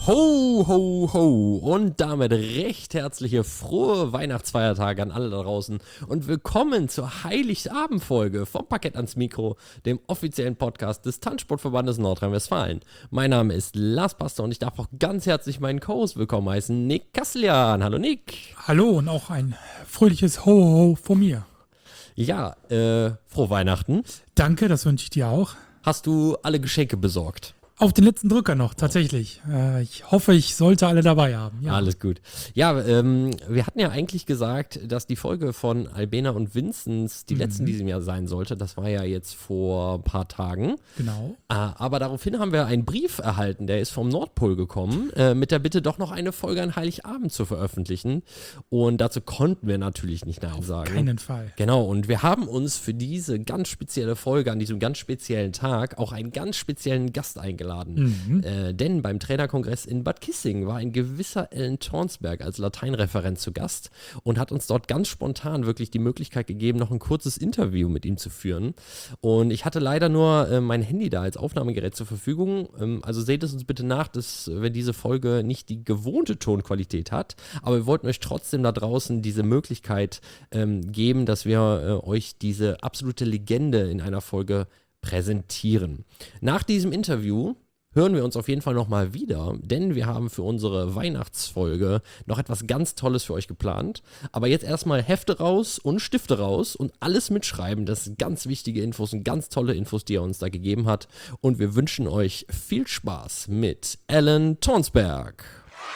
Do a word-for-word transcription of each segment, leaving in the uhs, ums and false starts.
Ho, ho, ho und damit recht herzliche, frohe Weihnachtsfeiertage an alle da draußen und willkommen zur Heiligabendfolge vom Parkett ans Mikro, dem offiziellen Podcast des Tanzsportverbandes Nordrhein-Westfalen. Mein Name ist Lars Pastor und ich darf auch ganz herzlich meinen Co-Host willkommen heißen, Nick Kasselian. Hallo Nick. Hallo und auch ein fröhliches Ho, ho, ho von mir. Ja, äh, frohe Weihnachten. Danke, das wünsche ich dir auch. Hast du alle Geschenke besorgt? Auf den letzten Drücker noch, tatsächlich. Äh, ich hoffe, ich sollte alle dabei haben. Ja. Alles gut. Ja, ähm, wir hatten ja eigentlich gesagt, dass die Folge von Albena und Vinzenz die Mhm. letzte in diesem Jahr sein sollte. Das war ja jetzt vor ein paar Tagen. Genau. Äh, aber daraufhin haben wir einen Brief erhalten, der ist vom Nordpol gekommen, äh, mit der Bitte, doch noch eine Folge an Heiligabend zu veröffentlichen. Und dazu konnten wir natürlich nicht Nein sagen. Auf keinen Fall. Genau, und wir haben uns für diese ganz spezielle Folge, an diesem ganz speziellen Tag, auch einen ganz speziellen Gast eingeladen. Mhm. Äh, denn beim Trainerkongress in Bad Kissing war ein gewisser Ellen Tornsberg als Lateinreferent zu Gast und hat uns dort ganz spontan wirklich die Möglichkeit gegeben, noch ein kurzes Interview mit ihm zu führen. Und ich hatte leider nur äh, mein Handy da als Aufnahmegerät zur Verfügung. Ähm, also seht es uns bitte nach, dass, wenn diese Folge nicht die gewohnte Tonqualität hat. Aber wir wollten euch trotzdem da draußen diese Möglichkeit ähm, geben, dass wir äh, euch diese absolute Legende in einer Folge präsentieren. Nach diesem Interview hören wir uns auf jeden Fall nochmal wieder, denn wir haben für unsere Weihnachtsfolge noch etwas ganz Tolles für euch geplant. Aber jetzt erstmal Hefte raus und Stifte raus und alles mitschreiben. Das sind ganz wichtige Infos und ganz tolle Infos, die er uns da gegeben hat. Und wir wünschen euch viel Spaß mit Ellen Tornsberg.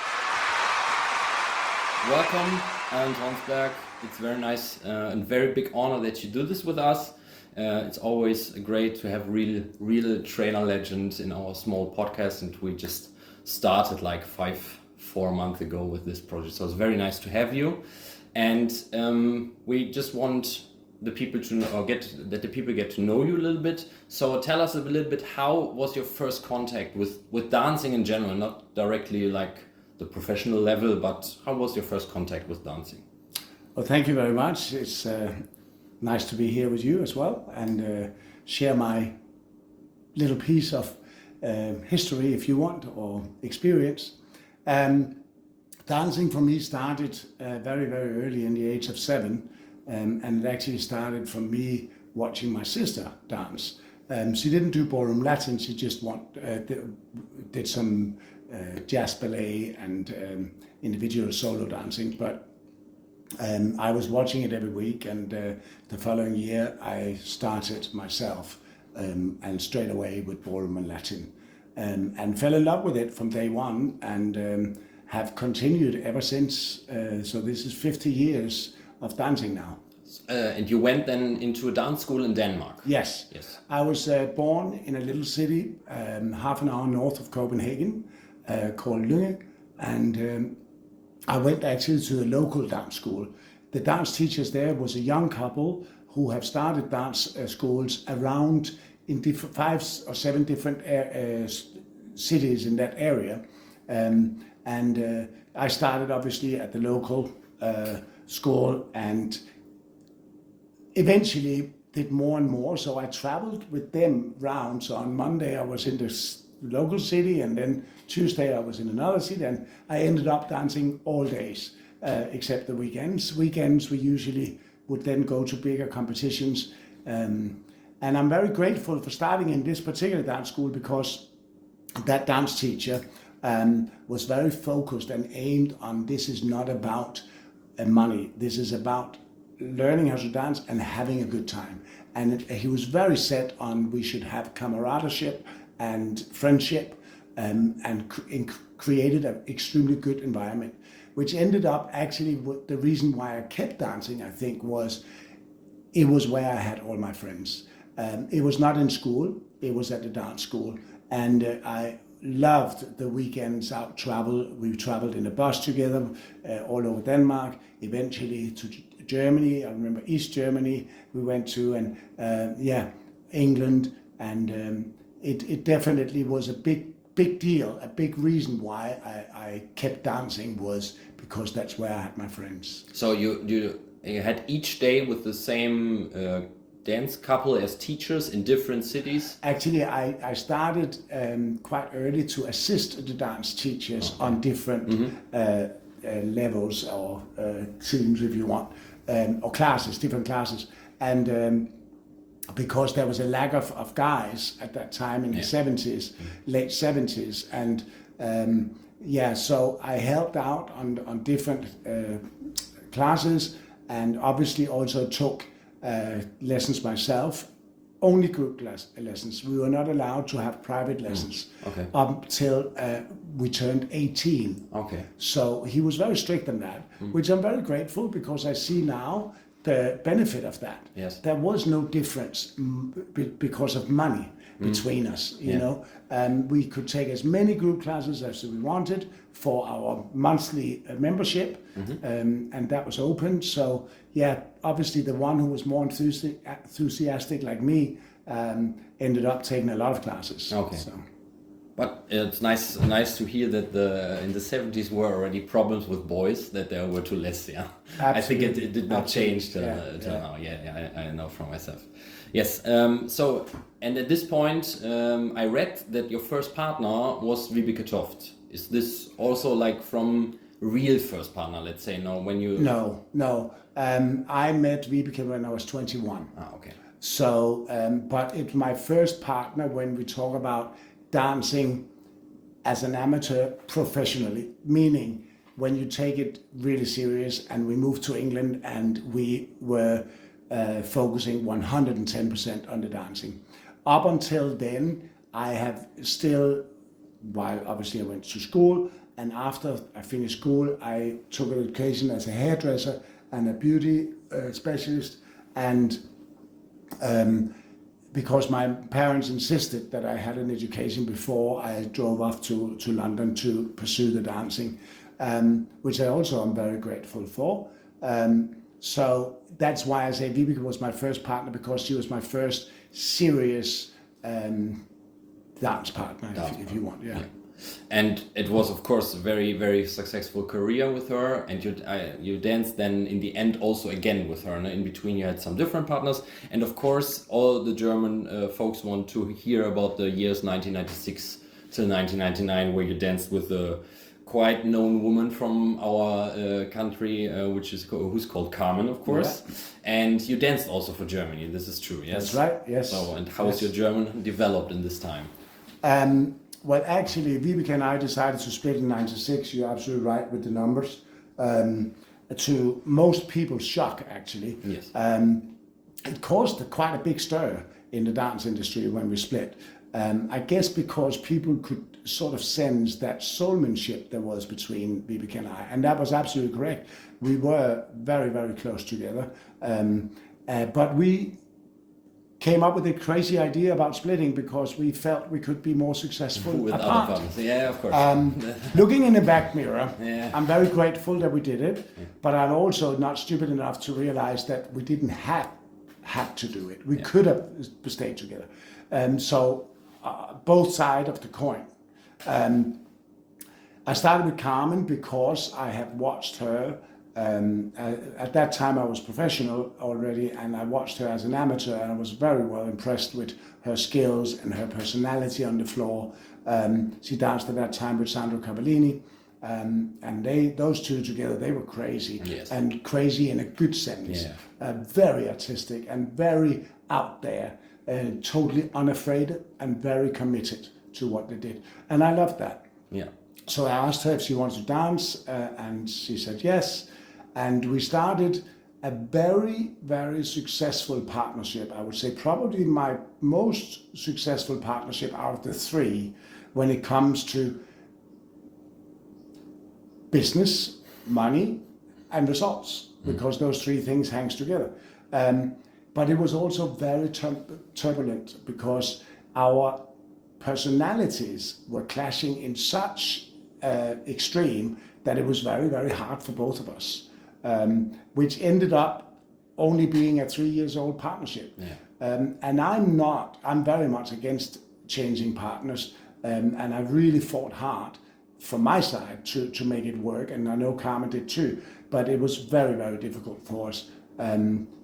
Welcome, Alan Tonsberg. It's very nice uh, and very big honor that you do this with us. Uh, it's always great to have real, real trainer legends in our small podcast, and we just started like five, four months ago with this project. So it's very nice to have you, and um, we just want the people to know, or get that the people get to know you a little bit. So tell us a little bit, how was your first contact with with dancing in general, not directly like the professional level, but how was your first contact with dancing? Well, thank you very much. It's uh, nice to be here with you as well and uh, share my little piece of uh, history, if you want, or experience. Um, dancing for me started uh, very, very early in the age of seven, um, and it actually started from me watching my sister dance. Um, she didn't do ballroom Latin, she just want, uh, did, did some uh, jazz ballet and um, individual solo dancing, but Um, I was watching it every week, and uh, the following year I started myself, um, and straight away with ballroom and Latin, um, and fell in love with it from day one, and um, have continued ever since. Uh, so this is fifty years of dancing now. Uh, and you went then into a dance school in Denmark? Yes. Yes. I was uh, born in a little city um, half an hour north of Copenhagen uh, called Lynge, and um, I went actually to the local dance school. The dance teachers there was a young couple who have started dance uh, schools around in diff- five or seven different uh, cities in that area. Um, and uh, I started obviously at the local uh, school and eventually did more and more. So I traveled with them round. So on Monday I was in this local city, and then Tuesday I was in another city, and I ended up dancing all days uh, except the weekends. Weekends we usually would then go to bigger competitions, um, and I'm very grateful for starting in this particular dance school because that dance teacher um, was very focused and aimed on, this is not about uh, money, this is about learning how to dance and having a good time. And it, he was very set on we should have camaraderie and friendship, um, and cr- created an extremely good environment, which ended up actually what the reason why I kept dancing, I think, was it was where I had all my friends. Um, it was not in school, it was at the dance school, and uh, I loved the weekends out travel. We traveled in a bus together uh, all over Denmark, eventually to Germany. I remember East Germany we went to, and uh, yeah, England, and um, It, it definitely was a big, big deal. A big reason why I, I kept dancing was because that's where I had my friends. So you you, you had each day with the same uh, dance couple as teachers in different cities? Actually, I, I started um, quite early to assist the dance teachers okay. on different mm-hmm. uh, uh, levels or uh, teams, if you want, um, or classes, different classes. And um, because there was a lack of, of guys at that time in yeah. the seventies, mm-hmm. late seventies. And um, yeah, so I helped out on, on different uh, classes, and obviously also took uh, lessons myself, only group les- lessons. We were not allowed to have private lessons mm. okay. until uh, we turned eighteen. Okay. So he was very strict on that, mm. which I'm very grateful, because I see now the benefit of that. Yes. There was no difference b- because of money between mm. us, you yeah. know. Um, we could take as many group classes as we wanted for our monthly uh, membership, mm-hmm. um, and that was open. So yeah, obviously the one who was more enthusi- enthusiastic like me um, ended up taking a lot of classes. Okay. So. But it's nice nice to hear that the in the seventies were already problems with boys, that there were too less. Yeah, absolutely. I think it, it did not Absolutely. change till, yeah, till yeah. now. Yeah, yeah I, I know from myself. Yes. Um, so, and at this point, um, I read that your first partner was Vibeke Toft. Is this also like from real first partner? Let's say no, when you no no. Um, I met Vibeke when I was twenty-one. Ah, okay. So, um, but it's my first partner when we talk about dancing as an amateur professionally, meaning when you take it really serious. And we moved to England and we were uh, focusing one hundred ten percent on the dancing. Up until then, I have still, while obviously I went to school, and after I finished school, I took an education as a hairdresser and a beauty uh, specialist. And um, because my parents insisted that I had an education before I drove off to, to London to pursue the dancing, um, which I also am very grateful for. Um, so that's why I say Vibeke was my first partner, because she was my first serious um, dance partner, dance if, if you want. Yeah. yeah. And it was, of course, a very, very successful career with her. And you uh, you danced then in the end also again with her. And in between you had some different partners. And of course, all the German uh, folks want to hear about the years nineteen ninety-six till nineteen ninety-nine, where you danced with a quite known woman from our uh, country, uh, which is co- who's called Carmen, of course. Yeah. And you danced also for Germany. This is true, yes? That's right, yes. So, and how yes. has your German developed in this time? Um, Well, actually, Vibeke and I decided to split in ninety-six. You're absolutely right with the numbers. Um, to most people's shock, actually. Yes. Um, it caused a, quite a big stir in the dance industry when we split. Um, I guess because people could sort of sense that soulmanship there was between Vibeke and I. And that was absolutely correct. We were very, very close together. Um, uh, but we came up with a crazy idea about splitting because we felt we could be more successful with apart. other partners. Yeah, of course. Um, looking in the back mirror, yeah. I'm very grateful that we did it, yeah. but I'm also not stupid enough to realize that we didn't have had to do it. We yeah. could have stayed together. Um, so uh, both sides of the coin. Um, I started with Carmen because I have watched her. Um, uh, at that time I was professional already, and I watched her as an amateur, and I was very well impressed with her skills and her personality on the floor. Um, she danced at that time with Sandro Cavallini, um, and they, those two together, they were crazy, yes. and crazy in a good sense. Yeah. Uh, very artistic and very out there, uh, totally unafraid and very committed to what they did, and I loved that. Yeah. So I asked her if she wanted to dance, uh, and she said yes. And we started a very, very successful partnership. I would say probably my most successful partnership out of the three when it comes to business, money, and results, because mm. those three things hangs together. Um, but it was also very tur- turbulent because our personalities were clashing in such uh, extreme that it was very, very hard for both of us. Um, which ended up only being a three years old partnership. Yeah. Um, and I'm not, I'm very much against changing partners. Um, and I really fought hard from my side to, to make it work. And I know Carmen did too, but it was very, very difficult for us. Um,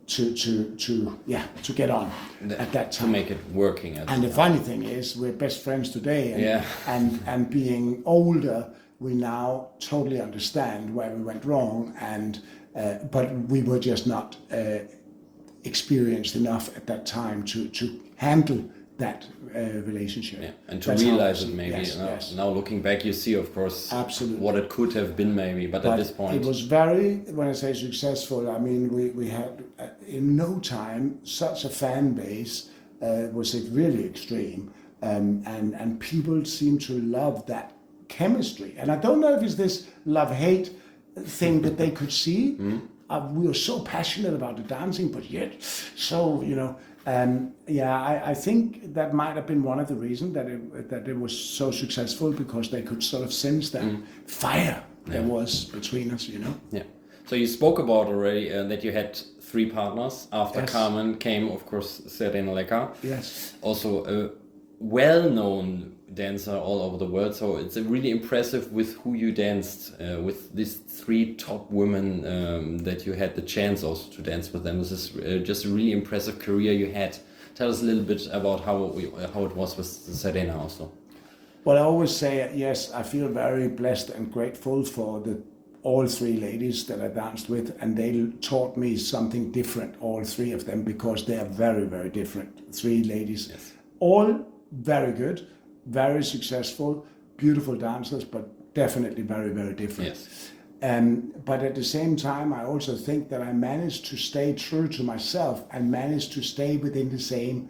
to to to yeah to get on The- at that to time. make it working. At And the funny thing is, we're best friends today, and, Yeah. and and being older, we now totally understand where we went wrong, and uh, but we were just not uh, experienced enough at that time to to handle that uh, relationship. Yeah, and to That's how realize I see it maybe. Yes, now, yes. now looking back, you see, of course, Absolutely. what it could have been maybe. But, at But this point, it was very, when I say successful, I mean, we, we had, uh, in no time, such a fan base, uh, was it really extreme. Um, and, and people seem to love that chemistry. And I don't know if it's this love-hate thing that they could see. Uh, we were so passionate about the dancing, but yet so, you know, um, yeah, I, I think that might have been one of the reasons that it, that it was so successful, because they could sort of sense that fire there was between us, you know. yeah. So you spoke about already uh, that you had three partners. After Yes. Carmen came, of course, Serena Leca. Yes. Also a well-known dancer all over the world. So it's really impressive with who you danced uh, with these three top women um, that you had the chance also to dance with them. This is uh, just a really impressive career you had. Tell us a little bit about how we, how it was with Serena also. Well, I always say, yes, I feel very blessed and grateful for the all three ladies that I danced with, and they taught me something different, all three of them, because they are very, very different. Three ladies, Yes. all very good, very successful, beautiful dancers, but definitely very, very different. Yes. Um, but at the same time, I also think that I managed to stay true to myself and managed to stay within the same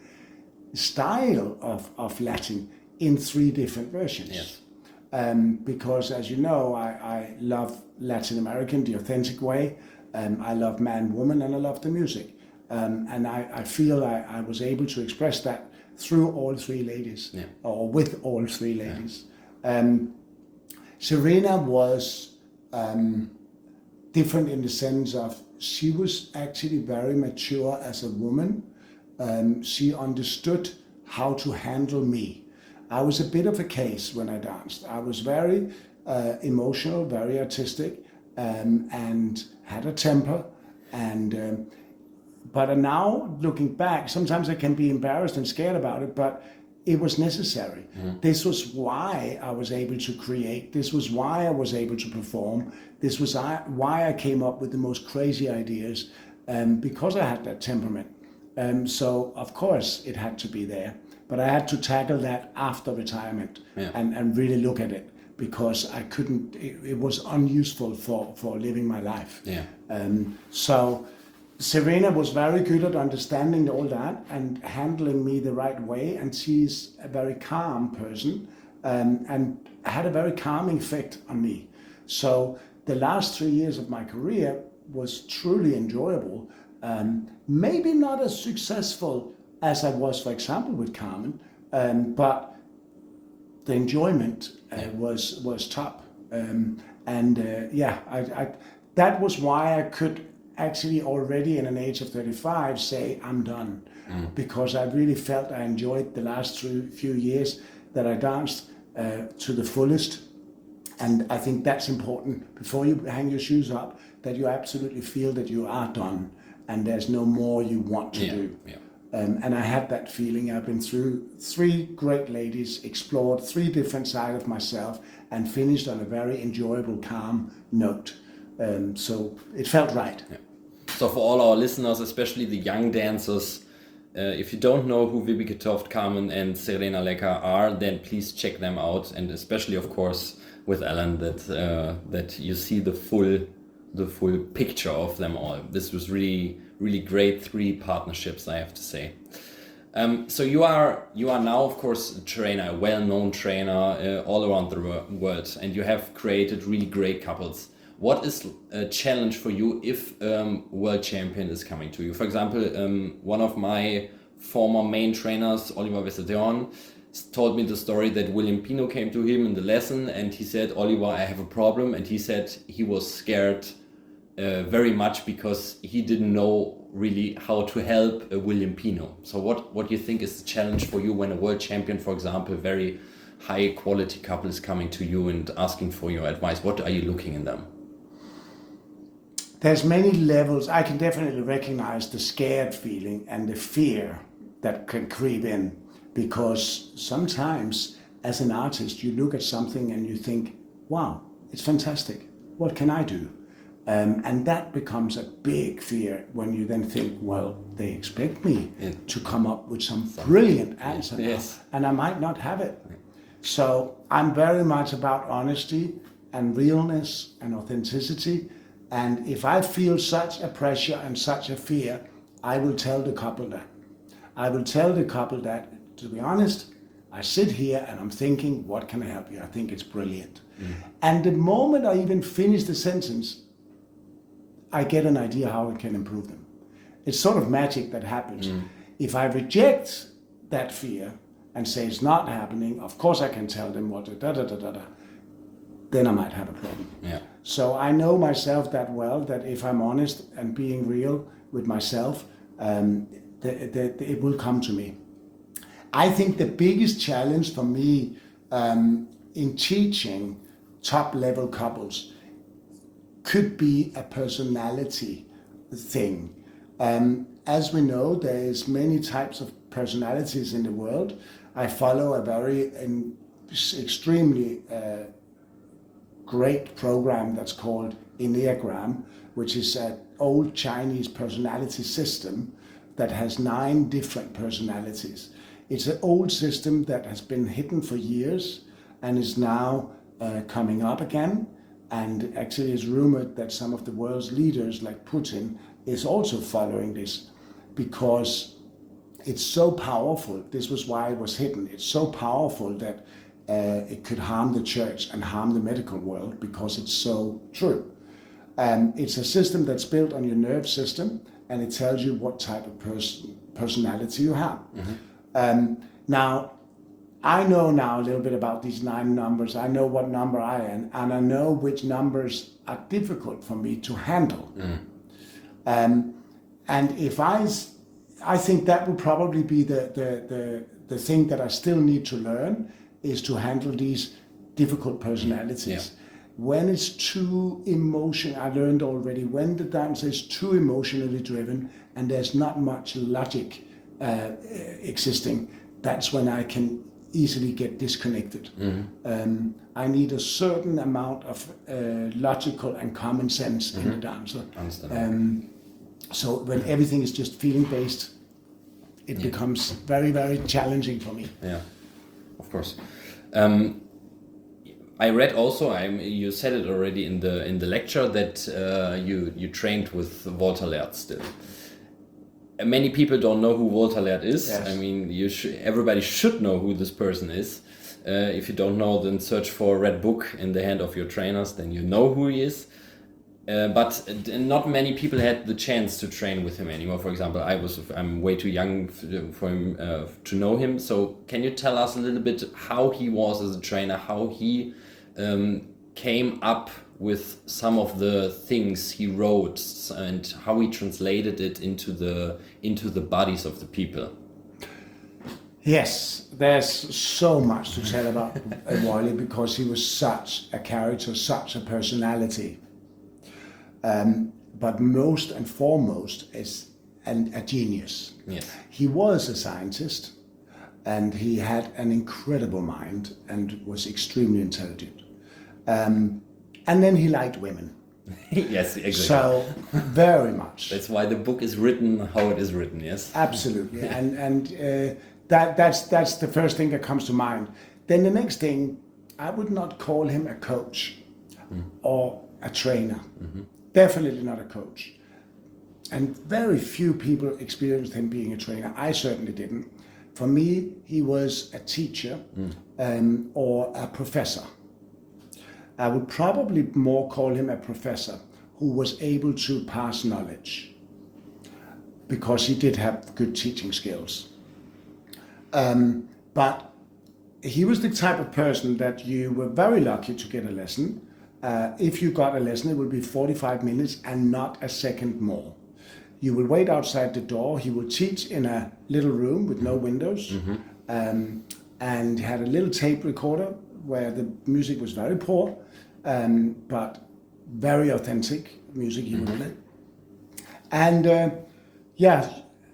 style of, of Latin in three different versions. Yes. Um, because, as you know, I, I love Latin American, the authentic way. Um, I love man, woman, and I love the music. Um, and I, I feel I, I was able to express that through all three ladies, Yeah. or with all three ladies. Um, Serena was um, different in the sense of she was actually very mature as a woman. Um, she understood how to handle me. I was a bit of a case when I danced. I was very uh, emotional, very artistic, um, and had a temper. And um, but now looking back, sometimes I can be embarrassed and scared about it, but it was necessary. Mm-hmm. This was why I was able to create. This was why I was able to perform. This was why I came up with the most crazy ideas, um, because I had that temperament. Um, so of course it had to be there. But I had to tackle that after retirement, yeah. and, and really look at it, because I couldn't, it, it was unuseful for, for living my life. Yeah. Um, so Serena was very good at understanding all that and handling me the right way. And she's a very calm person, um, and had a very calming effect on me. So the last three years of my career was truly enjoyable. Um, maybe not as successful as I was, for example, with Carmen, um, but the enjoyment uh, Yeah. was was top, um, and uh, yeah, I, I, that was why I could actually already in an age of thirty-five say I'm done, mm. because I really felt I enjoyed the last few, few years that I danced uh, to the fullest, and I think that's important before you hang your shoes up, that you absolutely feel that you are done and there's no more you want to Yeah. do. Yeah. Um, and I had that feeling. I've been through three great ladies, explored three different sides of myself, and finished on a very enjoyable, calm note. Um, so it felt right. Yeah. So for all our listeners, especially the young dancers, uh, if you don't know who Vibeke Toft, Carmen and Serena Leca are, then please check them out. And especially, of course, with Alan, that uh, that you see the full the full picture of them all. This was really, really great three partnerships, I have to say. Um, so you are you are now, of course, a trainer, a well-known trainer uh, all around the world, and you have created really great couples. What is a challenge for you if um, world champion is coming to you? For example, um, one of my former main trainers, Oliver Wessel-Theorn, told me the story that William Pino came to him in the lesson and he said, Oliver, I have a problem. And he said he was scared uh, very much because he didn't know really how to help uh, William Pino. So what, what do you think is the challenge for you when a world champion, for example, very high quality couple is coming to you and asking for your advice? What are you looking in them? there's many levels. I can definitely recognize the scared feeling and the fear that can creep in, because sometimes as an artist you look at something and you think, wow, it's fantastic, what can I do? Um, and that becomes a big fear when you then think, well, they expect me Yeah. to come up with some brilliant answer now, Yes. and I might not have it. So I'm very much about honesty and realness and authenticity. And if I feel such a pressure and such a fear, I will tell the couple that. I will tell the couple that, to be honest, I sit here and I'm thinking, what can I help you? I think it's brilliant. Mm. And the moment I even finish the sentence, I get an idea how I can improve them. It's sort of magic that happens. Mm. If I reject that fear and say it's not happening, of course I can tell them what da da da da da. Then I might have a problem. Yeah. So I know myself that well that if I'm honest and being real with myself, um, the, the, the, it will come to me. I think the biggest challenge for me um, in teaching top-level couples could be a personality thing. Um, as we know, there is many types of personalities in the world. I follow a very um, extremely uh, great program that's called Enneagram, which is an old Chinese personality system that has nine different personalities. It's an old system that has been hidden for years and is now uh, coming up again. And actually it's rumored that some of the world's leaders, like Putin, is also following this because it's so powerful. This was why it was hidden. It's so powerful that uh, it could harm the church and harm the medical world because it's so true. Um, it's a system that's built on your nerve system, and it tells you what type of person personality you have. Mm-hmm. Um, now, I know now a little bit about these nine numbers. I know what number I am, and I know which numbers are difficult for me to handle. Mm. Um, and if I, I think that would probably be the, the, the, the thing that I still need to learn, is to handle these difficult personalities. Yeah. When it's too emotional, I learned already, when the dancer is too emotionally driven and there's not much logic uh, existing, that's when I can easily get disconnected. Mm-hmm. Um, I need a certain amount of uh, logical and common sense mm-hmm. in the dancer. Um, so when everything is just feeling based, it yeah. becomes very, very challenging for me. Yeah, of course. Um, I read also, I'm, you said it already in the in the lecture, that uh, you you trained with Walter Laert still. Many people don't know who Walter Laert is. Yes. I mean, you sh everybody should know who this person is. Uh, if you don't know, then search for Red Book in the hand of your trainers, then you know who he is. Uh, but not many people had the chance to train with him anymore. For example, I was I'm way too young for him uh, to know him. So can you tell us a little bit how he was as a trainer, how he um, came up with some of the things he wrote and how he translated it into the into the bodies of the people? Yes, there's so much to tell about Wally because he was such a character, such a personality. Um, but most and foremost is an, a genius. Yes. He was a scientist and he had an incredible mind and was extremely intelligent. Um, and then he liked women. Yes, exactly. So, very much. That's why the book is written how it is written, yes? Absolutely. and and uh, that that's that's the first thing that comes to mind. Then the next thing, I would not call him a coach mm. or a trainer. Mm-hmm. Definitely not a coach. And very few people experienced him being a trainer. I certainly didn't. For me, he was a teacher mm. um, or a professor. I would probably more call him a professor who was able to pass knowledge because he did have good teaching skills. Um, but he was the type of person that you were very lucky to get a lesson. Uh, if you got a lesson, it would be forty-five minutes and not a second more. You will wait outside the door. He will teach in a little room with no windows, mm-hmm. um, and had a little tape recorder where the music was very poor, um, but very authentic, music he would play. And uh, yeah,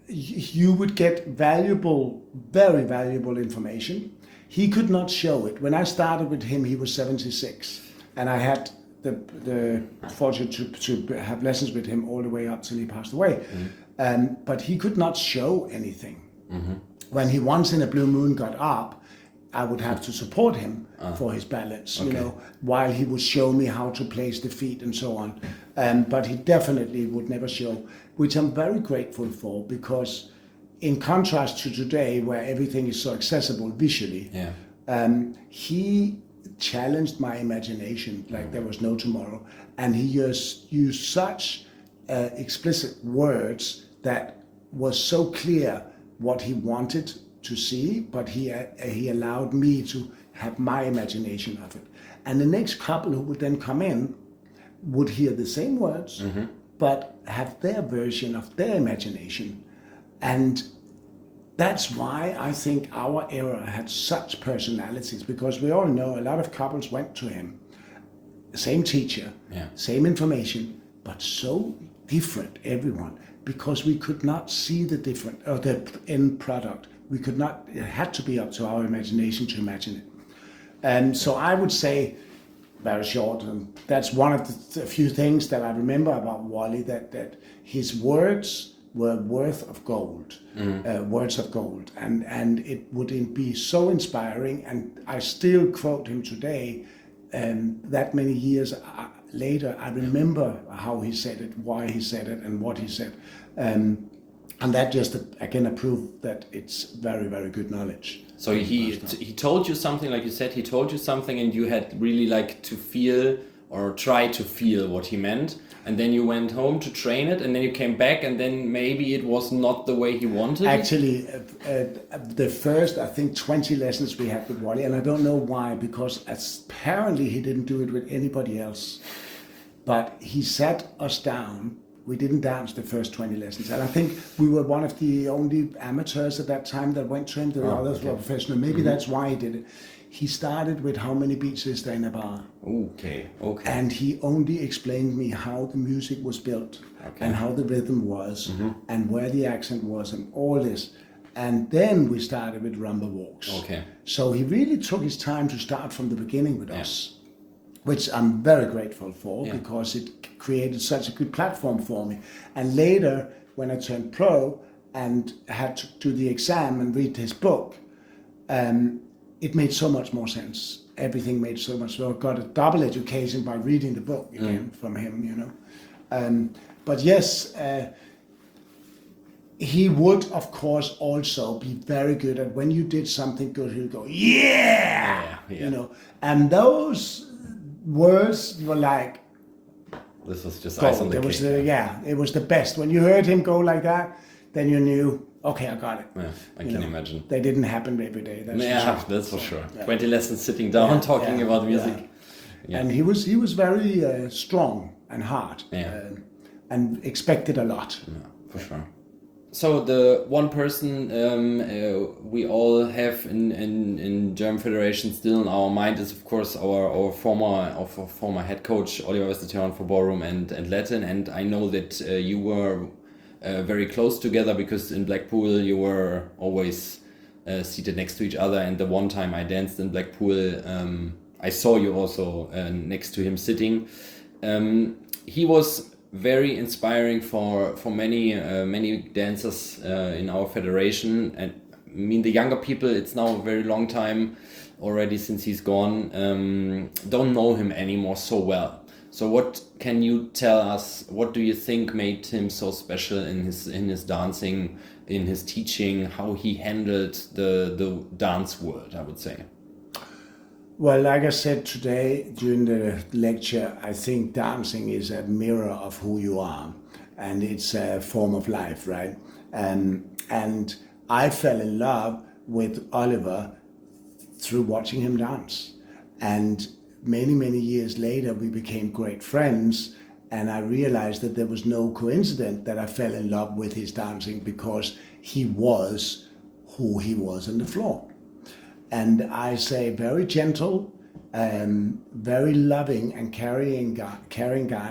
you would get valuable, very valuable information. He could not show it. When I started with him, he was seventy-six, and I had the the fortune to, to have lessons with him all the way up till he passed away. Mm-hmm. Um, but he could not show anything. Mm-hmm. When he once in a blue moon got up, I would have to support him uh, for his balance, okay. you know, while he would show me how to place the feet and so on. Um, but he definitely would never show, which I'm very grateful for, because in contrast to today, where everything is so accessible visually, yeah. um, he challenged my imagination like mm. there was no tomorrow. And he used, used such uh, explicit words that was so clear what he wanted to see, but he uh, he allowed me to have my imagination of it. And the next couple who would then come in would hear the same words, mm-hmm. but have their version of their imagination. And that's why I think our era had such personalities, because we all know a lot of couples went to him, same teacher, yeah. same information, but so different, everyone, because we could not see the different, or the end product. We could not, it had to be up to our imagination to imagine it. And so I would say, very short, and that's one of the th- few things that I remember about Wally, that, that his words were worth of gold, mm-hmm. uh, words of gold. And, and it would be so inspiring, and I still quote him today, um, that many years later. I remember how he said it, why he said it, and what he said. Um, And that just, again, a proof that it's very, very good knowledge. So he he told you something, like you said, he told you something, and you had really like to feel or try to feel what he meant. And then you went home to train it, and then you came back, and then maybe it was not the way he wanted Actually, it? uh, uh, the first, I think, twenty lessons we had with Wally, and I don't know why, because apparently he didn't do it with anybody else. But he sat us down. We didn't dance the first twenty lessons. And I think we were one of the only amateurs at that time that went to him. The oh, others okay. were professional. Maybe mm-hmm. that's why he did it. He started with how many beats is there in a bar. Okay, okay. And he only explained me how the music was built, okay. and how the rhythm was, mm-hmm. and where the accent was, and all this. And then we started with rumba walks. Okay. So he really took his time to start from the beginning with yeah. us, which I'm very grateful for, yeah. because it created such a good platform for me. And later, when I turned pro and had to do the exam and read his book, um, it made so much more sense. Everything made so much. So I got a double education by reading the book again mm. from him, you know. Um, but yes, uh, he would, of course, also be very good at when you did something good, he'd go, yeah, yeah, yeah. you know. And those words were like, this was just gold. Ice on the it cake. was the, yeah, it was the best. When you heard him go like that, then you knew, okay, I got it. Yeah, I you can know, imagine. They didn't happen every day. That's yeah, for sure. that's for sure. Yeah. twenty lessons sitting down, yeah, talking yeah, about music. Yeah. Yeah. And he was he was very uh, strong and hard, yeah. uh, and expected a lot. Yeah, for sure. So the one person um, uh, we all have in, in, in German Federation still in our mind is, of course, our, our former our former head coach, Oliver Westertheron, for ballroom and, and Latin. And I know that uh, you were uh, very close together, because in Blackpool you were always uh, seated next to each other. And the one time I danced in Blackpool, um, I saw you also uh, next to him sitting. Um, he was very inspiring for for many uh, many dancers uh, in our federation, and I mean the younger people. It's now a very long time already since he's gone. Um, don't know him anymore so well. So what can you tell us? What do you think made him so special in his in his dancing, in his teaching? How he handled the the dance world, I would say. Well, like I said today during the lecture, I think dancing is a mirror of who you are, and it's a form of life, right? Um, and I fell in love with Oliver through watching him dance. And many, many years later, we became great friends, and I realized that there was no coincidence that I fell in love with his dancing, because he was who he was on the floor. And I say very gentle, um, very loving and caring guy, caring guy,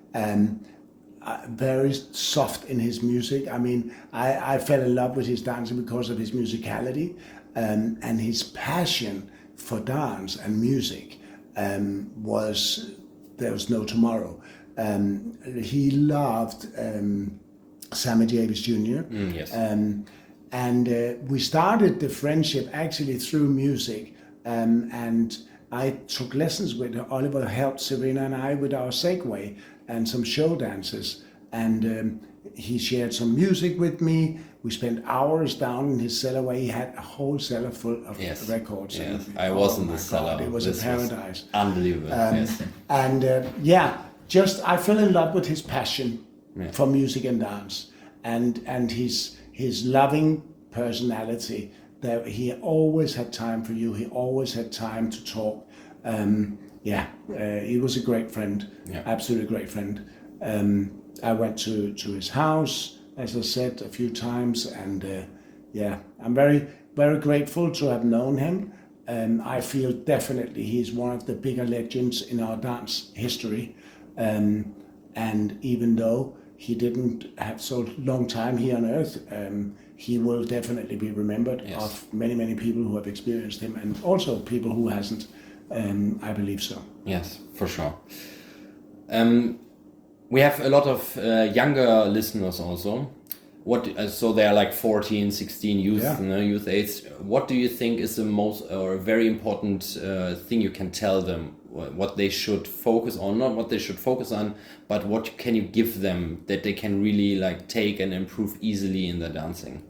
Um, uh, very soft in his music. I mean, I, I fell in love with his dancing because of his musicality um, and his passion for dance and music um, was, there was no tomorrow. Um, he loved um, Sammy Davis Junior Mm, yes. Um, and uh, we started the friendship actually through music. Um, and I took lessons with Oliver, helped Serena and I with our Segway and some show dances. And um, he shared some music with me. We spent hours down in his cellar where he had a whole cellar full of Yes. records. Yes. And, I was oh in my the cellar. God, it was This a paradise. Unbelievable. Um, yes. And uh, yeah, just I fell in love with his passion Yeah. for music and dance, and and his his loving personality. That he always had time for you. He always had time to talk. Um, yeah, uh, he was a great friend. Yeah. Absolutely great friend. Um, I went to to his house, as I said, a few times, and uh, yeah, I'm very very grateful to have known him. Um, I feel definitely he's one of the bigger legends in our dance history. Um, and even though he didn't have so long time here on earth, um, he will definitely be remembered Yes. of many, many people who have experienced him, and also people who hasn't. Um, I believe so. Yes, for sure. Um, we have a lot of uh, younger listeners also. What uh, so they are like fourteen, sixteen youth, Yeah. you know, youth age. What do you think is the most or very important uh, thing you can tell them? Wh- What they should focus on, not what they should focus on, but what can you give them that they can really like take and improve easily in their dancing?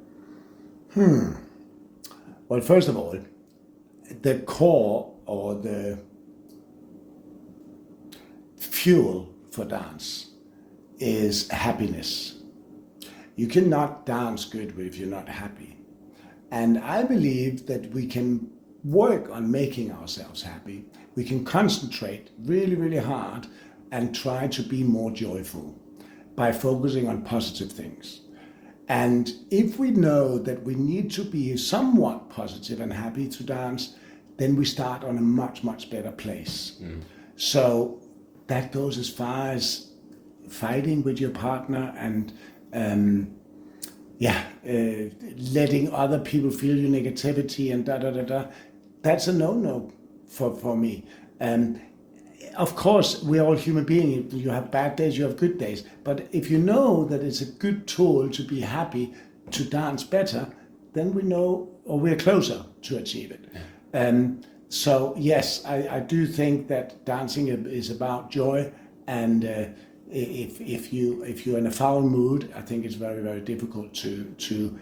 Well, first of all, the core or the fuel for dance is happiness. You cannot dance good if you're not happy. And I believe that we can work on making ourselves happy. We can concentrate really, really hard and try to be more joyful by focusing on positive things. And if we know that we need to be somewhat positive and happy to dance, then we start on a much, much better place. Mm. So that goes as far as fighting with your partner and um, yeah, uh, letting other people feel your negativity and da da da da. That's a no-no for, for me. Um, of course, we're all human beings. You have bad days, you have good days. But if you know that it's a good tool to be happy, to dance better, then we know, or we're closer to achieve it. Yeah. Um, so yes, I, I do think that dancing is about joy, and uh, if if you if you're in a foul mood, I think it's very very difficult to to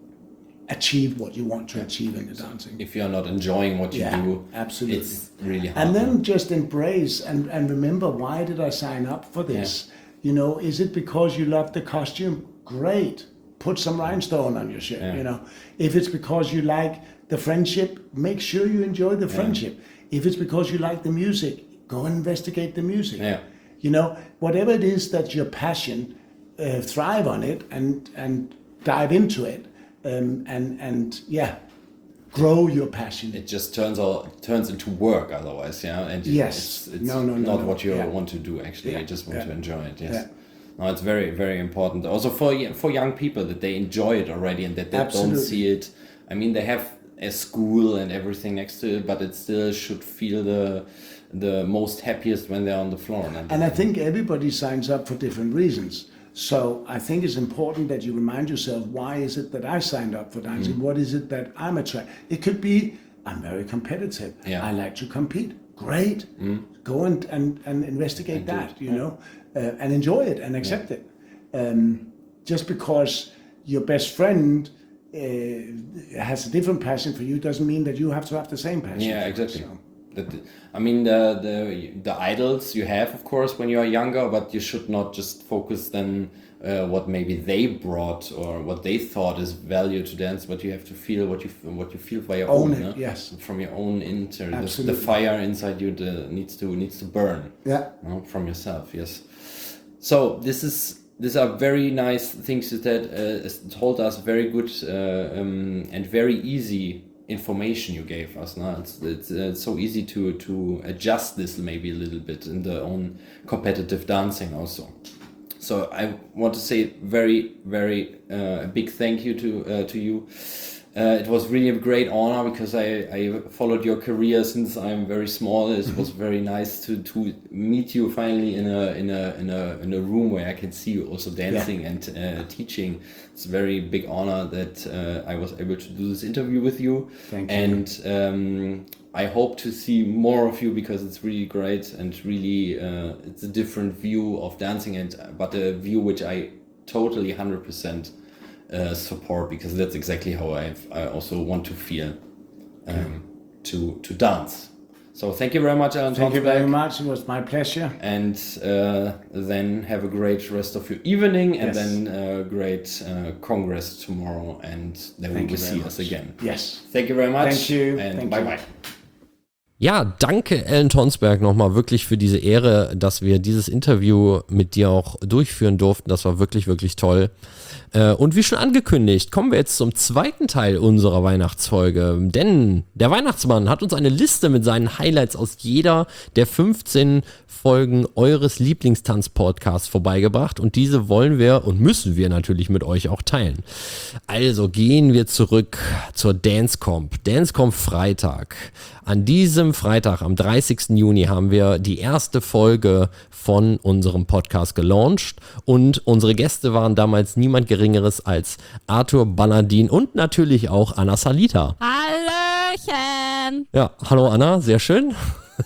achieve what you want to achieve in the dancing. If you're not enjoying what you Yeah, do, absolutely. it's really hard. And then just embrace and, and remember, why did I sign up for this? You know, is it because you love the costume? Great. Put some rhinestone on your shirt, Yeah. you know. If it's because you like the friendship, make sure you enjoy the friendship. If it's because you like the music, go and investigate the music. Yeah. You know, whatever it is that's your passion, uh, thrive on it and, and dive into it. Um, and and yeah, grow your passion. It just turns all turns into work otherwise, yeah. And Yes. it's, it's No, no, no, not no. what you Yeah. want to do. Actually, Yeah. you just want Yeah. to enjoy it. Yes. Yeah. No, it's very very important. Also for y- for young people that they enjoy it already and that they Absolutely. don't see it. I mean, they have a school and everything next to it, but it still should feel the the most happiest when they're on the floor. And, And I think everybody signs up for different reasons. So I think it's important that you remind yourself, why is it that I signed up for dancing? Mm. What is it that I'm attracted? It could be, I'm very competitive. Yeah. I like to compete. Great. Go and, and, and investigate And do that, it. you know, uh, and enjoy it and accept it. Um, just because your best friend uh, has a different passion for you doesn't mean that you have to have the same passion. Yeah, for it, exactly. so. That, I mean, the, the the idols you have, of course, when you are younger, but you should not just focus then uh, what maybe they brought or what they thought is value to dance, but you have to feel what you what you feel by your Own own, it, no? yes. From your own inter, the, the Absolutely. fire inside you the, needs to needs to burn, Yeah. no? From yourself, yes. So this is these are very nice things that uh, told us, very good uh, um, and very easy information you gave us. No? It's, it's, uh, it's so easy to, to adjust this maybe a little bit in the own competitive dancing also. So I want to say very, very uh, a big thank you to uh, to you. Uh, it was really a great honor because I, I followed your career since I'm very small. It was very nice to, to meet you finally in a in a in a in a room where I can see you also dancing yeah. and uh, teaching. It's a very big honor that uh, I was able to do this interview with you. Thank you. And um, I hope to see more of you because it's really great and really uh, it's a different view of dancing, and but a view which I totally one hundred percent Uh, support, because that's exactly how I I also want to feel um, yeah. to to dance. So thank you very much, Alan. Thank you very much. It was my pleasure. And uh, then have a great rest of your evening, and yes. then a great uh, congress tomorrow, and then thank we will see much. us again. Yes. Thank you very much. Thank you. And thank bye you. bye. Ja, danke Alan Tonsberg nochmal wirklich für diese Ehre, dass wir dieses Interview mit dir auch durchführen durften. Das war wirklich, wirklich toll. Und wie schon angekündigt, kommen wir jetzt zum zweiten Teil unserer Weihnachtsfolge, denn der Weihnachtsmann hat uns eine Liste mit seinen Highlights aus jeder der fünfzehn Folgen eures Lieblingstanz-Podcasts vorbeigebracht, und diese wollen wir und müssen wir natürlich mit euch auch teilen. Also gehen wir zurück zur DanceComp. DanceComp Freitag. An diesem Freitag, am dreißigsten Juni, haben wir die erste Folge von unserem Podcast gelauncht, und unsere Gäste waren damals niemand Geringeres als Arthur Balladin und natürlich auch Anna Salita. Hallöchen! Ja, hallo Anna, sehr schön.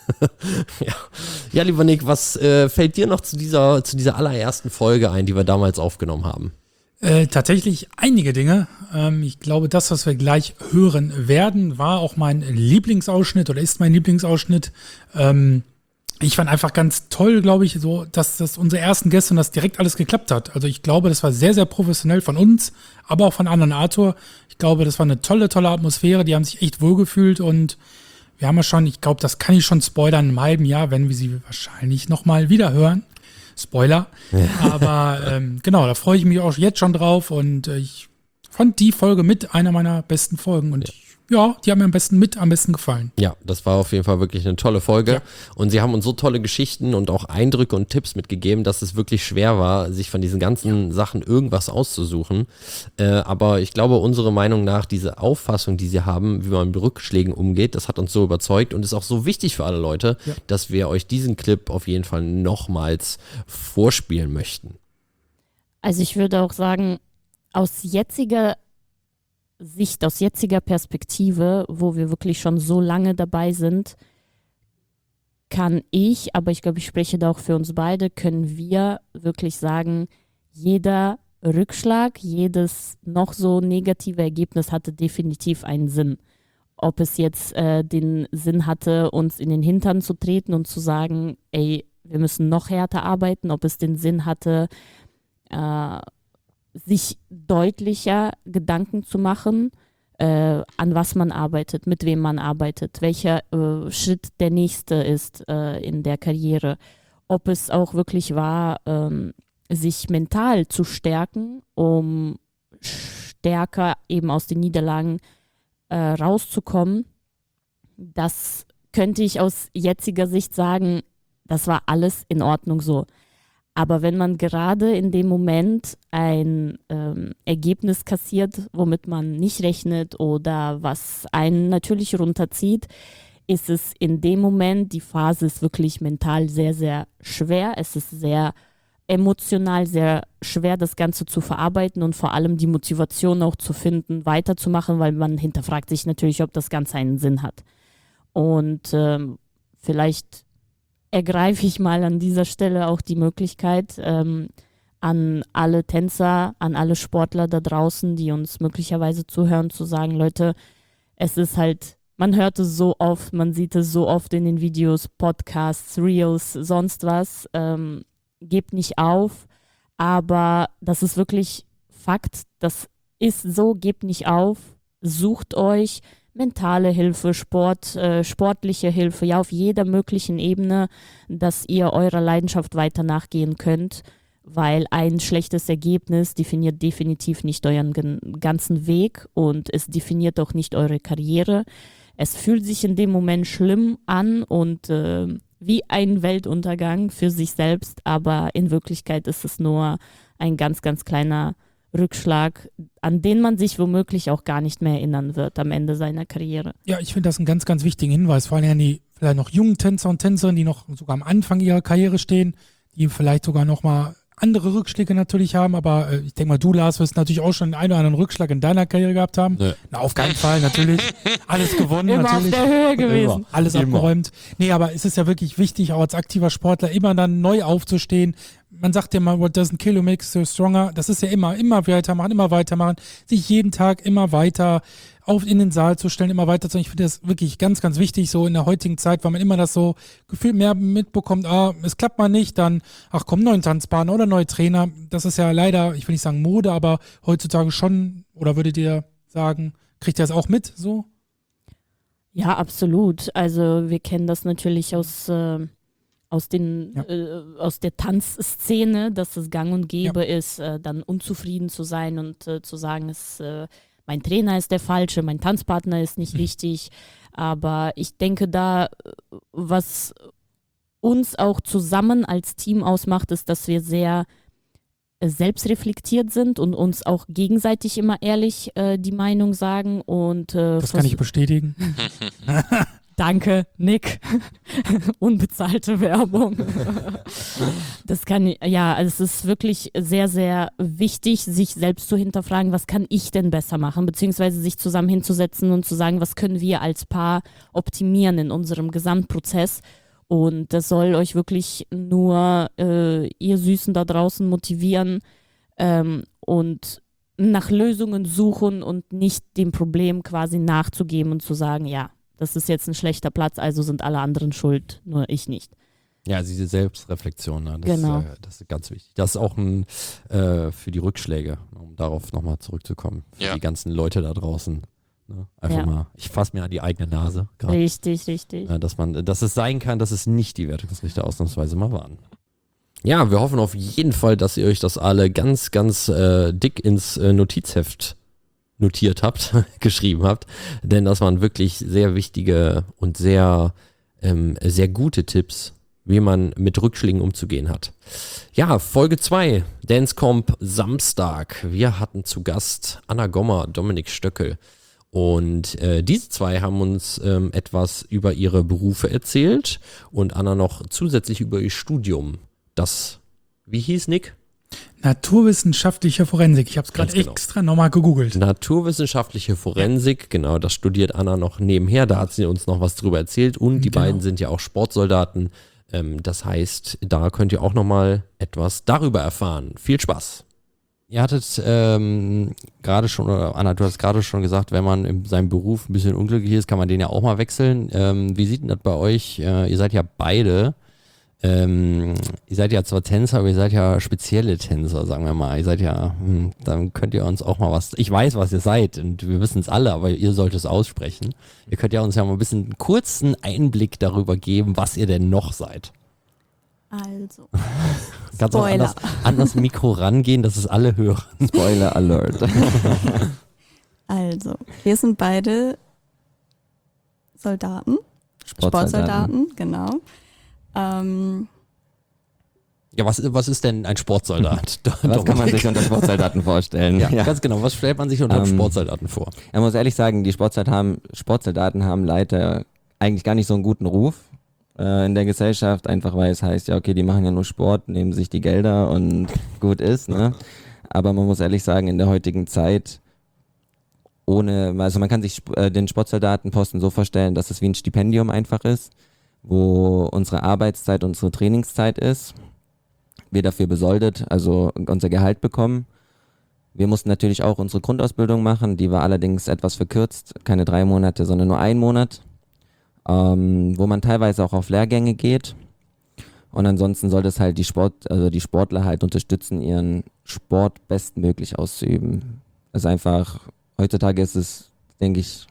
ja. ja, lieber Nick, was äh, fällt dir noch zu dieser, zu dieser allerersten Folge ein, die wir damals aufgenommen haben? Äh, tatsächlich einige Dinge. Ähm, ich glaube, das, was wir gleich hören werden, war auch mein Lieblingsausschnitt oder ist mein Lieblingsausschnitt. Ähm, ich fand einfach ganz toll, glaube ich, so, dass das unsere ersten Gäste und das direkt alles geklappt hat. Also ich glaube, das war sehr, sehr professionell von uns, aber auch von Anna und Arthur. Ich glaube, das war eine tolle, tolle Atmosphäre. Die haben sich echt wohlgefühlt, und wir haben ja schon, ich glaube, das kann ich schon spoilern, in einem halben Jahr, wenn wir sie wahrscheinlich nochmal wieder hören. Spoiler. Ja. Aber ähm, genau, da freue ich mich auch jetzt schon drauf, und äh, ich fand die Folge mit einer meiner besten Folgen, und ja. Ich, ja, die haben mir am besten mit am besten gefallen. Ja, das war auf jeden Fall wirklich eine tolle Folge, ja. Und sie haben uns so tolle Geschichten und auch Eindrücke und Tipps mitgegeben, dass es wirklich schwer war, sich von diesen ganzen ja. Sachen irgendwas auszusuchen. Äh, aber ich glaube, unsere Meinung nach, diese Auffassung, die sie haben, wie man mit Rückschlägen umgeht, das hat uns so überzeugt und ist auch so wichtig für alle Leute, ja. dass wir euch diesen Clip auf jeden Fall nochmals vorspielen möchten. Also ich würde auch sagen, aus jetziger Sicht, aus jetziger Perspektive, wo wir wirklich schon so lange dabei sind, kann ich, aber ich glaube, ich spreche da auch für uns beide, können wir wirklich sagen, jeder Rückschlag, jedes noch so negative Ergebnis hatte definitiv einen Sinn. Ob es jetzt äh, den Sinn hatte, uns in den Hintern zu treten und zu sagen, ey, wir müssen noch härter arbeiten, ob es den Sinn hatte, äh, sich deutlicher Gedanken zu machen, äh, an was man arbeitet, mit wem man arbeitet, welcher äh, Schritt der nächste ist äh, in der Karriere. Ob es auch wirklich war, ähm, sich mental zu stärken, um stärker eben aus den Niederlagen äh, rauszukommen. Das könnte ich aus jetziger Sicht sagen, das war alles in Ordnung so. Aber wenn man gerade in dem Moment ein ähm, Ergebnis kassiert, womit man nicht rechnet oder was einen natürlich runterzieht, ist es in dem Moment, die Phase ist wirklich mental sehr, sehr schwer. Es ist sehr emotional, sehr schwer, das Ganze zu verarbeiten und vor allem die Motivation auch zu finden, weiterzumachen, weil man hinterfragt sich natürlich, ob das Ganze einen Sinn hat. Und ähm, vielleicht ergreife ich mal an dieser Stelle auch die Möglichkeit, ähm, an alle Tänzer, an alle Sportler da draußen, die uns möglicherweise zuhören, zu sagen, Leute, es ist halt, man hört es so oft, man sieht es so oft in den Videos, Podcasts, Reels, sonst was, ähm, gebt nicht auf, aber das ist wirklich Fakt, das ist so, gebt nicht auf, sucht euch mentale Hilfe, Sport, äh, sportliche Hilfe, ja, auf jeder möglichen Ebene, dass ihr eurer Leidenschaft weiter nachgehen könnt, weil ein schlechtes Ergebnis definiert definitiv nicht euren gen- ganzen Weg und es definiert auch nicht eure Karriere. Es fühlt sich in dem Moment schlimm an und äh, wie ein Weltuntergang für sich selbst, aber in Wirklichkeit ist es nur ein ganz, ganz kleiner Rückschlag, an den man sich womöglich auch gar nicht mehr erinnern wird am Ende seiner Karriere. Ja, ich finde das einen ganz, ganz wichtigen Hinweis, vor allem an die vielleicht noch jungen Tänzer und Tänzerinnen, die noch sogar am Anfang ihrer Karriere stehen, die vielleicht sogar noch mal andere Rückschläge natürlich haben, aber äh, ich denke mal, du, Lars, wirst natürlich auch schon den einen oder anderen Rückschlag in deiner Karriere gehabt haben. Nö. Na, auf keinen Fall, natürlich. Alles gewonnen, Immer natürlich. auf der Höhe gewesen. Alles Immer. abgeräumt. Nee, aber es ist ja wirklich wichtig, auch als aktiver Sportler immer dann neu aufzustehen. Man sagt ja mal, what doesn't kill you makes you stronger. Das ist ja immer, immer weitermachen, immer weitermachen. Sich jeden Tag immer weiter auf in den Saal zu stellen, immer weiter zu. Ich finde das wirklich ganz, ganz wichtig, so in der heutigen Zeit, weil man immer das so gefühlt mehr mitbekommt, ah, es klappt mal nicht, dann, ach komm, neuen Tanzpartner oder neue Trainer. Das ist ja leider, ich will nicht sagen Mode, aber heutzutage schon, oder würdet ihr sagen, kriegt ihr das auch mit, so? Ja, absolut. Also wir kennen das natürlich aus, äh, aus, den, Ja. äh, aus der Tanzszene, dass es gang und gäbe ist, äh, dann unzufrieden zu sein und äh, zu sagen, es, äh, mein Trainer ist der Falsche, mein Tanzpartner ist nicht richtig. Aber ich denke da, äh, was uns auch zusammen als Team ausmacht, ist, dass wir sehr äh, selbstreflektiert sind und uns auch gegenseitig immer ehrlich äh, die Meinung sagen. Und, äh, Das kann ich vers- bestätigen. Danke, Nick. Unbezahlte Werbung. Das kann ich, ja, also es ist wirklich sehr, sehr wichtig, sich selbst zu hinterfragen, was kann ich denn besser machen, beziehungsweise sich zusammen hinzusetzen und zu sagen, was können wir als Paar optimieren in unserem Gesamtprozess. Und das soll euch wirklich nur äh, ihr Süßen da draußen motivieren ähm, und nach Lösungen suchen und nicht dem Problem quasi nachzugeben und zu sagen, ja, das ist jetzt ein schlechter Platz, also sind alle anderen schuld, nur ich nicht. Ja, diese Selbstreflexion, ne? das, Genau. ist, äh, das ist ganz wichtig. Das ist auch ein, äh, für die Rückschläge, um darauf nochmal zurückzukommen. Für Ja. die ganzen Leute da draußen. Ne? Einfach Ja. mal, ich fasse mir an die eigene Nase, grad, Richtig, richtig. äh, dass man, dass es sein kann, dass es nicht die Wertungsrichter ausnahmsweise mal waren. Ja, wir hoffen auf jeden Fall, dass ihr euch das alle ganz, ganz äh, dick ins äh, Notizheft notiert habt, geschrieben habt, denn das waren wirklich sehr wichtige und sehr, ähm, sehr gute Tipps, wie man mit Rückschlägen umzugehen hat. Ja, Folge zwei, Dancecomp Samstag. Wir hatten zu Gast Anna Gommer, Dominik Stöckel. Und äh, diese zwei haben uns ähm, etwas über ihre Berufe erzählt und Anna noch zusätzlich über ihr Studium. Das, wie hieß Nick? Naturwissenschaftliche Forensik. Ich habe es gerade Ganz genau. extra nochmal gegoogelt. Naturwissenschaftliche Forensik, genau, das studiert Anna noch nebenher, da hat sie uns noch was drüber erzählt und die Genau. beiden sind ja auch Sportsoldaten, ähm, das heißt, da könnt ihr auch nochmal etwas darüber erfahren. Viel Spaß! Ihr hattet ähm, gerade schon, oder Anna, du hast gerade schon gesagt, wenn man in seinem Beruf ein bisschen unglücklich ist, kann man den ja auch mal wechseln. Ähm, wie sieht denn das bei euch? Äh, ihr seid ja beide Ähm, ihr seid ja zwar Tänzer, aber ihr seid ja spezielle Tänzer, sagen wir mal. Ihr seid ja, hm, dann könnt ihr uns auch mal was, ich weiß, was ihr seid und wir wissen es alle, aber ihr sollt es aussprechen. Ihr könnt ja uns ja mal ein bisschen einen kurzen Einblick darüber geben, was ihr denn noch seid. Also, Kannst auch Spoiler. anders an das Mikro rangehen, dass es alle hören. Spoiler Alert. Also, wir sind beide Soldaten, Sportsoldaten, genau. Ähm, Ja, was, was ist denn ein Sportsoldat? Was kann man sich unter Sportsoldaten vorstellen? Ja, ganz genau. Was stellt man sich unter einem Ähm, Sportsoldaten vor? Ich muss ehrlich sagen, die Sportsoldaten haben, Sportsoldaten haben leider eigentlich gar nicht so einen guten Ruf äh, in der Gesellschaft, einfach weil es heißt, ja okay, die machen ja nur Sport, nehmen sich die Gelder und gut ist, ne? Aber man muss ehrlich sagen, in der heutigen Zeit ohne, also man kann sich äh, den Sportsoldatenposten so vorstellen, dass es wie ein Stipendium einfach ist, wo unsere Arbeitszeit, unsere Trainingszeit ist, wir dafür besoldet, also unser Gehalt bekommen. Wir mussten natürlich auch unsere Grundausbildung machen, die war allerdings etwas verkürzt, keine drei Monate, sondern nur ein Monat, ähm, wo man teilweise auch auf Lehrgänge geht. Und ansonsten sollte es halt die Sport, also die Sportler halt unterstützen, ihren Sport bestmöglich auszuüben. Also einfach, heutzutage ist es, denke ich,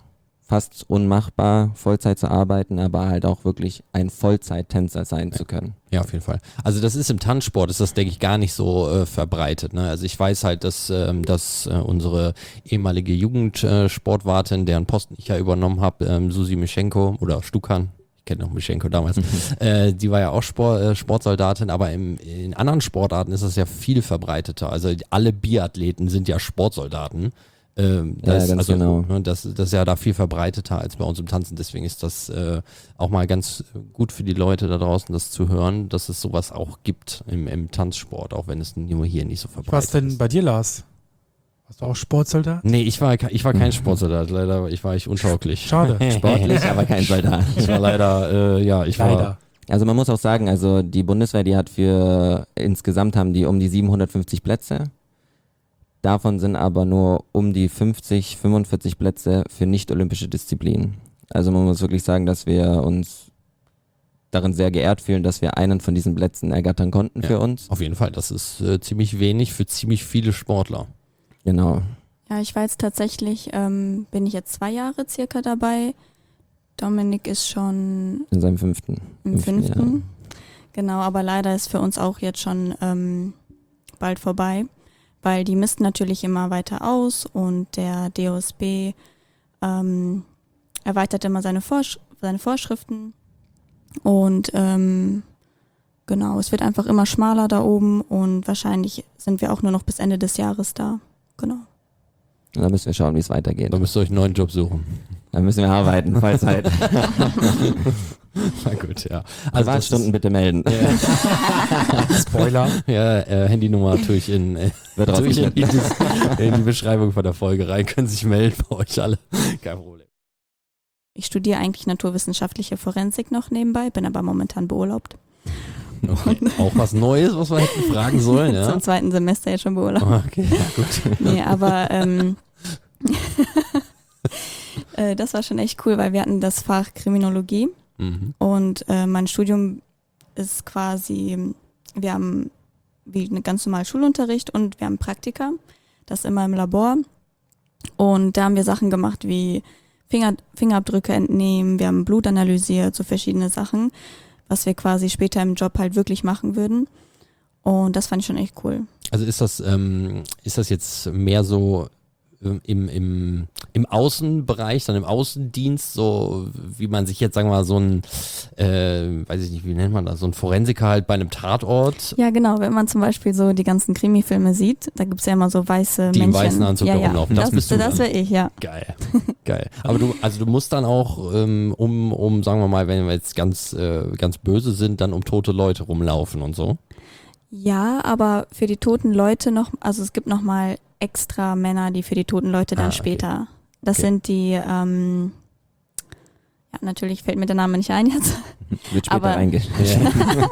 fast unmachbar, Vollzeit zu arbeiten, aber halt auch wirklich ein Vollzeit-Tänzer sein zu können. Ja, auf jeden Fall. Also das ist im Tanzsport, ist das, denke ich, gar nicht so äh, verbreitet. Ne? Also ich weiß halt, dass, ähm, dass äh, unsere ehemalige Jugendsportwartin, äh, deren Posten ich ja übernommen habe, ähm, Susi Mischenko oder Stukan, ich kenne noch Mischenko damals, äh, die war ja auch Sport, äh, Sportsoldatin, aber im, in anderen Sportarten ist das ja viel verbreiteter. Also alle Biathleten sind ja Sportsoldaten. Ähm, das, ja, ganz also, genau. ne, das, das ist ja da viel verbreiteter als bei uns im Tanzen. Deswegen ist das äh, auch mal ganz gut für die Leute da draußen, das zu hören, dass es sowas auch gibt im, im Tanzsport, auch wenn es nur hier nicht so verbreitet Was denn ist. bei dir, Lars? Warst du auch Sportsoldat? Nee, ich war, ich war kein Sportsoldat, leider. Ich war ich untauglich. Schade. Sportlich, aber kein Soldat. Ich war leider, äh, ja, ich war. Leider. Also man muss auch sagen, also die Bundeswehr, die hat für, insgesamt haben die um die siebenhundertfünfzig Plätze. Davon sind aber nur um die fünfzig, fünfundvierzig Plätze für nicht-olympische Disziplinen. Also man muss wirklich sagen, dass wir uns darin sehr geehrt fühlen, dass wir einen von diesen Plätzen ergattern konnten Ja, für uns. Auf jeden Fall, das ist äh, ziemlich wenig für ziemlich viele Sportler. Genau. Ja, ich war jetzt tatsächlich, ähm, bin ich jetzt zwei Jahre circa dabei. Dominik ist schon In seinem fünften. im fünften fünften. Jahr. Genau, aber leider ist für uns auch jetzt schon ähm, bald vorbei, weil die missten natürlich immer weiter aus und der D O S B ähm, erweitert immer seine, Vorsch- seine Vorschriften und ähm, genau, es wird einfach immer schmaler da oben und wahrscheinlich sind wir auch nur noch bis Ende des Jahres da. Genau. Und dann müssen wir schauen, wie es weitergeht. Da müsst ihr euch einen neuen Job suchen. Dann müssen wir arbeiten, Vollzeit. Na gut, ja. Also das Stunden ist- bitte melden. Spoiler. Ja, äh, Handynummer tue ich in, äh, Wird tue ich in, die, rausgeschnitten. in die Beschreibung von der Folge rein. Können sich melden bei euch alle. Kein Problem. Ich studiere eigentlich naturwissenschaftliche Forensik noch nebenbei, bin aber momentan beurlaubt. Okay. Auch was Neues, was wir hätten fragen sollen, ja? Zum zweiten Semester jetzt schon beurlaubt. Okay, ja, gut. Nee, aber ähm, äh, das war schon echt cool, weil wir hatten das Fach Kriminologie Mhm. und äh, mein Studium ist quasi, wir haben wie eine ganz normale Schulunterricht und wir haben Praktika, das immer im Labor und da haben wir Sachen gemacht wie Finger, Fingerabdrücke entnehmen, wir haben Blut analysiert, so verschiedene Sachen, was wir quasi später im Job halt wirklich machen würden und das fand ich schon echt cool. Also ist das, ähm, ist das jetzt mehr so ähm, im, im, im Außenbereich, dann im Außendienst, so wie man sich jetzt, sagen wir mal, so ein, äh, weiß ich nicht, wie nennt man das, so ein Forensiker halt bei einem Tatort, Ja, genau. Wenn man zum Beispiel so die ganzen Krimi-Filme sieht, da gibt's ja immer so weiße die im Männchen. weißen Anzug ja, ja. herumlaufen. Das Das, bist du das dann. wäre ich, ja. Geil, geil. Aber du, also du musst dann auch, ähm, um, um, sagen wir mal, wenn wir jetzt ganz, äh, ganz böse sind, dann um tote Leute rumlaufen und so. Ja, aber für die toten Leute noch, also es gibt noch mal extra Männer, die für die toten Leute dann Ah, okay. später. Das Okay. sind die, ähm, ja, natürlich fällt mir der Name nicht ein jetzt. Wird später Aber- reingeschnitten.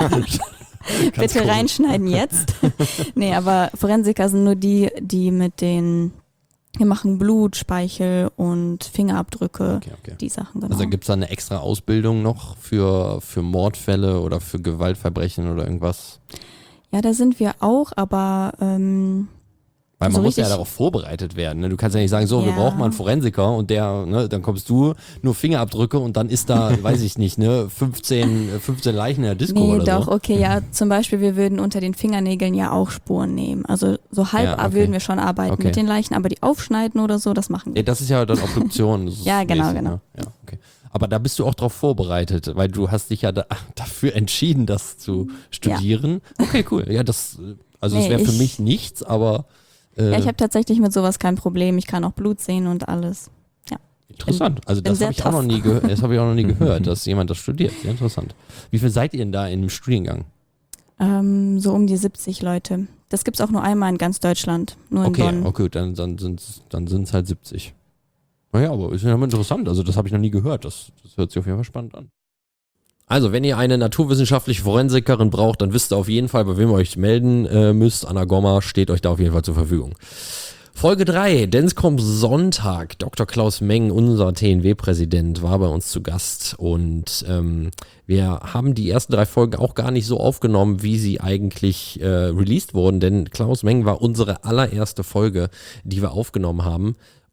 Bitte komisch. reinschneiden jetzt. Nee, aber Forensiker sind nur die, die mit den, wir machen Blut, Speichel und Fingerabdrücke, Okay, okay. die Sachen, genau. Also gibt es da eine extra Ausbildung noch für, für Mordfälle oder für Gewaltverbrechen oder irgendwas? Ja, da sind wir auch, aber ähm, Weil man So muss ja richtig- darauf vorbereitet werden. Ne? Du kannst ja nicht sagen, so, wir Ja. brauchen mal einen Forensiker und der, ne, dann kommst du, nur Fingerabdrücke und dann ist da, weiß ich nicht, ne, fünfzehn, fünfzehn Leichen in der Disco nee, oder doch, so. okay, ja, zum Beispiel, wir würden unter den Fingernägeln ja auch Spuren nehmen. Also so halb Ja, okay. würden wir schon arbeiten Okay. mit den Leichen, aber die aufschneiden oder so, das machen wir. Ja, das ist ja dann Obduktion. Das ist Ja, genau, mäßig, genau. Ne? Ja, okay. Aber da bist du auch drauf vorbereitet, weil du hast dich ja da, dafür entschieden, das zu studieren. Okay, cool. Ja, das, äh, also es Nee, wäre für ich- mich nichts, aber äh, Ja, ich habe tatsächlich mit sowas kein Problem. Ich kann auch Blut sehen und alles. interessant. Also bin das sehr habe ich auch noch tough. nie gehört. Das habe ich auch noch nie gehört, dass jemand das studiert. Sehr interessant. Wie viel seid ihr denn da in dem Studiengang? Ähm, so um die siebzig Leute. Das gibt's auch nur einmal in ganz Deutschland, nur in Okay, Bonn. okay, dann, dann sind es dann sind's halt siebzig. Naja, aber ist ja immer interessant. Also das habe ich noch nie gehört. Das, das hört sich auf jeden Fall spannend an. Also, wenn ihr eine naturwissenschaftliche Forensikerin braucht, dann wisst ihr auf jeden Fall, bei wem ihr euch melden äh, müsst. Anna Gommer steht euch da auf jeden Fall zur Verfügung. Folge drei, denn es kommt Sonntag. Doktor Klaus Meng, unser T N W-Präsident, war bei uns zu Gast und ähm, wir haben die ersten drei Folgen auch gar nicht so aufgenommen, wie sie eigentlich äh, released wurden, denn Klaus Meng war unsere allererste Folge, die wir aufgenommen haben.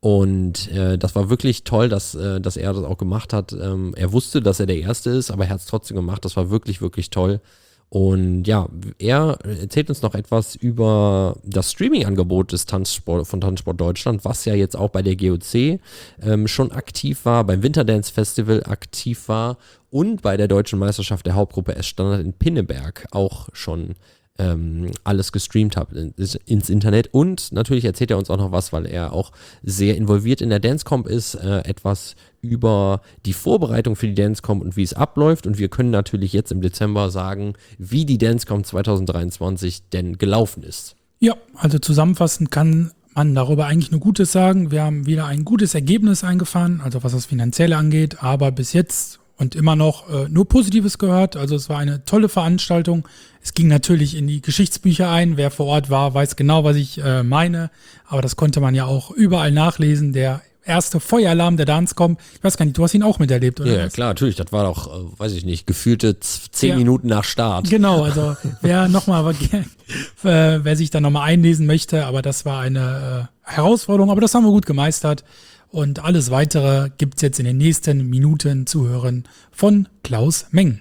Und äh, das war wirklich toll, dass, äh, dass er das auch gemacht hat. Ähm, er wusste, dass er der Erste ist, aber er hat es trotzdem gemacht. Das war wirklich, wirklich toll. Und ja, er erzählt uns noch etwas über das Streaming-Angebot des Tanzsport, von Tanzsport Deutschland, was ja jetzt auch bei der G O C ähm, schon aktiv war, beim Winterdance Festival aktiv war und bei der Deutschen Meisterschaft der Hauptgruppe S-Standard in Pinneberg auch schon ähm, alles gestreamt hat ins, ins Internet. Und natürlich erzählt er uns auch noch was, weil er auch sehr involviert in der Dancecomp ist, äh, etwas über die Vorbereitung für die Dancecomp und wie es abläuft. Und wir können natürlich jetzt im Dezember sagen, wie die Dancecomp zwanzig dreiundzwanzig denn gelaufen ist. Ja, also zusammenfassend kann man darüber eigentlich nur Gutes sagen. Wir haben wieder ein gutes Ergebnis eingefahren, also was das Finanzielle angeht, aber bis jetzt und immer noch äh, nur Positives gehört. Also es war eine tolle Veranstaltung. Es ging natürlich in die Geschichtsbücher ein. Wer vor Ort war, weiß genau, was ich äh, meine. Aber das konnte man ja auch überall nachlesen. Der erste Feueralarm der Dancecomp. Ich weiß gar nicht, du hast ihn auch miterlebt, oder? Ja, klar, natürlich. Das war doch, äh, weiß ich nicht, gefühlte z- zehn Ja. Minuten nach Start. Genau, also wer nochmal, äh, wer sich da nochmal einlesen möchte, aber das war eine äh, Herausforderung, aber das haben wir gut gemeistert. Und alles Weitere gibt es jetzt in den nächsten Minuten zu hören von Klaus Meng.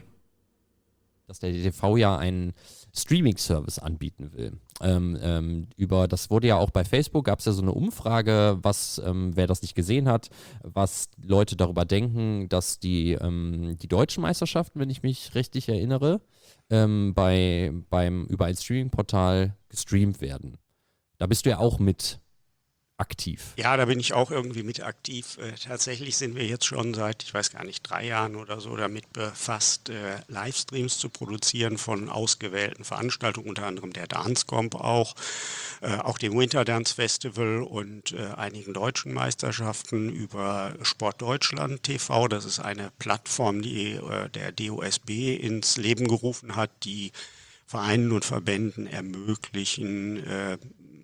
Dass der D T V ja einen Streaming-Service anbieten will. Ähm, ähm, über, das wurde ja auch bei Facebook, gab es ja so eine Umfrage, was, ähm, wer das nicht gesehen hat, was Leute darüber denken, dass die, ähm, die deutschen Meisterschaften, wenn ich mich richtig erinnere, ähm, bei, beim, über ein Streaming-Portal gestreamt werden. Da bist du ja auch mit aktiv. Ja, da bin ich auch irgendwie mit aktiv. Äh, tatsächlich sind wir jetzt schon seit, ich weiß gar nicht, drei Jahren oder so damit befasst, äh, Livestreams zu produzieren von ausgewählten Veranstaltungen, unter anderem der Dancecomp auch, äh, auch dem Winterdance Festival und äh, einigen deutschen Meisterschaften über Sport Deutschland T V. Das ist eine Plattform, die äh, der D O S B ins Leben gerufen hat, die Vereinen und Verbänden ermöglichen, äh,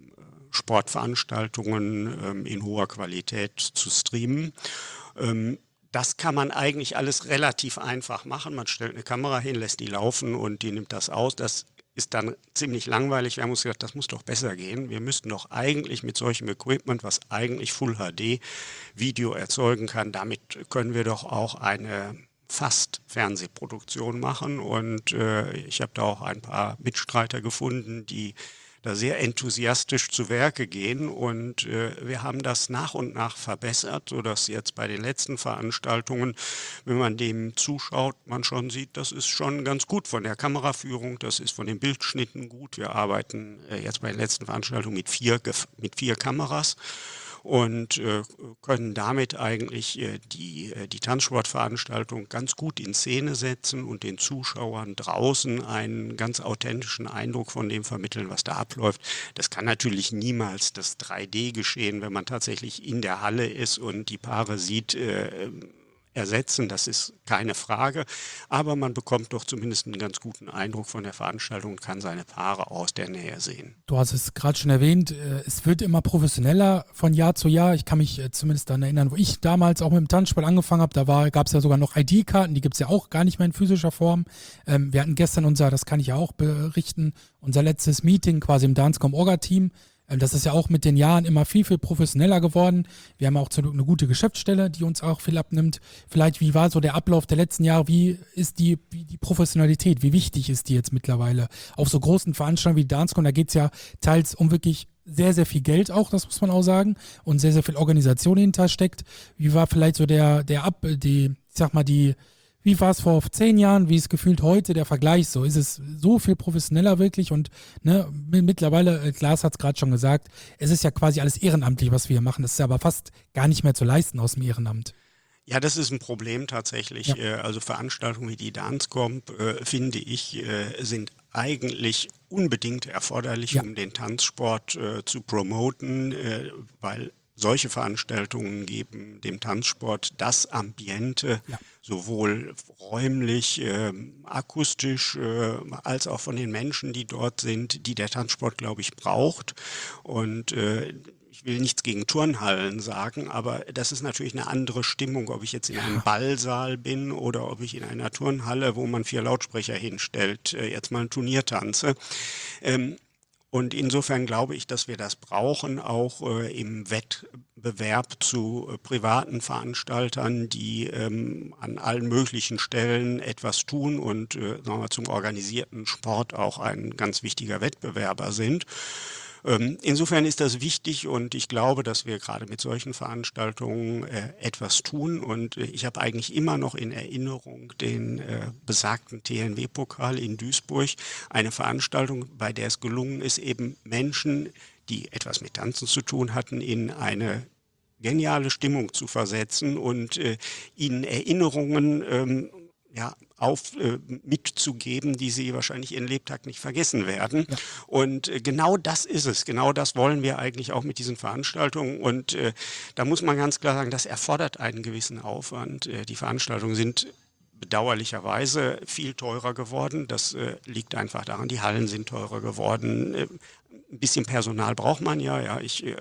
Sportveranstaltungen ähm, in hoher Qualität zu streamen. Ähm, das kann man eigentlich alles relativ einfach machen. Man stellt eine Kamera hin, lässt die laufen und die nimmt das aus. Das ist dann ziemlich langweilig. Wir haben uns gedacht, das muss doch besser gehen. Wir müssten doch eigentlich mit solchem Equipment, was eigentlich Full H D Video erzeugen kann, damit können wir doch auch eine fast Fernsehproduktion machen. Und äh, ich habe da auch ein paar Mitstreiter gefunden, die da sehr enthusiastisch zu Werke gehen und äh, wir haben das nach und nach verbessert, sodass jetzt bei den letzten Veranstaltungen, wenn man dem zuschaut, man schon sieht, das ist schon ganz gut von der Kameraführung, das ist von den Bildschnitten gut. Wir arbeiten äh, jetzt bei den letzten Veranstaltungen mit vier, mit vier Kameras und äh, können damit eigentlich äh, die, äh, die Tanzsportveranstaltung ganz gut in Szene setzen und den Zuschauern draußen einen ganz authentischen Eindruck von dem vermitteln, was da abläuft. Das kann natürlich niemals das drei D geschehen, wenn man tatsächlich in der Halle ist und die Paare sieht, äh, ersetzen, das ist keine Frage, aber man bekommt doch zumindest einen ganz guten Eindruck von der Veranstaltung und kann seine Paare aus der Nähe sehen. Du hast es gerade schon erwähnt, äh, es wird immer professioneller von Jahr zu Jahr. Ich kann mich äh, zumindest daran erinnern, wo ich damals auch mit dem Tanzsport angefangen habe, da gab es ja sogar noch I D-Karten, die gibt es ja auch gar nicht mehr in physischer Form. Ähm, wir hatten gestern unser, das kann ich ja auch berichten, unser letztes Meeting quasi im Dancecomp-Orga-Team. Das ist ja auch mit den Jahren immer viel, viel professioneller geworden. Wir haben auch zum Glück eine gute Geschäftsstelle, die uns auch viel abnimmt. Vielleicht, wie war so der Ablauf der letzten Jahre? Wie ist die, wie die Professionalität? Wie wichtig ist die jetzt mittlerweile? Auf so großen Veranstaltungen wie Dancecomp, da geht es ja teils um wirklich sehr, sehr viel Geld auch, das muss man auch sagen. Und sehr, sehr viel Organisation die hinter steckt. Wie war vielleicht so der, der Ab, die, ich sag mal, die, wie war es vor zehn Jahren, wie ist gefühlt heute der Vergleich so? Ist es so viel professioneller wirklich? Und ne, mittlerweile, Lars hat es gerade schon gesagt, es ist ja quasi alles ehrenamtlich, was wir hier machen. Das ist ja aber fast gar nicht mehr zu leisten aus dem Ehrenamt. Ja, das ist ein Problem tatsächlich. Ja. Also Veranstaltungen wie die Dancecomp, äh, finde ich, äh, sind eigentlich unbedingt erforderlich, ja. um den Tanzsport äh, zu promoten, äh, weil solche Veranstaltungen geben dem Tanzsport das Ambiente, ja. sowohl räumlich, äh, akustisch, äh, als auch von den Menschen, die dort sind, die der Tanzsport, glaube ich, braucht. Und äh, ich will nichts gegen Turnhallen sagen, aber das ist natürlich eine andere Stimmung, ob ich jetzt in einem Ballsaal bin oder ob ich in einer Turnhalle, wo man vier Lautsprecher hinstellt, äh, jetzt mal ein Turnier tanze. Ähm, Und insofern glaube ich, dass wir das brauchen, auch äh, im Wettbewerb zu äh, privaten Veranstaltern, die ähm, an allen möglichen Stellen etwas tun und äh, sagen wir mal, zum organisierten Sport auch ein ganz wichtiger Wettbewerber sind. Ähm, insofern ist das wichtig und ich glaube, dass wir gerade mit solchen Veranstaltungen äh, etwas tun. Und äh, ich habe eigentlich immer noch in Erinnerung den äh, besagten T N W-Pokal in Duisburg, eine Veranstaltung, bei der es gelungen ist, eben Menschen, die etwas mit Tanzen zu tun hatten, in eine geniale Stimmung zu versetzen und äh, ihnen Erinnerungen ähm, ja, auf, äh, mitzugeben, die sie wahrscheinlich ihren Lebtag nicht vergessen werden. Ja. Und äh, genau das ist es. Genau das wollen wir eigentlich auch mit diesen Veranstaltungen. Und äh, da muss man ganz klar sagen, das erfordert einen gewissen Aufwand. Äh, die Veranstaltungen sind bedauerlicherweise viel teurer geworden. Das äh, liegt einfach daran, die Hallen sind teurer geworden. Äh, ein bisschen Personal braucht man ja. ja ich, äh,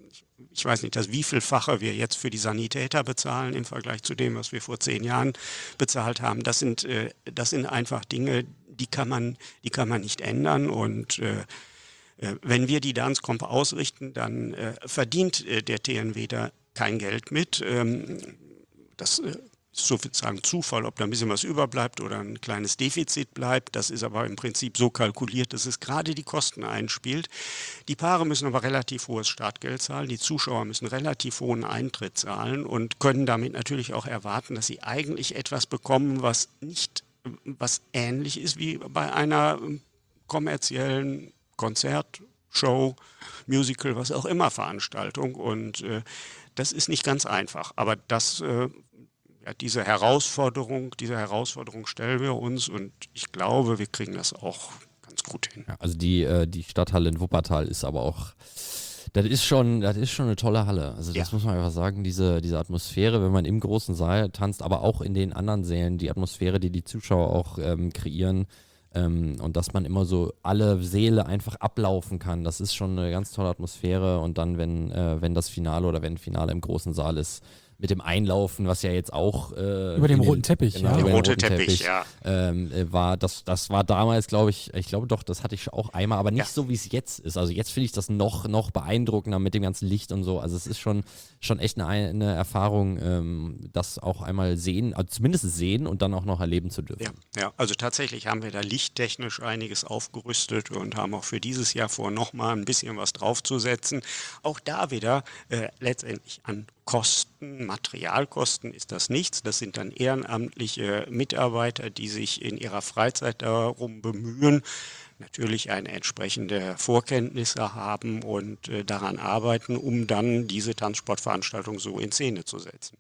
Ich weiß nicht, das wievielfache wir jetzt für die Sanitäter bezahlen im Vergleich zu dem, was wir vor zehn Jahren bezahlt haben. Das sind, äh, das sind einfach Dinge, die kann man, die kann man nicht ändern. Und äh, äh, wenn wir die Dancecomp ausrichten, dann äh, verdient äh, der T N W da kein Geld mit. Ähm, das äh, ist sozusagen Zufall, ob da ein bisschen was überbleibt oder ein kleines Defizit bleibt. Das ist aber im Prinzip so kalkuliert, dass es gerade die Kosten einspielt. Die Paare müssen aber relativ hohes Startgeld zahlen, die Zuschauer müssen relativ hohen Eintritt zahlen und können damit natürlich auch erwarten, dass sie eigentlich etwas bekommen, was nicht, was ähnlich ist wie bei einer kommerziellen Konzert, Show, Musical, was auch immer Veranstaltung. Und äh, das ist nicht ganz einfach. Aber das äh, Ja, diese Herausforderung, diese Herausforderung stellen wir uns und ich glaube, wir kriegen das auch ganz gut hin. Ja, also die, äh, die Stadthalle in Wuppertal ist aber auch, das ist schon, das ist schon eine tolle Halle. Also das ja. muss man einfach sagen, diese, diese Atmosphäre, wenn man im großen Saal tanzt, aber auch in den anderen Sälen, die Atmosphäre, die die Zuschauer auch ähm, kreieren ähm, und dass man immer so alle Säle einfach ablaufen kann, das ist schon eine ganz tolle Atmosphäre und dann, wenn, äh, wenn das Finale oder wenn ein Finale im großen Saal ist, mit dem Einlaufen, was ja jetzt auch äh, über den roten Teppich, genau, ja. Über den roten Teppich, Teppich, ja. Ähm, war das, das war damals, glaube ich, ich glaube doch, das hatte ich auch einmal, aber nicht ja. so, wie es jetzt ist. Also jetzt finde ich das noch, noch beeindruckender mit dem ganzen Licht und so. Also es ist schon, schon echt eine, eine Erfahrung, ähm, das auch einmal sehen, also zumindest sehen und dann auch noch erleben zu dürfen. Ja, ja, also tatsächlich haben wir da lichttechnisch einiges aufgerüstet und haben auch für dieses Jahr vor, nochmal ein bisschen was draufzusetzen. Auch da wieder äh, letztendlich an Kosten, Materialkosten ist das nichts. Das sind dann ehrenamtliche Mitarbeiter, die sich in ihrer Freizeit darum bemühen, natürlich eine entsprechende Vorkenntnisse haben und äh, daran arbeiten, um dann diese Tanzsportveranstaltung so in Szene zu setzen.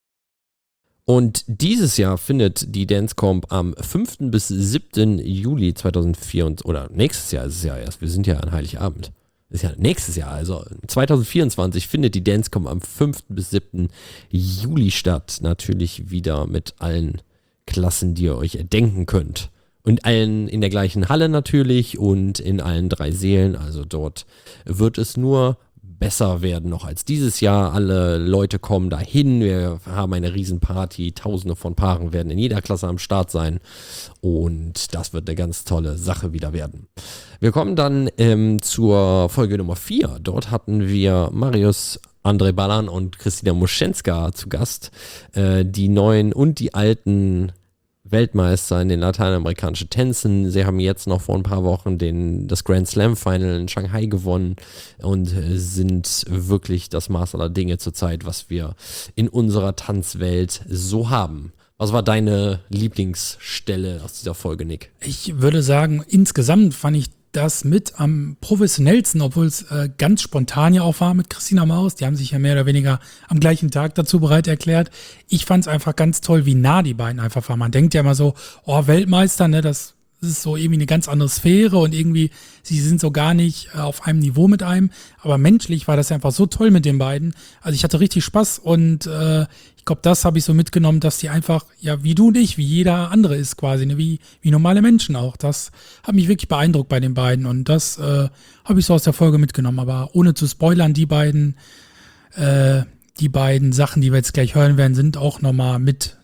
Und dieses Jahr findet die Dancecomp am fünften bis siebten Juli zweitausendvier oder nächstes Jahr ist es ja erst, wir sind ja an Heiligabend. Das ist ja nächstes Jahr, also zweitausendvierundzwanzig findet die Dancecomp am fünften bis siebten Juli statt. Natürlich wieder mit allen Klassen, die ihr euch erdenken könnt. Und allen in der gleichen Halle natürlich und in allen drei Sälen. Also dort wird es nur besser werden noch als dieses Jahr. Alle Leute kommen dahin. Wir haben eine Riesenparty. Tausende von Paaren werden in jeder Klasse am Start sein. Und das wird eine ganz tolle Sache wieder werden. Wir kommen dann ähm, zur Folge Nummer vier. Dort hatten wir Marius, André Ballan und Christina Muschenska zu Gast. Äh, die neuen und die alten Weltmeister in den lateinamerikanischen Tänzen. Sie haben jetzt noch vor ein paar Wochen den, das Grand Slam Final in Shanghai gewonnen und sind wirklich das Maß aller Dinge zurzeit, was wir in unserer Tanzwelt so haben. Was war deine Lieblingsstelle aus dieser Folge, Nick? Ich würde sagen, insgesamt fand ich das mit am professionellsten, obwohl es äh, ganz spontan ja auch war mit Christina Maus. Die haben sich ja mehr oder weniger am gleichen Tag dazu bereit erklärt. Ich fand es einfach ganz toll, wie nah die beiden einfach waren. Man denkt ja immer so, oh, Weltmeister, ne, das ist so irgendwie eine ganz andere Sphäre und irgendwie, sie sind so gar nicht äh, auf einem Niveau mit einem. Aber menschlich war das einfach so toll mit den beiden. Also ich hatte richtig Spaß und äh, ich glaube, das habe ich so mitgenommen, dass die einfach, ja, wie du und ich, wie jeder andere ist quasi, ne? wie, wie normale Menschen auch. Das hat mich wirklich beeindruckt bei den beiden und das äh, habe ich so aus der Folge mitgenommen. Aber ohne zu spoilern, die beiden, äh, die beiden Sachen, die wir jetzt gleich hören werden, sind auch nochmal mit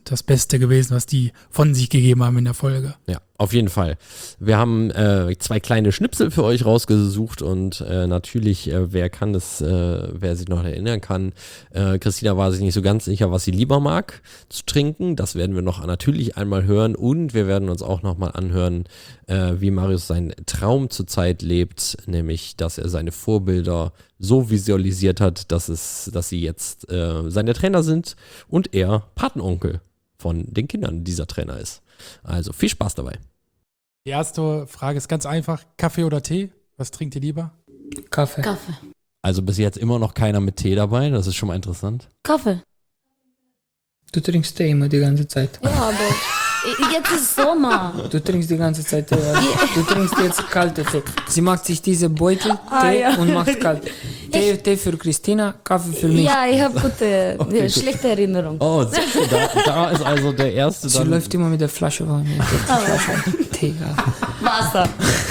das Beste gewesen, was die von sich gegeben haben in der Folge. Ja, auf jeden Fall. Wir haben äh, zwei kleine Schnipsel für euch rausgesucht und äh, natürlich, äh, wer kann das, äh, wer sich noch erinnern kann, äh, Christina war sich nicht so ganz sicher, was sie lieber mag zu trinken. Das werden wir noch natürlich einmal hören und wir werden uns auch nochmal anhören, äh, wie Marius seinen Traum zurzeit lebt, nämlich, dass er seine Vorbilder so visualisiert hat, dass es, dass sie jetzt äh, seine Trainer sind und er Patenonkel von den Kindern dieser Trainer ist. Also viel Spaß dabei. Die erste Frage ist ganz einfach. Kaffee oder Tee? Was trinkt ihr lieber? Kaffee. Kaffee. Also bis jetzt immer noch keiner mit Tee dabei, das ist schon mal interessant. Kaffee. Du trinkst Tee immer die ganze Zeit. Ja, aber jetzt ist Sommer. Du trinkst die ganze Zeit Tee. Also du trinkst jetzt kalte Tee. Sie macht sich diese Beutel Ah, Tee ja. und macht kalt. Tee, Tee für Christina, Kaffee für mich. Ja, ich habe gute, Okay, schlechte Erinnerung. Oh, sehr schön. Da, da ist also der erste Sie dann. läuft immer mit der Flasche vor mir. Flasche Tee. Ja. Wasser.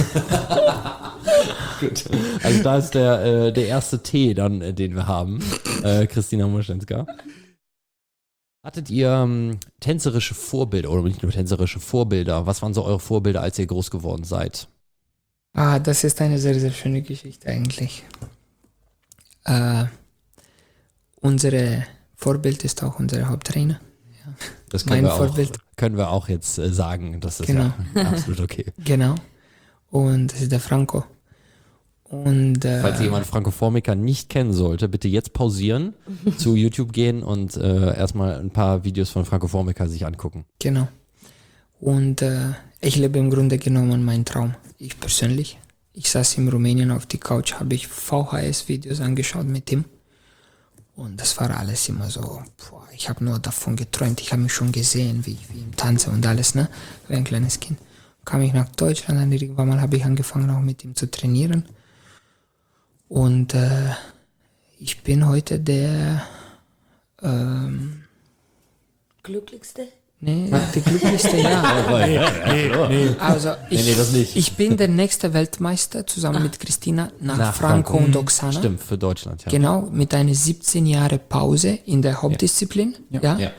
Gut. Also da ist der, äh, der erste Tee dann, äh, den wir haben. Äh, Christina Moschenska. Hattet ihr ähm, tänzerische Vorbilder oder nicht nur tänzerische Vorbilder? Was waren so eure Vorbilder, als ihr groß geworden seid? Ah, das ist eine sehr, sehr schöne Geschichte eigentlich. Äh, unsere Vorbild ist auch unser Haupttrainer. Das können, Mein wir auch, Vorbild. können wir auch jetzt äh, sagen. Das ist Genau. ja absolut okay. Genau. Und das ist der Franco. Und äh, Falls jemand Franco Formica nicht kennen sollte, bitte jetzt pausieren, zu YouTube gehen und äh, erstmal ein paar Videos von Franco Formica sich angucken. Genau. Und äh, ich lebe im Grunde genommen meinen Traum. Ich persönlich. Ich saß in Rumänien auf die Couch, habe ich V H S-Videos angeschaut mit ihm. Und das war alles immer so, boah, ich habe nur davon geträumt. Ich habe mich schon gesehen, wie ich wie ihm tanze und alles, ne? Wie ein kleines Kind. Kam ich nach Deutschland, dann irgendwann mal habe ich angefangen auch mit ihm zu trainieren. Und äh, ich bin heute der ähm, Glücklichste? Nee, der glücklichste, ja. nee, nee, Also ich, Nee, nee, das nicht. ich bin der nächste Weltmeister zusammen mit Christina nach, Nach Franco, Franco. und Oksana. Stimmt, für Deutschland, ja. Genau, mit einer siebzehn Jahre Pause in der Hauptdisziplin. Ja. Ja.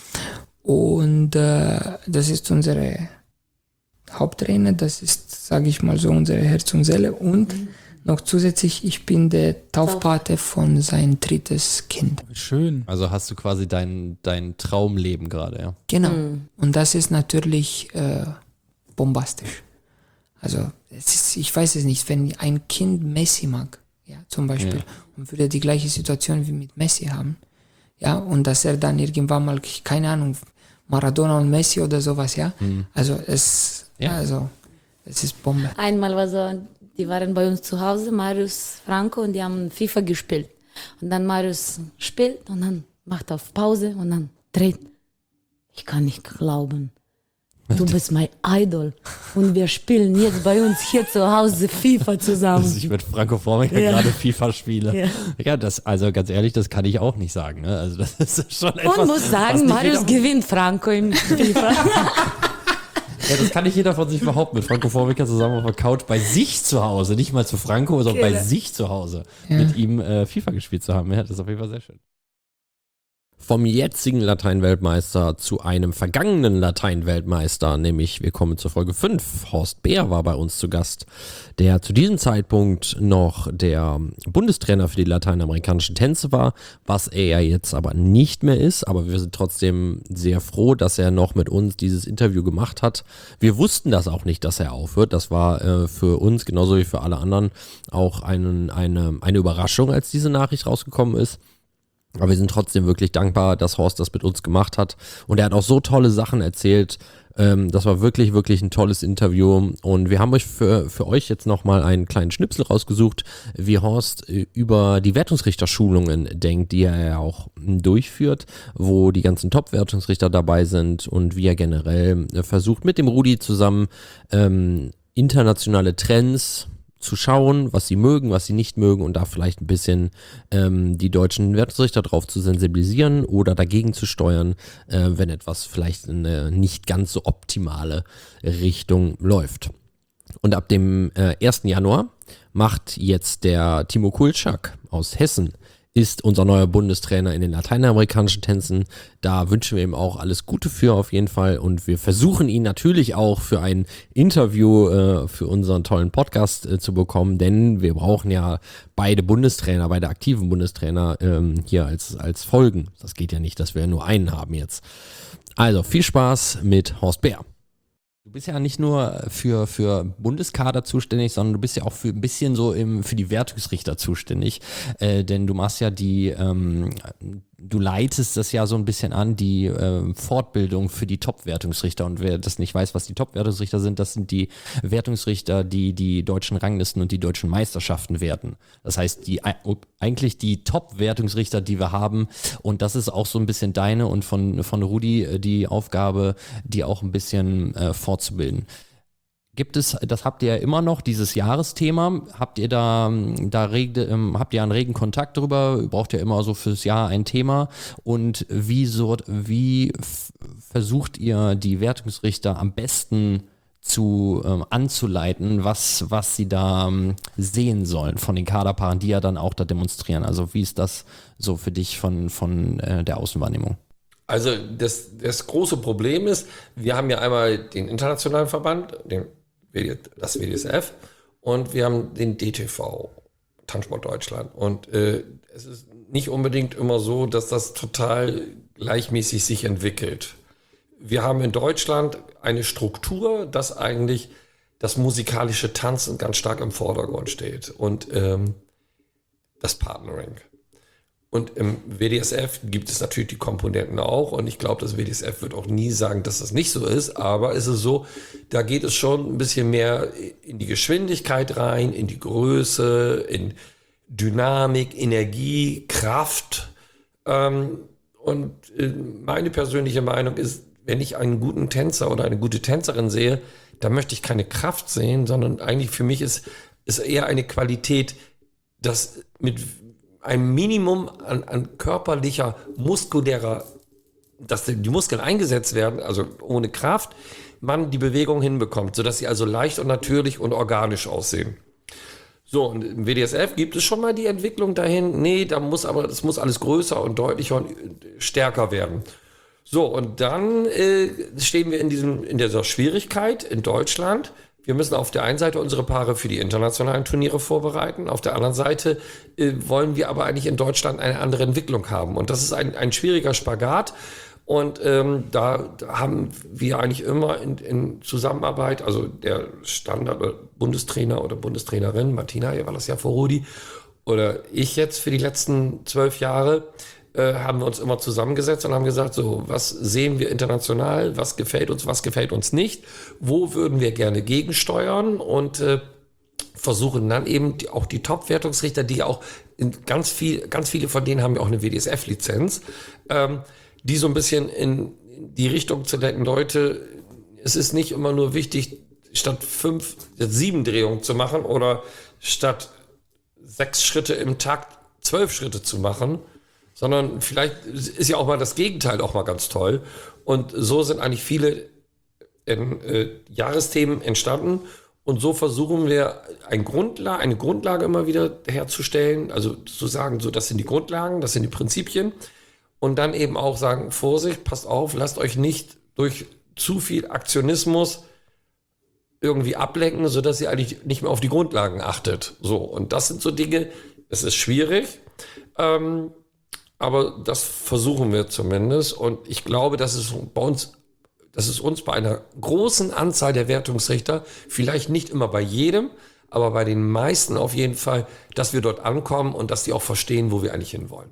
Und äh, das ist unsere Haupttrainer, das ist, sage ich mal so, unsere Herz und Seele. Und Mhm. noch zusätzlich, ich bin der Taufpate von sein drittes Kind. Schön. Also hast du quasi dein, dein Traumleben gerade, ja. Genau. Und das ist natürlich äh, bombastisch. Also es ist, ich weiß es nicht, wenn ein Kind Messi mag, ja, zum Beispiel, Ja. und würde die gleiche Situation wie mit Messi haben, ja, und dass er dann irgendwann mal, keine Ahnung, Maradona und Messi oder sowas, ja, also es, Ja. also es ist Bombe. Einmal war so, die waren bei uns zu Hause, Marius, Franco, und die haben FIFA gespielt. Und dann Marius spielt und dann macht auf Pause und dann dreht. Ich kann nicht glauben. Du bist mein Idol. Und wir spielen jetzt bei uns hier zu Hause FIFA zusammen. Dass ich mit Franco Formica Ja. gerade FIFA spiele. Ja. Ja, das, also ganz ehrlich, das kann ich auch nicht sagen. Ne? Also das ist schon etwas, Und muss was sagen, nicht Marius jeder, gewinnt Franco im FIFA. ja, das kann nicht jeder von sich behaupten, mit Franco Formica zusammen auf der Couch bei sich zu Hause, nicht mal zu Franco, sondern bei Genau. sich zu Hause Ja. mit ihm äh, FIFA gespielt zu haben. Ja, das ist auf jeden Fall sehr schön. Vom jetzigen Lateinweltmeister zu einem vergangenen Lateinweltmeister, nämlich wir kommen zur Folge fünf. Horst Beer war bei uns zu Gast, der zu diesem Zeitpunkt noch der Bundestrainer für die lateinamerikanischen Tänze war, was er ja jetzt aber nicht mehr ist. Aber wir sind trotzdem sehr froh, dass er noch mit uns dieses Interview gemacht hat. Wir wussten das auch nicht, dass er aufhört. Das war äh, für uns, genauso wie für alle anderen, auch einen, eine, eine Überraschung, als diese Nachricht rausgekommen ist. Aber wir sind trotzdem wirklich dankbar, dass Horst das mit uns gemacht hat. Und er hat auch so tolle Sachen erzählt. Ähm, das war wirklich, wirklich ein tolles Interview. Und wir haben euch für, für euch jetzt nochmal einen kleinen Schnipsel rausgesucht, wie Horst äh, über die Wertungsrichterschulungen denkt, die er ja auch m, durchführt, wo die ganzen Top-Wertungsrichter dabei sind und wie er generell äh, versucht, mit dem Rudi zusammen ähm, internationale Trends zu schauen, was sie mögen, was sie nicht mögen und da vielleicht ein bisschen ähm, die deutschen Wertungsrichter drauf zu sensibilisieren oder dagegen zu steuern, äh, wenn etwas vielleicht in eine nicht ganz so optimale Richtung läuft. Und ab dem äh, ersten Januar macht jetzt der Timo Kulczak aus Hessen ist unser neuer Bundestrainer in den lateinamerikanischen Tänzen. Da wünschen wir ihm auch alles Gute für auf jeden Fall und wir versuchen ihn natürlich auch für ein Interview äh, für unseren tollen Podcast äh, zu bekommen, denn wir brauchen ja beide Bundestrainer, beide aktiven Bundestrainer ähm, hier als, als Folgen. Das geht ja nicht, dass wir nur einen haben jetzt. Also viel Spaß mit Horst Beer. Du bist ja nicht nur für, für Bundeskader zuständig, sondern du bist ja auch für ein bisschen so im, für die Wertungsrichter zuständig, äh, denn du machst ja die, ähm, du leitest das ja so ein bisschen an, die äh, Fortbildung für die Top-Wertungsrichter und wer das nicht weiß, was die Top-Wertungsrichter sind, das sind die Wertungsrichter, die die deutschen Ranglisten und die deutschen Meisterschaften werten. Das heißt, die eigentlich die Top-Wertungsrichter, die wir haben und das ist auch so ein bisschen deine und von, von Rudi die Aufgabe, die auch ein bisschen äh, fortzubilden. Gibt es, das habt ihr ja immer noch, dieses Jahresthema, habt ihr da, da reg, ähm, habt ihr einen regen Kontakt drüber, braucht ihr immer so fürs Jahr ein Thema und wie, so, wie f- versucht ihr die Wertungsrichter am besten zu ähm, anzuleiten, was, was sie da ähm, sehen sollen von den Kaderpaaren, die ja dann auch da demonstrieren. Also wie ist das so für dich von, von äh, der Außenwahrnehmung? Also das, das große Problem ist, wir haben ja einmal den internationalen Verband, den, das W D S F und wir haben den D T V, Tanzsport Deutschland. Und äh, es ist nicht unbedingt immer so, dass das total gleichmäßig sich entwickelt. Wir haben in Deutschland eine Struktur, dass eigentlich das musikalische Tanzen ganz stark im Vordergrund steht und ähm, das Partnering. Und im W D S F gibt es natürlich die Komponenten auch und ich glaube, das W D S F wird auch nie sagen, dass das nicht so ist, aber es ist so, da geht es schon ein bisschen mehr in die Geschwindigkeit rein, in die Größe, in Dynamik, Energie, Kraft. Ähm, und äh, meine persönliche Meinung ist, wenn ich einen guten Tänzer oder eine gute Tänzerin sehe, dann möchte ich keine Kraft sehen, sondern eigentlich für mich ist, ist eher eine Qualität, dass mit ein Minimum an, an körperlicher, muskulärer, dass die Muskeln eingesetzt werden, also ohne Kraft, man die Bewegung hinbekommt, sodass sie also leicht und natürlich und organisch aussehen. So, und im W D S F gibt es schon mal die Entwicklung dahin, nee, da muss aber, das muss alles größer und deutlicher und stärker werden. So, und dann äh, stehen wir in diesem, in dieser Schwierigkeit in Deutschland. Wir müssen auf der einen Seite unsere Paare für die internationalen Turniere vorbereiten. Auf der anderen Seite äh, wollen wir aber eigentlich in Deutschland eine andere Entwicklung haben. Und das ist ein, ein schwieriger Spagat. Und ähm, da, da haben wir eigentlich immer in, in Zusammenarbeit, also der Standard-Bundestrainer oder Bundestrainerin, Martina, hier war das ja vor Rudi, oder ich jetzt für die letzten zwölf Jahre, äh, haben wir uns immer zusammengesetzt und haben gesagt, so, was sehen wir international, was gefällt uns, was gefällt uns nicht, wo würden wir gerne gegensteuern und äh, versuchen dann eben die, auch die Top-Wertungsrichter, die auch in ganz viel, ganz viele von denen haben ja auch eine W D S F-Lizenz, ähm, die so ein bisschen in die Richtung zu lenken, Leute, es ist nicht immer nur wichtig, statt fünf, sieben Drehungen zu machen oder statt sechs Schritte im Takt zwölf Schritte zu machen, sondern vielleicht ist ja auch mal das Gegenteil auch mal ganz toll. Und so sind eigentlich viele äh, Jahresthemen entstanden. Und so versuchen wir ein Grundla- eine Grundlage immer wieder herzustellen, also zu sagen, so das sind die Grundlagen, das sind die Prinzipien. Und dann eben auch sagen, Vorsicht, passt auf, lasst euch nicht durch zu viel Aktionismus irgendwie ablenken, sodass ihr eigentlich nicht mehr auf die Grundlagen achtet. So, und das sind so Dinge, es ist schwierig, ähm, aber das versuchen wir zumindest. Und ich glaube, dass es bei uns, dass es uns bei einer großen Anzahl der Wertungsrichter, vielleicht nicht immer bei jedem, aber bei den meisten auf jeden Fall, dass wir dort ankommen und dass die auch verstehen, wo wir eigentlich hinwollen.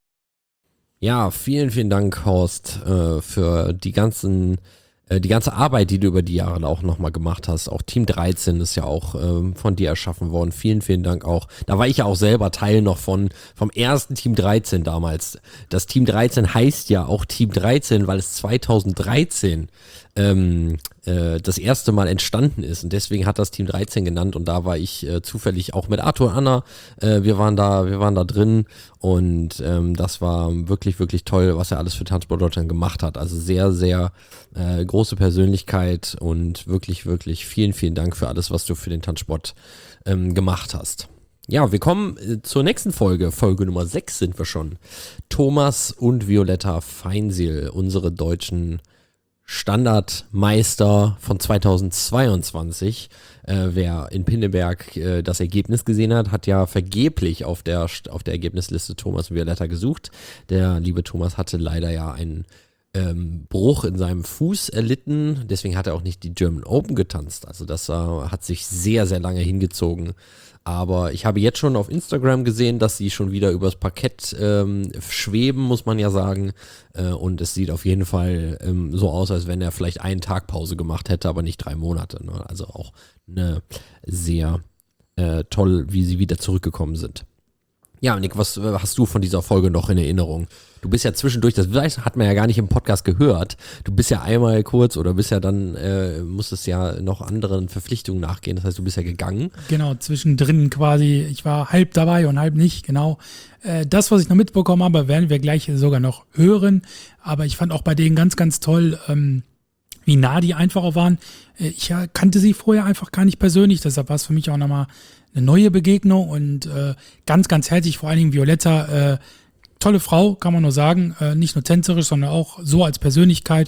Ja, vielen, vielen Dank, Horst, äh, für die ganzen, äh, die ganze Arbeit, die du über die Jahre auch nochmal gemacht hast. Auch Team dreizehn ist ja auch ähm, von dir erschaffen worden. Vielen, vielen Dank auch. Da war ich ja auch selber Teil noch von vom ersten Team dreizehn damals. Das Team dreizehn heißt ja auch Team dreizehn, weil es zweitausenddreizehn ähm, äh, das erste Mal entstanden ist und deswegen hat das Team dreizehn genannt und da war ich äh, zufällig auch mit Arthur und Anna, äh, wir waren da, wir waren da drin und ähm, das war wirklich, wirklich toll, was er alles für Tanzsport Deutschland gemacht hat, also sehr, sehr äh, große Persönlichkeit und wirklich, wirklich vielen, vielen Dank für alles, was du für den Tanzsport ähm, gemacht hast. Ja, wir kommen äh, zur nächsten Folge. Folge Nummer sechs sind wir schon. Thomas und Violetta Feinsiel, unsere deutschen Standardmeister von zweitausendzweiundzwanzig. Äh, wer in Pinneberg äh, das Ergebnis gesehen hat, hat ja vergeblich auf der, auf der Ergebnisliste Thomas und Violetta gesucht. Der liebe Thomas hatte leider ja einen ähm, Bruch in seinem Fuß erlitten. Deswegen hat er auch nicht die German Open getanzt. Also das äh, hat sich sehr, sehr lange hingezogen. Aber ich habe jetzt schon auf Instagram gesehen, dass sie schon wieder übers Parkett ähm, schweben, muss man ja sagen. Äh, und es sieht auf jeden Fall ähm, so aus, als wenn er vielleicht einen Tag Pause gemacht hätte, aber nicht drei Monate. Ne? Also auch eine sehr äh, toll, wie sie wieder zurückgekommen sind. Ja, Nick, was äh, hast du von dieser Folge noch in Erinnerung? Du bist ja zwischendurch, das hat man ja gar nicht im Podcast gehört, du bist ja einmal kurz oder bist ja dann, äh, musstest ja noch anderen Verpflichtungen nachgehen, das heißt, du bist ja gegangen. Genau, zwischendrin quasi, ich war halb dabei und halb nicht, genau. Äh, das, was ich noch mitbekommen habe, werden wir gleich sogar noch hören, aber ich fand auch bei denen ganz, ganz toll, ähm, wie nah die einfach auch waren. Äh, ich ja, kannte sie vorher einfach gar nicht persönlich, deshalb war es für mich auch nochmal eine neue Begegnung und äh, ganz, ganz herzlich, vor allen Dingen Violetta, äh, tolle Frau, kann man nur sagen, äh, nicht nur tänzerisch, sondern auch so als Persönlichkeit.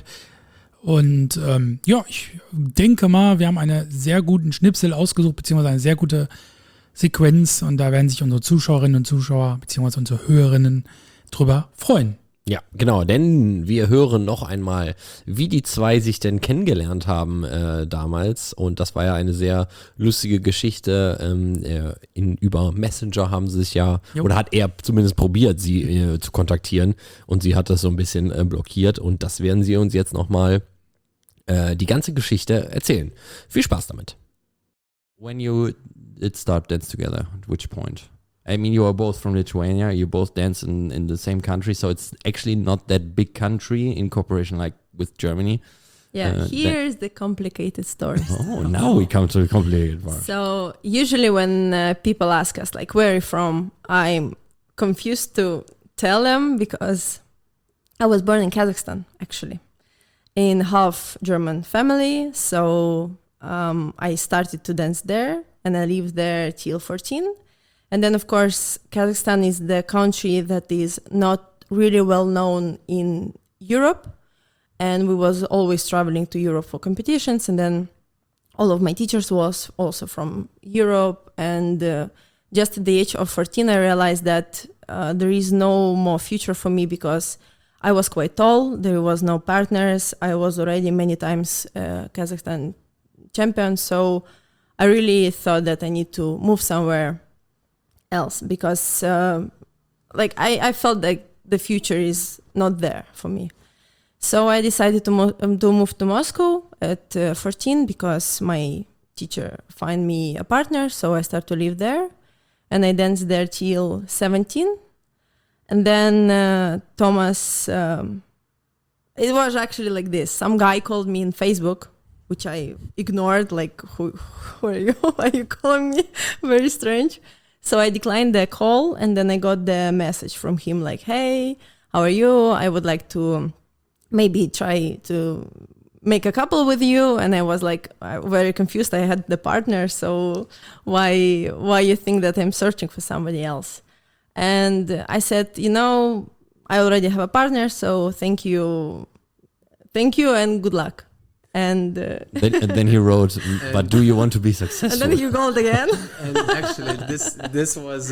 Und ähm, ja, ich denke mal, wir haben einen sehr guten Schnipsel ausgesucht, beziehungsweise eine sehr gute Sequenz und da werden sich unsere Zuschauerinnen und Zuschauer, beziehungsweise unsere Hörerinnen drüber freuen. Ja, genau, denn wir hören noch einmal, wie die zwei sich denn kennengelernt haben äh, damals und das war ja eine sehr lustige Geschichte, ähm, äh, in, über Messenger haben sie sich ja, jo. oder hat er zumindest probiert, sie äh, zu kontaktieren und sie hat das so ein bisschen äh, blockiert und das werden sie uns jetzt nochmal äh, die ganze Geschichte erzählen. Viel Spaß damit. When you did start dance together, at which point? I mean, you are both from Lithuania, you both dance in, in the same country, so it's actually not that big country in cooperation like with Germany. Yeah, uh, here's the complicated story. Oh, now we come to the complicated part. So usually when uh, people ask us, like, where are you from? I'm confused to tell them because I was born in Kazakhstan, actually, in half German family. So um, I started to dance there and I lived there till fourteen. And then, of course, Kazakhstan is the country that is not really well known in Europe. And we was always traveling to Europe for competitions. And then all of my teachers was also from Europe. And uh, just at the age of fourteen, I realized that uh, there is no more future for me because I was quite tall. There was no partners. I was already many times uh, Kazakhstan champion. So I really thought that I need to move somewhere else because uh, like I, I felt like the future is not there for me. So I decided to, mo- um, to move to Moscow at uh, fourteen because my teacher found me a partner, so I started to live there and I danced there till seventeen. And then uh, Thomas, um, it was actually like this. Some guy called me in Facebook, which I ignored, like, who, who are you? Why are you calling me? Very strange. So I declined the call and then I got the message from him like, hey, how are you? I would like to maybe try to make a couple with you. And I was like very confused. I had the partner. So why, why you think that I'm searching for somebody else? And I said, you know, I already have a partner. So thank you. Thank you and good luck. And, uh, then, and then he wrote, but do you want to be successful? And then he called again. And actually, this this was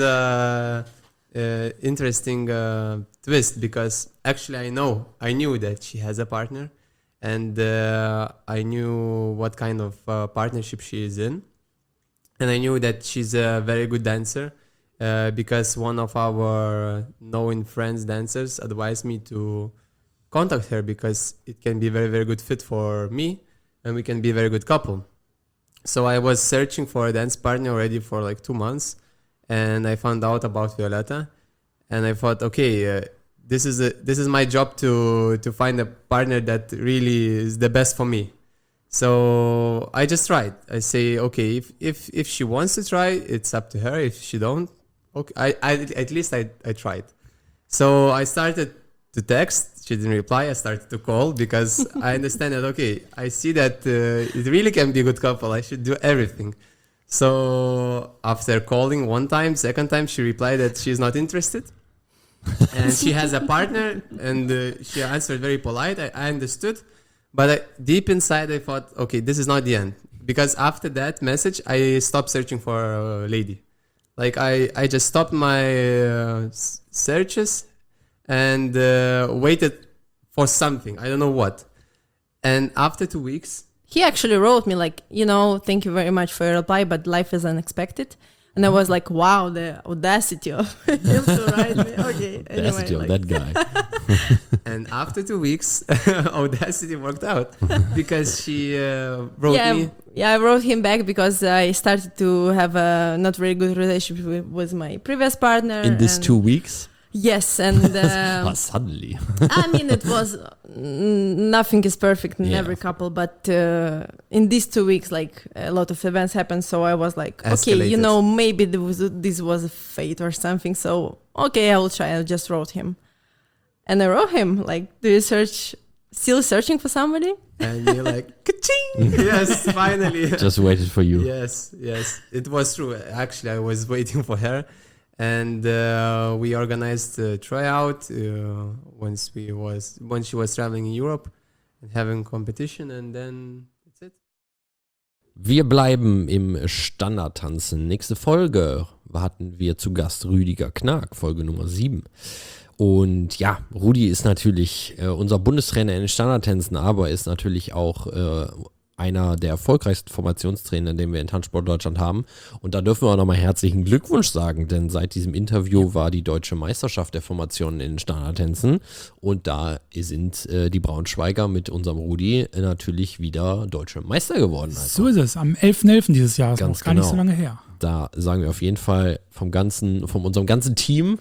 a uh, uh, interesting uh, twist because actually I know, I knew that she has a partner and uh, I knew what kind of uh, partnership she is in. And I knew that she's a very good dancer uh, because one of our known friends dancers advised me to contact her because it can be a very, very good fit for me and we can be a very good couple. So I was searching for a dance partner already for like two months and I found out about Violetta and I thought, okay, uh, this is a, this is my job to, to find a partner that really is the best for me. So I just tried. I say, okay, if, if, if she wants to try, it's up to her. If she don't, okay, I, I at least I, I tried. So I started to text, she didn't reply, I started to call because I understand that, okay, I see that uh, it really can be a good couple, I should do everything. So after calling one time, second time, she replied that she's not interested. And she has a partner, and uh, she answered very polite. I, I understood. But I, deep inside, I thought, okay, this is not the end. Because after that message, I stopped searching for a lady. Like, I, I just stopped my uh, searches and uh, waited for something. I don't know what. And after two weeks... He actually wrote me like, you know, thank you very much for your reply, but life is unexpected. And I was like, wow, the audacity of him to write me. Okay, anyway. Audacity like. of that guy. And after two weeks, audacity worked out because she uh, wrote yeah, me. Yeah, I wrote him back because I started to have a not very good relationship with, with my previous partner. In these two weeks? Yes, and uh, oh, suddenly. I mean, it was mm, nothing is perfect in Yeah. every couple, but uh, in these two weeks, like a lot of events happened. So I was like, okay, you Escalated. know, maybe there was a, this was a fate or something. So okay, I will try. I just wrote him, and I wrote him like, do you search? Still searching for somebody? And you're like, ka-ching! Yes, finally. Just waited for you. Yes, yes. It was true. Actually, I was waiting for her. And uh, we organized a tryout uh, once we was when she was traveling in Europe and having competition, and then that's it. Wir bleiben im Standardtanzen. Nächste Folge hatten wir zu Gast Rüdiger Knag, Folge Nummer sieben. Und ja, Rudi ist natürlich äh, unser Bundestrainer in den Standardtänzen, aber ist natürlich auch äh, einer der erfolgreichsten Formationstrainer, den wir in Tanzsport Deutschland haben. Und da dürfen wir auch nochmal herzlichen Glückwunsch sagen, denn seit diesem Interview war die deutsche Meisterschaft der Formationen in den Standardtänzen. Und da sind äh, die Braunschweiger mit unserem Rudi natürlich wieder deutsche Meister geworden. Also. So ist es, am elften elften dieses Jahres, Ganz noch gar nicht genau. so lange her. Da sagen wir auf jeden Fall vom ganzen, von unserem ganzen Team,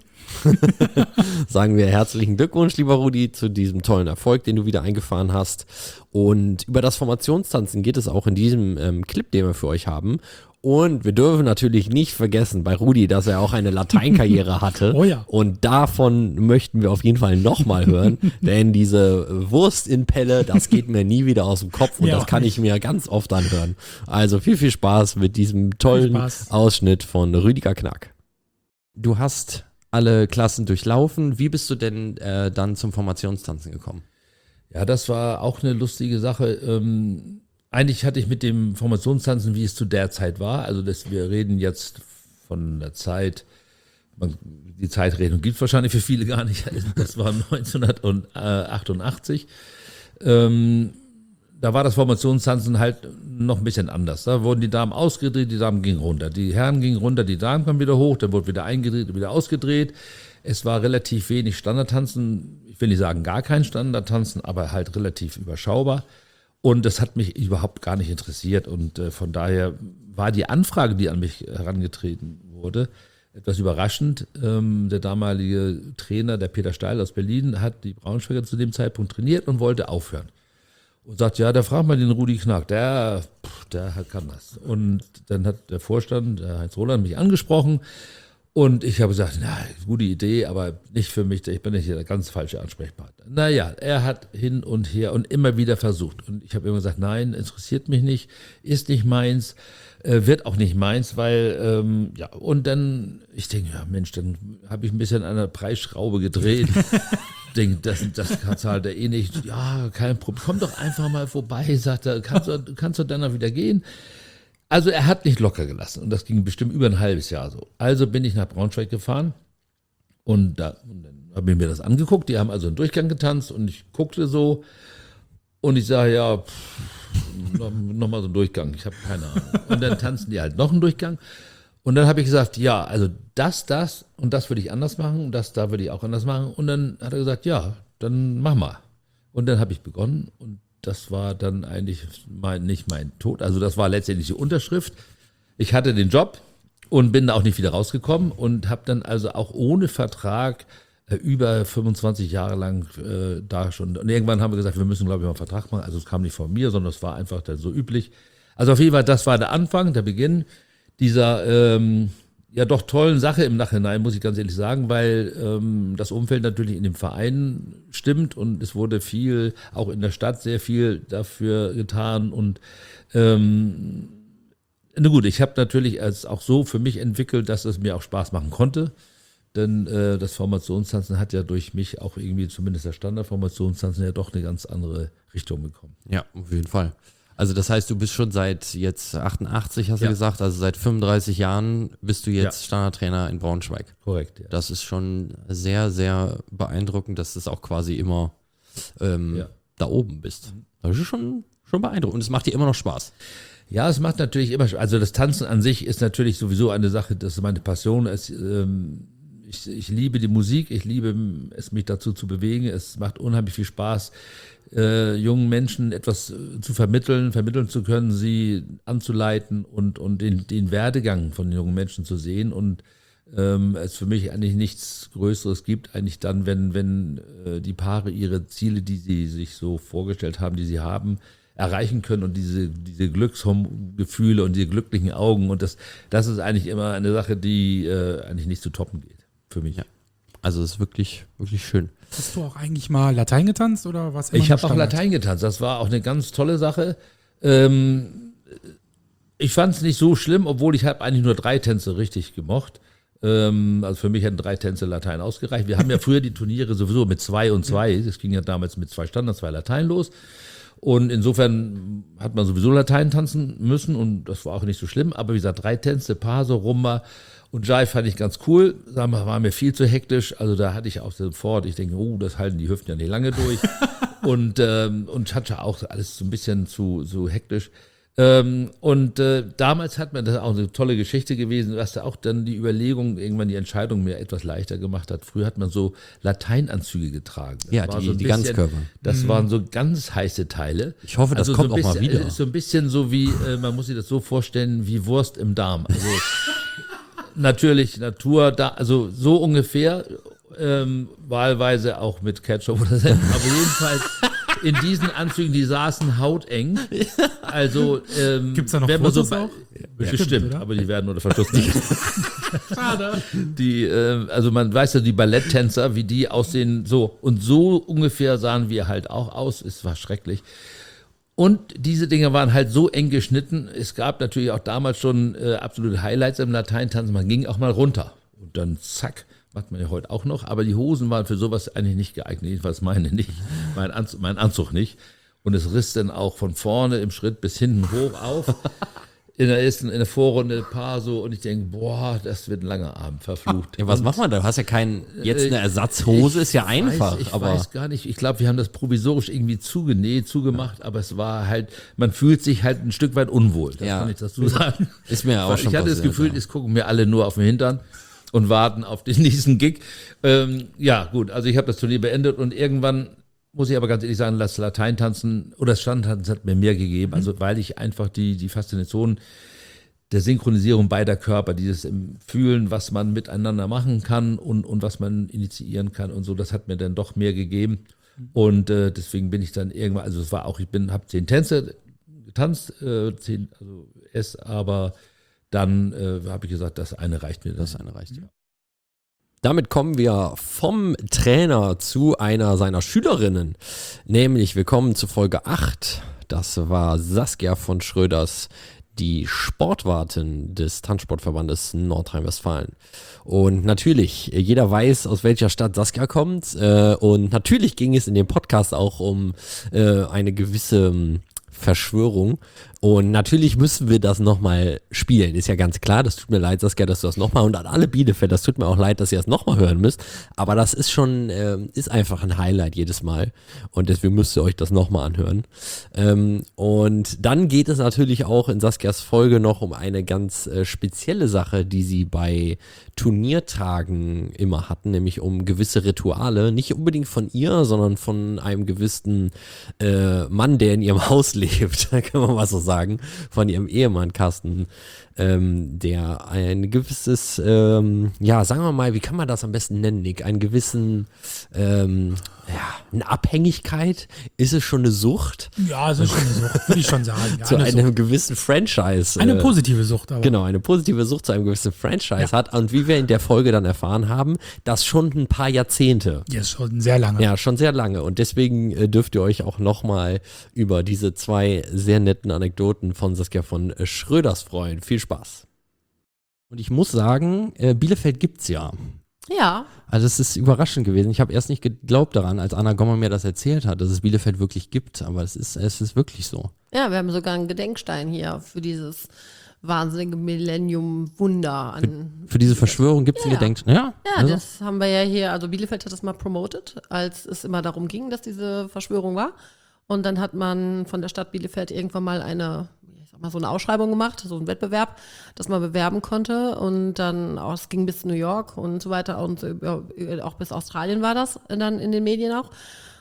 sagen wir herzlichen Glückwunsch, lieber Rudi, zu diesem tollen Erfolg, den du wieder eingefahren hast. Und über das Formationstanzen geht es auch in diesem ähm, Clip, den wir für euch haben. Und wir dürfen natürlich nicht vergessen bei Rudi, dass er auch eine Lateinkarriere hatte. Oh ja. Und davon möchten wir auf jeden Fall nochmal hören, denn diese Wurst in Pelle, das geht mir nie wieder aus dem Kopf und Ja, das kann nicht. ich mir ganz oft anhören. Also viel, viel Spaß mit diesem tollen Spaß. Ausschnitt von Rüdiger Knack. Du hast alle Klassen durchlaufen. Wie bist du denn äh, dann zum Formationstanzen gekommen? Ja, das war auch eine lustige Sache. Ähm, eigentlich hatte ich mit dem Formationstanzen, wie es zu der Zeit war, also das, wir reden jetzt von der Zeit, man, die Zeitrechnung gibt es wahrscheinlich für viele gar nicht, das war neunzehnhundertachtundachtzig. Ähm, da war das Formationstanzen halt noch ein bisschen anders. Da wurden die Damen ausgedreht, die Damen gingen runter. Die Herren gingen runter, die Damen kamen wieder hoch, dann wurde wieder eingedreht und wieder ausgedreht. Es war relativ wenig Standardtanzen, ich will nicht sagen gar kein Standardtanzen, aber halt relativ überschaubar. Und das hat mich überhaupt gar nicht interessiert. Und äh, von daher war die Anfrage, die an mich herangetreten wurde, etwas überraschend. Ähm, der damalige Trainer, der Peter Steil aus Berlin, hat die Braunschweiger zu dem Zeitpunkt trainiert und wollte aufhören. Und sagt, ja, da fragt mal den Rudi Knack, der, der kann das. Und dann hat der Vorstand, der Heinz Roland, mich angesprochen. Und ich habe gesagt, na, gute Idee, aber nicht für mich, ich bin nicht der ganz falsche Ansprechpartner. Naja, er hat hin und her und immer wieder versucht. Und ich habe immer gesagt, nein, interessiert mich nicht, ist nicht meins, äh, wird auch nicht meins, weil, ähm, ja, und dann, ich denke, ja Mensch, dann habe ich ein bisschen an der Preisschraube gedreht. Denke, das, das zahlt er eh nicht. Ja, kein Problem, komm doch einfach mal vorbei, sagt er, kannst du, kannst du dann auch wieder gehen? Also er hat nicht locker gelassen und das ging bestimmt über ein halbes Jahr so. Also bin ich nach Braunschweig gefahren und, da, und dann habe ich mir das angeguckt. Die haben also einen Durchgang getanzt und ich guckte so und ich sage, ja, pff, noch, noch mal so einen Durchgang, ich habe keine Ahnung. Und dann tanzen die halt noch einen Durchgang und dann habe ich gesagt, ja, also das, das und das würde ich anders machen und das da würde ich auch anders machen. Und dann hat er gesagt, ja, dann mach mal. Und dann habe ich begonnen und das war dann eigentlich mein, nicht mein Tod. Also das war letztendlich die Unterschrift. Ich hatte den Job und bin da auch nicht wieder rausgekommen und habe dann also auch ohne Vertrag äh, über fünfundzwanzig Jahre lang äh, da schon. Und irgendwann haben wir gesagt, wir müssen, glaube ich, mal einen Vertrag machen. Also es kam nicht von mir, sondern es war einfach dann so üblich. Also auf jeden Fall, das war der Anfang, der Beginn dieser ähm, ja doch tollen Sache im Nachhinein, muss ich ganz ehrlich sagen, weil ähm, das Umfeld natürlich in dem Verein stimmt und es wurde viel, auch in der Stadt sehr viel dafür getan und ähm, na gut, ich habe natürlich es auch so für mich entwickelt, dass es mir auch Spaß machen konnte. Denn äh, das Formationstanzen hat ja durch mich auch irgendwie, zumindest der Standardformationstanzen, ja doch eine ganz andere Richtung bekommen. Ja, auf jeden Fall. Also das heißt, du bist schon seit jetzt achtundachtzig, hast ja. du gesagt, also seit fünfunddreißig Jahren bist du jetzt ja. Standardtrainer in Braunschweig. Korrekt, ja. Das ist schon sehr, sehr beeindruckend, dass du auch quasi immer ähm, ja. da oben bist. Das ist schon, schon beeindruckend und es macht dir immer noch Spaß. Ja, es macht natürlich immer Spaß. Also das Tanzen an sich ist natürlich sowieso eine Sache, das ist meine Passion. Es, ähm, ich, ich liebe die Musik, ich liebe es, mich dazu zu bewegen. Es macht unheimlich viel Spaß, äh, jungen Menschen etwas äh, zu vermitteln, vermitteln zu können, sie anzuleiten und, und den, den Werdegang von jungen Menschen zu sehen. Und ähm, es für mich eigentlich nichts Größeres gibt, eigentlich dann, wenn, wenn äh, die Paare ihre Ziele, die sie sich so vorgestellt haben, die sie haben, erreichen können und diese, diese Glücksgefühle und diese glücklichen Augen. Und das, das ist eigentlich immer eine Sache, die äh, eigentlich nicht zu toppen geht für mich. Ja. Also es ist wirklich, wirklich schön. Hast du auch eigentlich mal Latein getanzt oder was? Ich habe auch Latein getanzt. Das war auch eine ganz tolle Sache. Ähm, ich fand es nicht so schlimm, obwohl ich habe eigentlich nur drei Tänze richtig gemocht. Ähm, also für mich hätten drei Tänze Latein ausgereicht. Wir haben ja früher die Turniere sowieso mit zwei und zwei. Das ging ja damals mit zwei Standard, zwei Latein los. Und insofern hat man sowieso Latein tanzen müssen und das war auch nicht so schlimm. Aber wie gesagt, drei Tänze, Paso, Rumba und Jive fand ich ganz cool. Sagen wir, war mir viel zu hektisch. Also da hatte ich auch sofort, ich denke, oh, das halten die Hüften ja nicht lange durch. und ähm, und Cha-Cha auch alles so ein bisschen zu, zu hektisch. Ähm, und äh, damals hat man, das auch eine tolle Geschichte gewesen, dass da auch dann die Überlegung, irgendwann die Entscheidung mir etwas leichter gemacht hat. Früher hat man so Lateinanzüge getragen. Das ja, war die, so ein die bisschen, Ganzkörper. Das mhm. waren so ganz heiße Teile. Ich hoffe, das also kommt so auch bisschen, mal wieder. Ist so ein bisschen so wie, äh, man muss sich das so vorstellen, wie Wurst im Darm. Also natürlich Natur, da, also so ungefähr, ähm, wahlweise auch mit Ketchup oder so, aber jedenfalls in diesen Anzügen, die saßen hauteng. Also, ähm, gibt's da noch wenn man Fotos so, auch? Bestimmt, ja, aber die werden unter Verschluss gelegt. Schade. Die, äh, also man weiß ja, die Balletttänzer, wie die aussehen, so. Und so ungefähr sahen wir halt auch aus. Es war schrecklich. Und diese Dinge waren halt so eng geschnitten. Es gab natürlich auch damals schon äh, absolute Highlights im Lateintanzen. Man ging auch mal runter. Und dann zack. Macht man ja heute auch noch, aber die Hosen waren für sowas eigentlich nicht geeignet, jedenfalls meine nicht, mein Anzug, mein Anzug nicht. Und es riss dann auch von vorne im Schritt bis hinten hoch auf. In der ersten, in der Vorrunde Paso und ich denke, boah, das wird ein langer Abend, verflucht. Ja, was und, macht man da? Du hast ja keinen, jetzt eine Ersatzhose, ist ja einfach. Weiß, ich aber weiß gar nicht, ich glaube, wir haben das provisorisch irgendwie zugenäht, zugemacht, ja. aber es war halt, man fühlt sich halt ein Stück weit unwohl, das ja. kann ich dazu sagen. Ist mir ja auch Weil schon Ich hatte passiert, das Gefühl, ja. es gucken mir alle nur auf den Hintern und warten auf den nächsten Gig. Ähm, ja, gut, also ich habe das Turnier beendet und irgendwann muss ich aber ganz ehrlich sagen, das Lateintanzen oder das Standardtanzen hat mir mehr gegeben, mhm. also weil ich einfach die, die Faszination der Synchronisierung beider Körper, dieses im Fühlen, was man miteinander machen kann und, und was man initiieren kann und so, das hat mir dann doch mehr gegeben. Mhm. Und äh, deswegen bin ich dann irgendwann, also es war auch, ich bin, habe zehn Tänze getanzt, äh, zehn, also es, aber dann äh, habe ich gesagt, das eine reicht mir. Das eine reicht, ja. Damit kommen wir vom Trainer zu einer seiner Schülerinnen. Nämlich, wir kommen zu Folge acht. Das war Saskia von Schröders, die Sportwartin des Tanzsportverbandes Nordrhein-Westfalen. Und natürlich, jeder weiß, aus welcher Stadt Saskia kommt. Und natürlich ging es in dem Podcast auch um eine gewisse Verschwörung. Und natürlich müssen wir das nochmal spielen. Ist ja ganz klar, das tut mir leid, Saskia, dass du das nochmal, und an alle Bielefeld, das tut mir auch leid, dass ihr das nochmal hören müsst. Aber das ist schon, äh, ist einfach ein Highlight jedes Mal. Und deswegen müsst ihr euch das nochmal anhören. Ähm, und dann geht es natürlich auch in Saskias Folge noch um eine ganz äh, spezielle Sache, die sie bei Turniertagen immer hatten, nämlich um gewisse Rituale. Nicht unbedingt von ihr, sondern von einem gewissen äh, Mann, der in ihrem Haus lebt. Da kann man mal so sagen. Von ihrem Ehemann Carsten, ähm, der ein gewisses, ähm, ja, sagen wir mal, wie kann man das am besten nennen, Nick? Einen gewissen, ähm, ja, eine Abhängigkeit? Ist es schon eine Sucht? Ja, es ist schon eine Sucht, würde ich schon sagen. Ja, zu eine einem Sucht. gewissen Franchise. Eine äh, positive Sucht aber. Genau, eine positive Sucht zu einem gewissen Franchise Ja. hat. Und wie wir in der Folge dann erfahren haben, das schon ein paar Jahrzehnte. Ja, ist schon sehr lange. Ja, schon sehr lange. Und deswegen äh, dürft ihr euch auch nochmal über diese zwei sehr netten Anekdoten von Saskia von äh, Schröders freuen. Viel Spaß. Und ich muss sagen, äh, Bielefeld gibt's ja. Ja. Also es ist überraschend gewesen. Ich habe erst nicht geglaubt daran, als Anna Gommer mir das erzählt hat, dass es Bielefeld wirklich gibt. Aber es ist, es ist wirklich so. Ja, wir haben sogar einen Gedenkstein hier für dieses wahnsinnige Millennium-Wunder. Für, für diese Verschwörung gibt es Ja. einen Gedenkstein. Ja, Ja, also. das haben wir ja hier, also Bielefeld hat das mal promoted, als es immer darum ging, dass diese Verschwörung war. Und dann hat man von der Stadt Bielefeld irgendwann mal eine, ich sag mal, so eine Ausschreibung gemacht, so einen Wettbewerb, dass man bewerben konnte. Und dann auch, es ging bis New York und so weiter und so, ja, auch bis Australien war das dann in den Medien auch.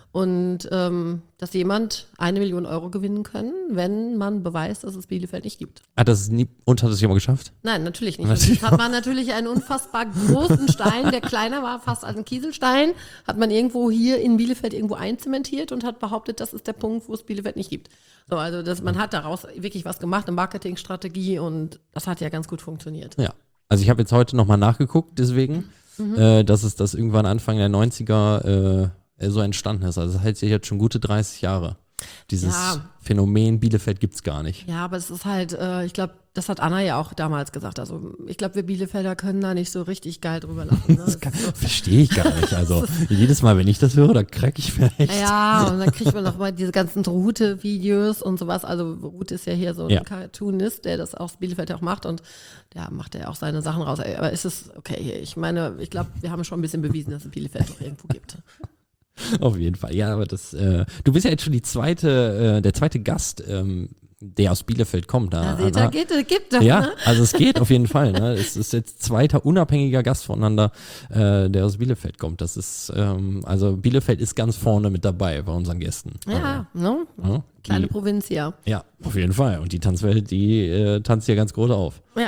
Und ähm, dass jemand eine Million Euro gewinnen können, wenn man beweist, dass es Bielefeld nicht gibt. Hat das nie, und hat das jemand geschafft? Nein, natürlich nicht. Und Natürlich jetzt hat man natürlich einen unfassbar großen Stein, der kleiner war, fast als ein Kieselstein, hat man irgendwo hier in Bielefeld irgendwo einzementiert und hat behauptet, das ist der Punkt, wo es Bielefeld nicht gibt. So, also das, man hat daraus wirklich was gemacht, eine Marketingstrategie, und das hat ja ganz gut funktioniert. Ja. Also ich habe jetzt heute nochmal nachgeguckt, deswegen, Mhm. äh, dass es das irgendwann Anfang der neunziger äh, so entstanden ist. Also das hält sich jetzt schon gute dreißig Jahre. Dieses Ja. Phänomen Bielefeld gibt es gar nicht. Ja, aber es ist halt, äh, ich glaube, das hat Anna ja auch damals gesagt. Also ich glaube, wir Bielefelder können da nicht so richtig geil drüber lachen. Ne? Das kann, verstehe ich gar nicht. Also jedes Mal, wenn ich das höre, da crack ich vielleicht. Ja, und dann kriegt man noch mal diese ganzen Rute-Videos und sowas. Also Rute ist ja hier so ein Ja. Cartoonist, der das aus Bielefeld auch macht, und der macht ja auch seine Sachen raus. Aber ist es okay? Ich meine, ich glaube, wir haben schon ein bisschen bewiesen, dass es Bielefeld noch irgendwo gibt. Auf jeden Fall. Ja, aber das, äh, du bist ja jetzt schon die zweite, äh, der zweite Gast, ähm, der aus Bielefeld kommt. Da, Ja, seht ihr, Anna. geht, gibt doch, Ja, ne? also es geht auf jeden Fall. Ne? Es ist jetzt zweiter unabhängiger Gast voneinander, äh, der aus Bielefeld kommt. Das ist, ähm, also Bielefeld ist ganz vorne mit dabei bei unseren Gästen. Ja, ne? Also, ja, Kleine die, Provinz hier. Ja, auf jeden Fall. Und die Tanzwelt, die äh, tanzt ja ganz groß auf. Ja.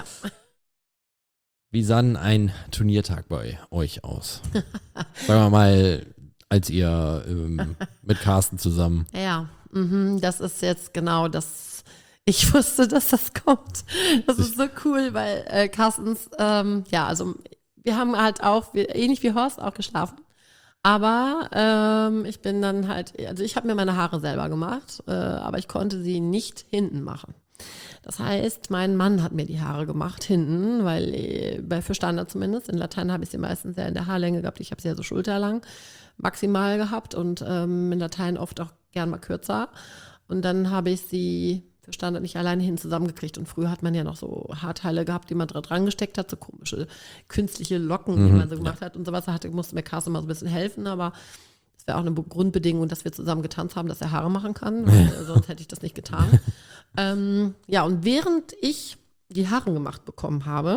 Wie sah denn ein Turniertag bei euch aus? Sagen wir mal, als ihr ähm, mit Carsten zusammen. Ja, mhm, das ist jetzt genau das. Ich wusste, dass das kommt. Das ist so cool, weil äh, Carstens, ähm, ja, also wir haben halt auch, wir, ähnlich wie Horst, auch geschlafen. Aber ähm, ich bin dann halt, also ich habe mir meine Haare selber gemacht, äh, aber ich konnte sie nicht hinten machen. Das heißt, mein Mann hat mir die Haare gemacht hinten, weil äh, bei für Standard zumindest, in Latein habe ich sie meistens ja in der Haarlänge gehabt, ich habe sie ja so schulterlang maximal gehabt und ähm, in Latein oft auch gern mal kürzer. Und dann habe ich sie für Standard nicht alleine hin zusammengekriegt. Und früher hat man ja noch so Haarteile gehabt, die man da dran gesteckt hat, so komische künstliche Locken, die Mhm, man so gemacht hat und sowas. Da hatte, musste mir Carsten mal so ein bisschen helfen, aber das wäre auch eine Be- Grundbedingung, dass wir zusammen getanzt haben, dass er Haare machen kann, weil, äh, sonst hätte ich das nicht getan. ähm, ja, und während ich die Haare gemacht bekommen habe,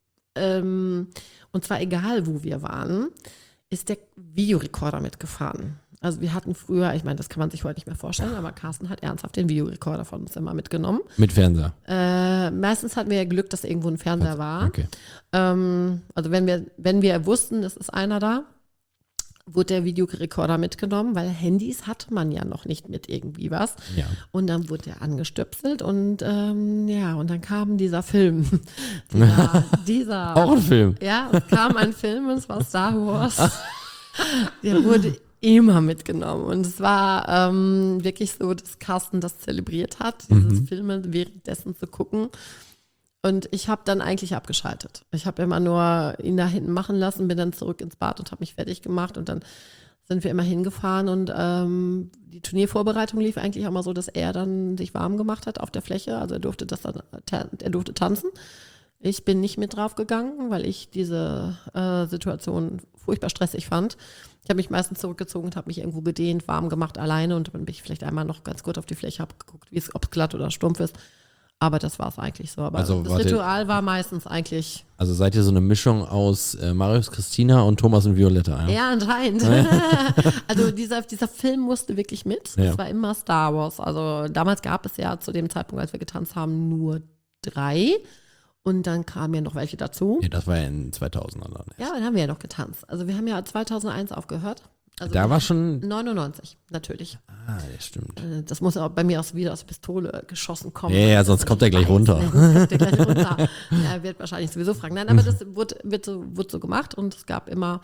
ähm, und zwar egal, wo wir waren, ist der Videorekorder mitgefahren. Also wir hatten früher, ich meine, das kann man sich heute nicht mehr vorstellen, aber Carsten hat ernsthaft den Videorekorder von uns immer mitgenommen. Mit Fernseher. Äh, meistens hatten wir ja Glück, dass irgendwo ein Fernseher war. Okay. Ähm, also wenn wir, wenn wir wussten, es ist einer da, wurde der Videorekorder mitgenommen, weil Handys hatte man ja noch nicht mit irgendwie was. Ja. Und dann wurde der angestöpselt und ähm, ja, und dann kam dieser Film. dieser, dieser, Auch ein Film. Ja, es kam ein Film, und es war Star Wars. Der wurde immer mitgenommen. Und es war ähm, wirklich so, dass Carsten das zelebriert hat, dieses Mhm. Filme währenddessen zu gucken. Und ich habe dann eigentlich abgeschaltet. Ich habe immer nur ihn da hinten machen lassen, bin dann zurück ins Bad und habe mich fertig gemacht. Und dann sind wir immer hingefahren. Und ähm, die Turniervorbereitung lief eigentlich auch mal so, dass er dann sich warm gemacht hat auf der Fläche. Also er durfte das dann, er durfte tanzen. Ich bin nicht mit drauf gegangen, weil ich diese äh, Situation furchtbar stressig fand. Ich habe mich meistens zurückgezogen und habe mich irgendwo gedehnt, warm gemacht, alleine. Und dann bin ich vielleicht einmal noch ganz kurz auf die Fläche, habe geguckt, ob es glatt oder stumpf ist. Aber das war es eigentlich so. Aber Also das warte- Ritual war meistens eigentlich, Also seid ihr so eine Mischung aus äh, Marius Christina und Thomas und Violetta, ja? ja, anscheinend. Also dieser, dieser Film musste wirklich mit. Ja. Es war immer Star Wars. Also damals gab es ja zu dem Zeitpunkt, als wir getanzt haben, nur drei. Und dann kamen ja noch welche dazu. Ja, das war ja in zweitausend dann. Ja, dann haben wir ja noch getanzt. Also wir haben ja zweitausendeins aufgehört. Also da war schon neunundneunzig, natürlich. Ah, das stimmt. Äh, Das muss auch bei mir aus, wieder aus der Pistole geschossen kommen. Ja, ja, sonst kommt er gleich runter. Nee, sonst kommt er gleich runter. Er wird wahrscheinlich sowieso fragen. Nein, aber das wurde, wird, so, wurde so gemacht und es gab immer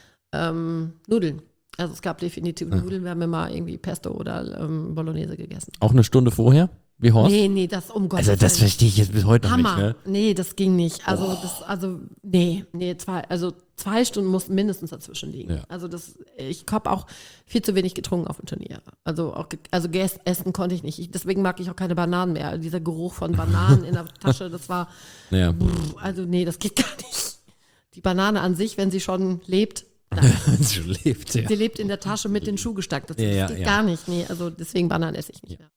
ähm, Nudeln. Also es gab definitiv Nudeln. Wir haben immer irgendwie Pesto oder ähm, Bolognese gegessen. Auch eine Stunde vorher, wie Horst? Nee, nee, das um Gottes Also das Willen. verstehe ich jetzt bis heute noch Hammer. nicht. Ne? Nee, das ging nicht. Also das, also nee, nee, zwei, also zwei Stunden mussten mindestens dazwischen liegen. Ja. Also das, ich habe auch viel zu wenig getrunken auf dem Turnier. Also auch, ge- also ges- essen konnte ich nicht. Ich, deswegen mag ich auch keine Bananen mehr. Dieser Geruch von Bananen in der Tasche, das war, Ja. brr, also nee, das geht gar nicht. Die Banane an sich, wenn sie schon lebt, nein. Sie lebt, ja. Sie lebt in der Tasche mit den Schuh gesteckt. Das, Ja, das ja, geht ja. gar nicht. Nee, also deswegen Bananen esse ich nicht mehr.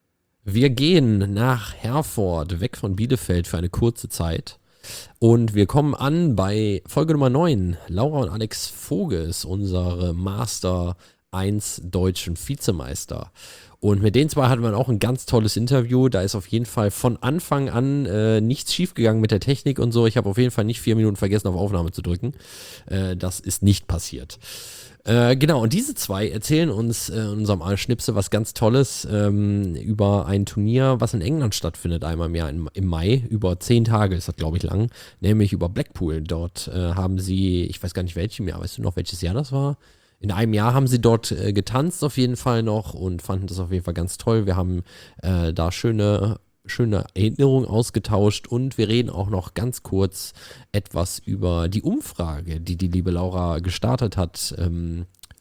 Wir gehen nach Herford, weg von Bielefeld für eine kurze Zeit. Und wir kommen an bei Folge Nummer neun. Laura und Alex Voges, unsere Master eins deutschen Vizemeister. Und mit den zwei hatten wir auch ein ganz tolles Interview. Da ist auf jeden Fall von Anfang an äh, nichts schiefgegangen mit der Technik und so. Ich habe auf jeden Fall nicht vier Minuten vergessen, auf Aufnahme zu drücken. Äh, das ist nicht passiert. Äh, genau, und diese zwei erzählen uns äh, in unserem Schnipsel was ganz Tolles ähm, über ein Turnier, was in England stattfindet, einmal im Jahr im, im Mai. Über zehn Tage ist das, glaube ich, lang. Nämlich über Blackpool. Dort äh, haben sie, ich weiß gar nicht welchem Jahr, weißt du noch, welches Jahr das war? In einem Jahr haben sie dort äh, getanzt auf jeden Fall noch und fanden das auf jeden Fall ganz toll. Wir haben äh, da schöne, schöne Erinnerungen ausgetauscht und wir reden auch noch ganz kurz etwas über die Umfrage, die die liebe Laura gestartet hat ähm,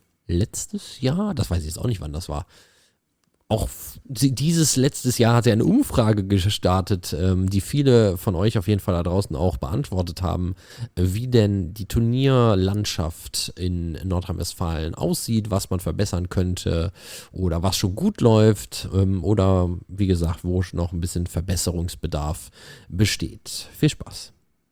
letztes Jahr. Das weiß ich jetzt auch nicht, wann das war. Auch sie, dieses letztes Jahr hat sie eine Umfrage gestartet, ähm, die viele von euch auf jeden Fall da draußen auch beantwortet haben, äh, wie denn die Turnierlandschaft in Nordrhein-Westfalen aussieht, was man verbessern könnte oder was schon gut läuft ähm, oder wie gesagt, wo noch ein bisschen Verbesserungsbedarf besteht. Viel Spaß.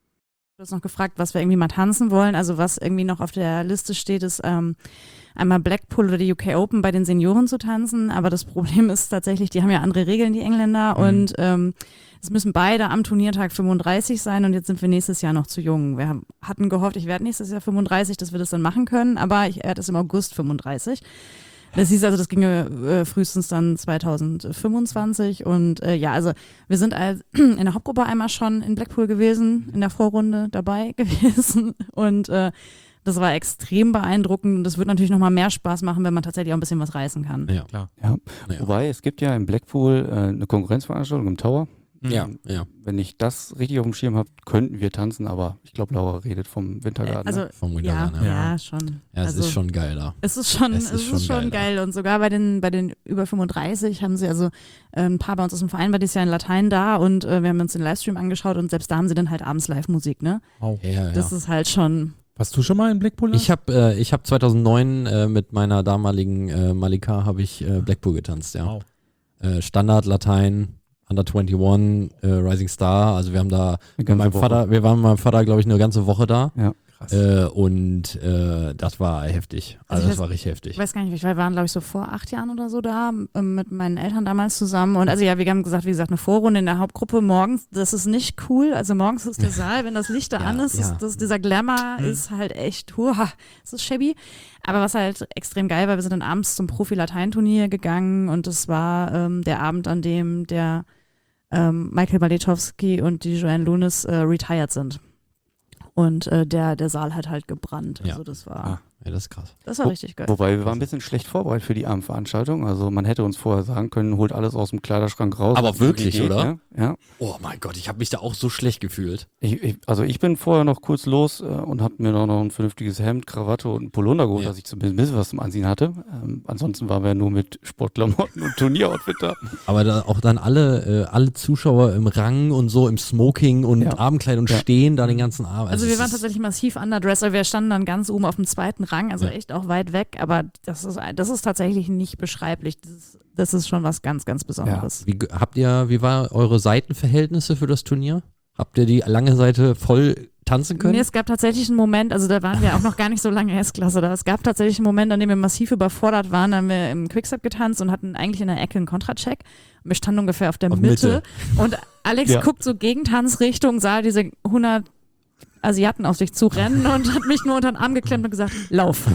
Du hast noch gefragt, was wir irgendwie mal tanzen wollen. Also was irgendwie noch auf der Liste steht, ist ähm, einmal Blackpool oder die U K Open bei den Senioren zu tanzen. Aber das Problem ist tatsächlich, die haben ja andere Regeln, die Engländer. Mhm. Und ähm, es müssen beide am Turniertag fünfunddreißig sein. Und jetzt sind wir nächstes Jahr noch zu jung. Wir haben, hatten gehofft, ich werde nächstes Jahr fünfunddreißig, dass wir das dann machen können. Aber ich werde es im August fünfunddreißig. Das hieß also, das ginge äh, frühestens dann zweitausendfünfundzwanzig und äh, ja, also wir sind als, in der Hauptgruppe einmal schon in Blackpool gewesen, in der Vorrunde dabei gewesen und äh, das war extrem beeindruckend und das wird natürlich nochmal mehr Spaß machen, wenn man tatsächlich auch ein bisschen was reißen kann. Ja, klar. Ja. Ja. Wobei, es gibt ja in Blackpool äh, eine Konkurrenzveranstaltung im Tower. Ja, ja. Wenn ich das richtig auf dem Schirm habe, könnten wir tanzen, aber ich glaube, Laura redet vom Wintergarten. Also, ne? Vom Wintergarten, ja, ja, ja, schon. Ja, es also, ist schon geil da. Es ist schon, es es ist ist schon schon geil geil. Und sogar bei den, bei den über fünfunddreißig haben sie also äh, ein paar bei uns aus dem Verein war dieses Jahr in Latein da und äh, wir haben uns den Livestream angeschaut und selbst da haben sie dann halt abends Live-Musik, ne? Oh. Ja, ja. Das ist halt schon. Warst du schon mal in Blackpool? Ich habe äh, ich hab zweitausendneun äh, mit meiner damaligen äh, Malika habe ich äh, Blackpool getanzt, ja. Wow. Äh, Standard, Latein, Under einundzwanzig, äh, Rising Star, also wir haben da mit meinem Woche. Vater, wir waren mit meinem Vater, glaube ich, eine ganze Woche da. Ja. Krass. Äh, und äh, das war heftig. Also, Also ich das weiß- war richtig heftig. Ich weiß gar nicht, wir waren, glaube ich, so vor acht Jahren oder so da, ähm, mit meinen Eltern damals zusammen. Und also ja, wir haben gesagt, wie gesagt, eine Vorrunde in der Hauptgruppe morgens, das ist nicht cool. Also morgens ist der Saal, wenn das Licht da Ja, an ist, ja. ist das, dieser Glamour Mhm. ist halt echt, huah, es ist shabby. Aber was halt extrem geil war, wir sind dann abends zum Profi-Latein-Turnier gegangen und es war ähm, der Abend, an dem der ähm, Michael Baletowski und die Joanne Lunis äh, retired sind. Und äh, der, der Saal hat halt gebrannt. Ja. Also das war, Ah. Ja, das ist krass. das war richtig geil. Wobei, wir waren ein bisschen schlecht vorbereitet für die Abendveranstaltung. Also man hätte uns vorher sagen können, holt alles aus dem Kleiderschrank raus. Aber was wirklich, irgendwie geht, oder? Ne? Ja. Oh mein Gott, ich habe mich da auch so schlecht gefühlt. Ich, ich, also ich bin vorher noch kurz los äh, und habe mir noch, noch ein vernünftiges Hemd, Krawatte und ein Polunder geholt, Ja. dass ich zumindest ein bisschen was zum Anziehen hatte. Ähm, ansonsten waren wir nur mit Sportklamotten und Turnieroutfit da. Aber da auch dann alle, äh, alle Zuschauer im Rang und so, im Smoking und Ja. Abendkleidung Ja. stehen da den ganzen Abend. Also wir es waren ist- tatsächlich massiv underdressed, aber wir standen dann ganz oben auf dem zweiten Rang, also Ja. echt auch weit weg, aber das ist, das ist tatsächlich nicht beschreiblich. Das ist, das ist schon was ganz, ganz Besonderes. Wie ge- habt ihr, wie war eure Seitenverhältnisse für das Turnier? Habt ihr die lange Seite voll tanzen können? Nee, es gab tatsächlich einen Moment, also da waren wir auch noch gar nicht so lange S-Klasse da. Es gab tatsächlich einen Moment, an dem wir massiv überfordert waren. Da haben wir im Quickstep getanzt und hatten eigentlich in der Ecke einen Kontracheck. Und wir standen ungefähr auf der Auf Mitte. Mitte. Und Alex Ja. guckt so Gegentanzrichtung, sah diese hundert Asiaten auf sich zu rennen und hat mich nur unter den Arm geklemmt und gesagt, lauf.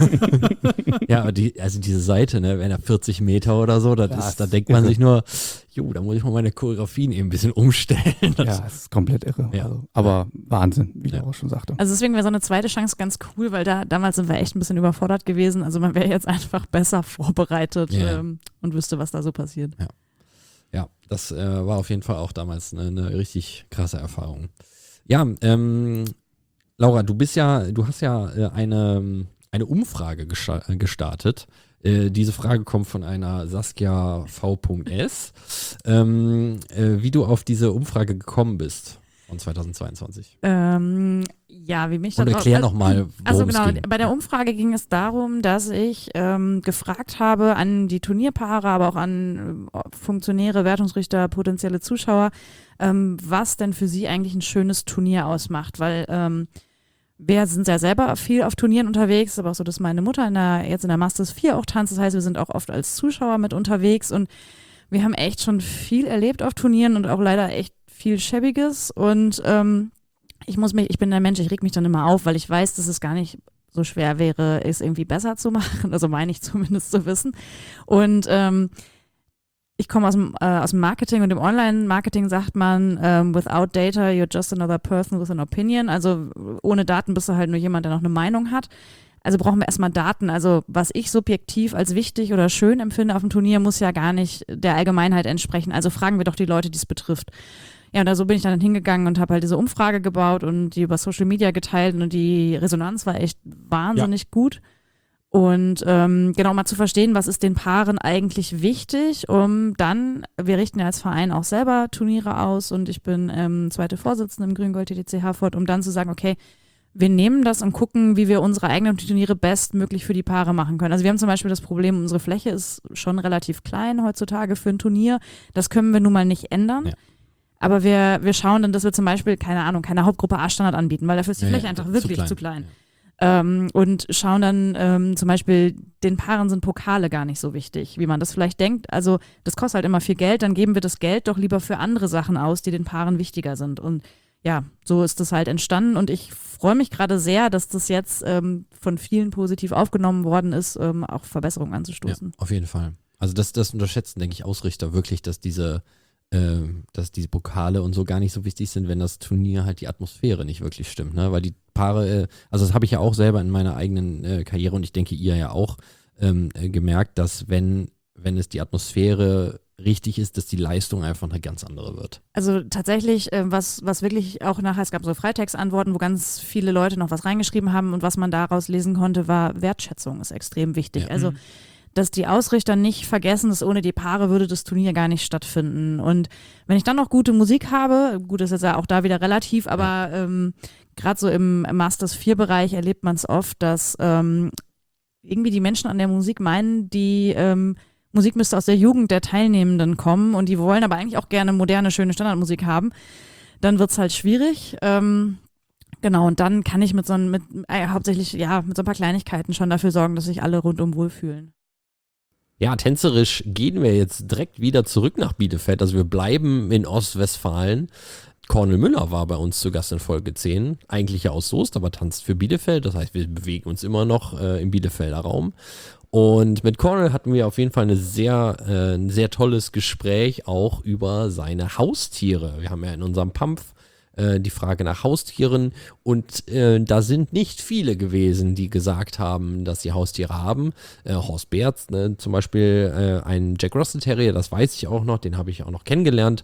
Ja, aber die, also diese Seite, ne, wenn er vierzig Meter oder so, das Ja, ist, da denkt man sich nur, jo, da muss ich mal meine Choreografien eben ein bisschen umstellen. Das, Ja, das ist komplett irre. Ja. Also, aber Wahnsinn, wie Ja. du auch schon sagte. Also deswegen wäre so eine zweite Chance ganz cool, weil da damals sind wir echt ein bisschen überfordert gewesen. Also man wäre jetzt einfach besser vorbereitet Ja. ähm, und wüsste, was da so passiert. Ja. Ja, das äh, war auf jeden Fall auch damals eine, eine richtig krasse Erfahrung. Ja, ähm, Laura, du bist ja, du hast ja äh, eine, eine Umfrage gesta- gestartet. Äh, diese Frage kommt von einer Saskia V.S. Ähm, äh, wie du auf diese Umfrage gekommen bist von zweitausendzweiundzwanzig. Ähm, ja, wie mich da Und drauf- erklär also- noch mal, Also worum es genau, ging. bei der Umfrage ging es darum, dass ich ähm, gefragt habe an die Turnierpaare, aber auch an äh, Funktionäre, Wertungsrichter, potenzielle Zuschauer, ähm, was denn für sie eigentlich ein schönes Turnier ausmacht, weil ähm, wir sind ja selber viel auf Turnieren unterwegs, aber auch so, dass meine Mutter in der, jetzt in der Masters vier auch tanzt, das heißt, wir sind auch oft als Zuschauer mit unterwegs und wir haben echt schon viel erlebt auf Turnieren und auch leider echt viel Schäbiges und ähm, ich muss mich, ich bin der Mensch, ich reg mich dann immer auf, weil ich weiß, dass es gar nicht so schwer wäre, es irgendwie besser zu machen, also meine ich zumindest zu wissen und ähm, ich komme aus dem, äh, aus dem Marketing und im Online-Marketing sagt man, ähm, without data, you're just another person with an opinion. Also ohne Daten bist du halt nur jemand, der noch eine Meinung hat. Also brauchen wir erstmal Daten. Also was ich subjektiv als wichtig oder schön empfinde auf dem Turnier, muss ja gar nicht der Allgemeinheit entsprechen. Also fragen wir doch die Leute, die es betrifft. Ja, und da so bin ich dann hingegangen und habe halt diese Umfrage gebaut und die über Social Media geteilt und die Resonanz war echt wahnsinnig ja. gut. Und ähm, genau mal zu verstehen, was ist den Paaren eigentlich wichtig, um dann, wir richten ja als Verein auch selber Turniere aus und ich bin ähm, zweite Vorsitzende im Grün-Gold T T C Herford, um dann zu sagen, okay, wir nehmen das und gucken, wie wir unsere eigenen Turniere bestmöglich für die Paare machen können. Also wir haben zum Beispiel das Problem, unsere Fläche ist schon relativ klein heutzutage für ein Turnier. Das können wir nun mal nicht ändern. Ja. Aber wir, wir schauen dann, dass wir zum Beispiel, keine Ahnung, keine Hauptgruppe A-Standard anbieten, weil dafür ist die ja, Fläche ja, einfach zu wirklich klein. zu klein. Ja. Ähm, und schauen dann ähm, zum Beispiel, den Paaren sind Pokale gar nicht so wichtig, wie man das vielleicht denkt. Also das kostet halt immer viel Geld, dann geben wir das Geld doch lieber für andere Sachen aus, die den Paaren wichtiger sind. Und ja, so ist das halt entstanden und ich freue mich gerade sehr, dass das jetzt ähm, von vielen positiv aufgenommen worden ist, ähm, auch Verbesserungen anzustoßen. Ja, auf jeden Fall. Also das, das unterschätzen, denke ich, Ausrichter wirklich, dass diese Ähm, dass diese Pokale und so gar nicht so wichtig sind, wenn das Turnier halt die Atmosphäre nicht wirklich stimmt, ne? Weil die Paare, äh, also das habe ich ja auch selber in meiner eigenen äh, Karriere und ich denke ihr ja auch ähm, äh, gemerkt, dass wenn, wenn es die Atmosphäre richtig ist, dass die Leistung einfach eine ganz andere wird. Also tatsächlich, äh, was, was wirklich auch nachher, es gab so Freitextantworten, wo ganz viele Leute noch was reingeschrieben haben und was man daraus lesen konnte, war Wertschätzung ist extrem wichtig. Ja. Also Mhm. dass die Ausrichter nicht vergessen, dass ohne die Paare würde das Turnier gar nicht stattfinden. Und wenn ich dann noch gute Musik habe, gut, das ist ja auch da wieder relativ, aber ähm, gerade so im Masters vier Bereich erlebt man es oft, dass ähm, irgendwie die Menschen an der Musik meinen, die ähm, Musik müsste aus der Jugend der Teilnehmenden kommen und die wollen aber eigentlich auch gerne moderne, schöne Standardmusik haben. Dann wird es halt schwierig. Ähm, Genau, und dann kann ich mit so ein, mit, äh, hauptsächlich, ja, mit so ein paar Kleinigkeiten schon dafür sorgen, dass sich alle rundum wohlfühlen. Ja, tänzerisch gehen wir jetzt direkt wieder zurück nach Bielefeld. Also wir bleiben in Ostwestfalen. Cornel Müller war bei uns zu Gast in Folge zehn. Eigentlich ja aus Soest, aber tanzt für Bielefeld. Das heißt, wir bewegen uns immer noch äh, im Bielefelder Raum. Und mit Cornel hatten wir auf jeden Fall eine sehr, äh, ein sehr tolles Gespräch auch über seine Haustiere. Wir haben ja in unserem Pampf die Frage nach Haustieren und äh, da sind nicht viele gewesen, die gesagt haben, dass sie Haustiere haben. Äh, Horst Beertz, ne, zum Beispiel äh, ein Jack Russell Terrier, das weiß ich auch noch, den habe ich auch noch kennengelernt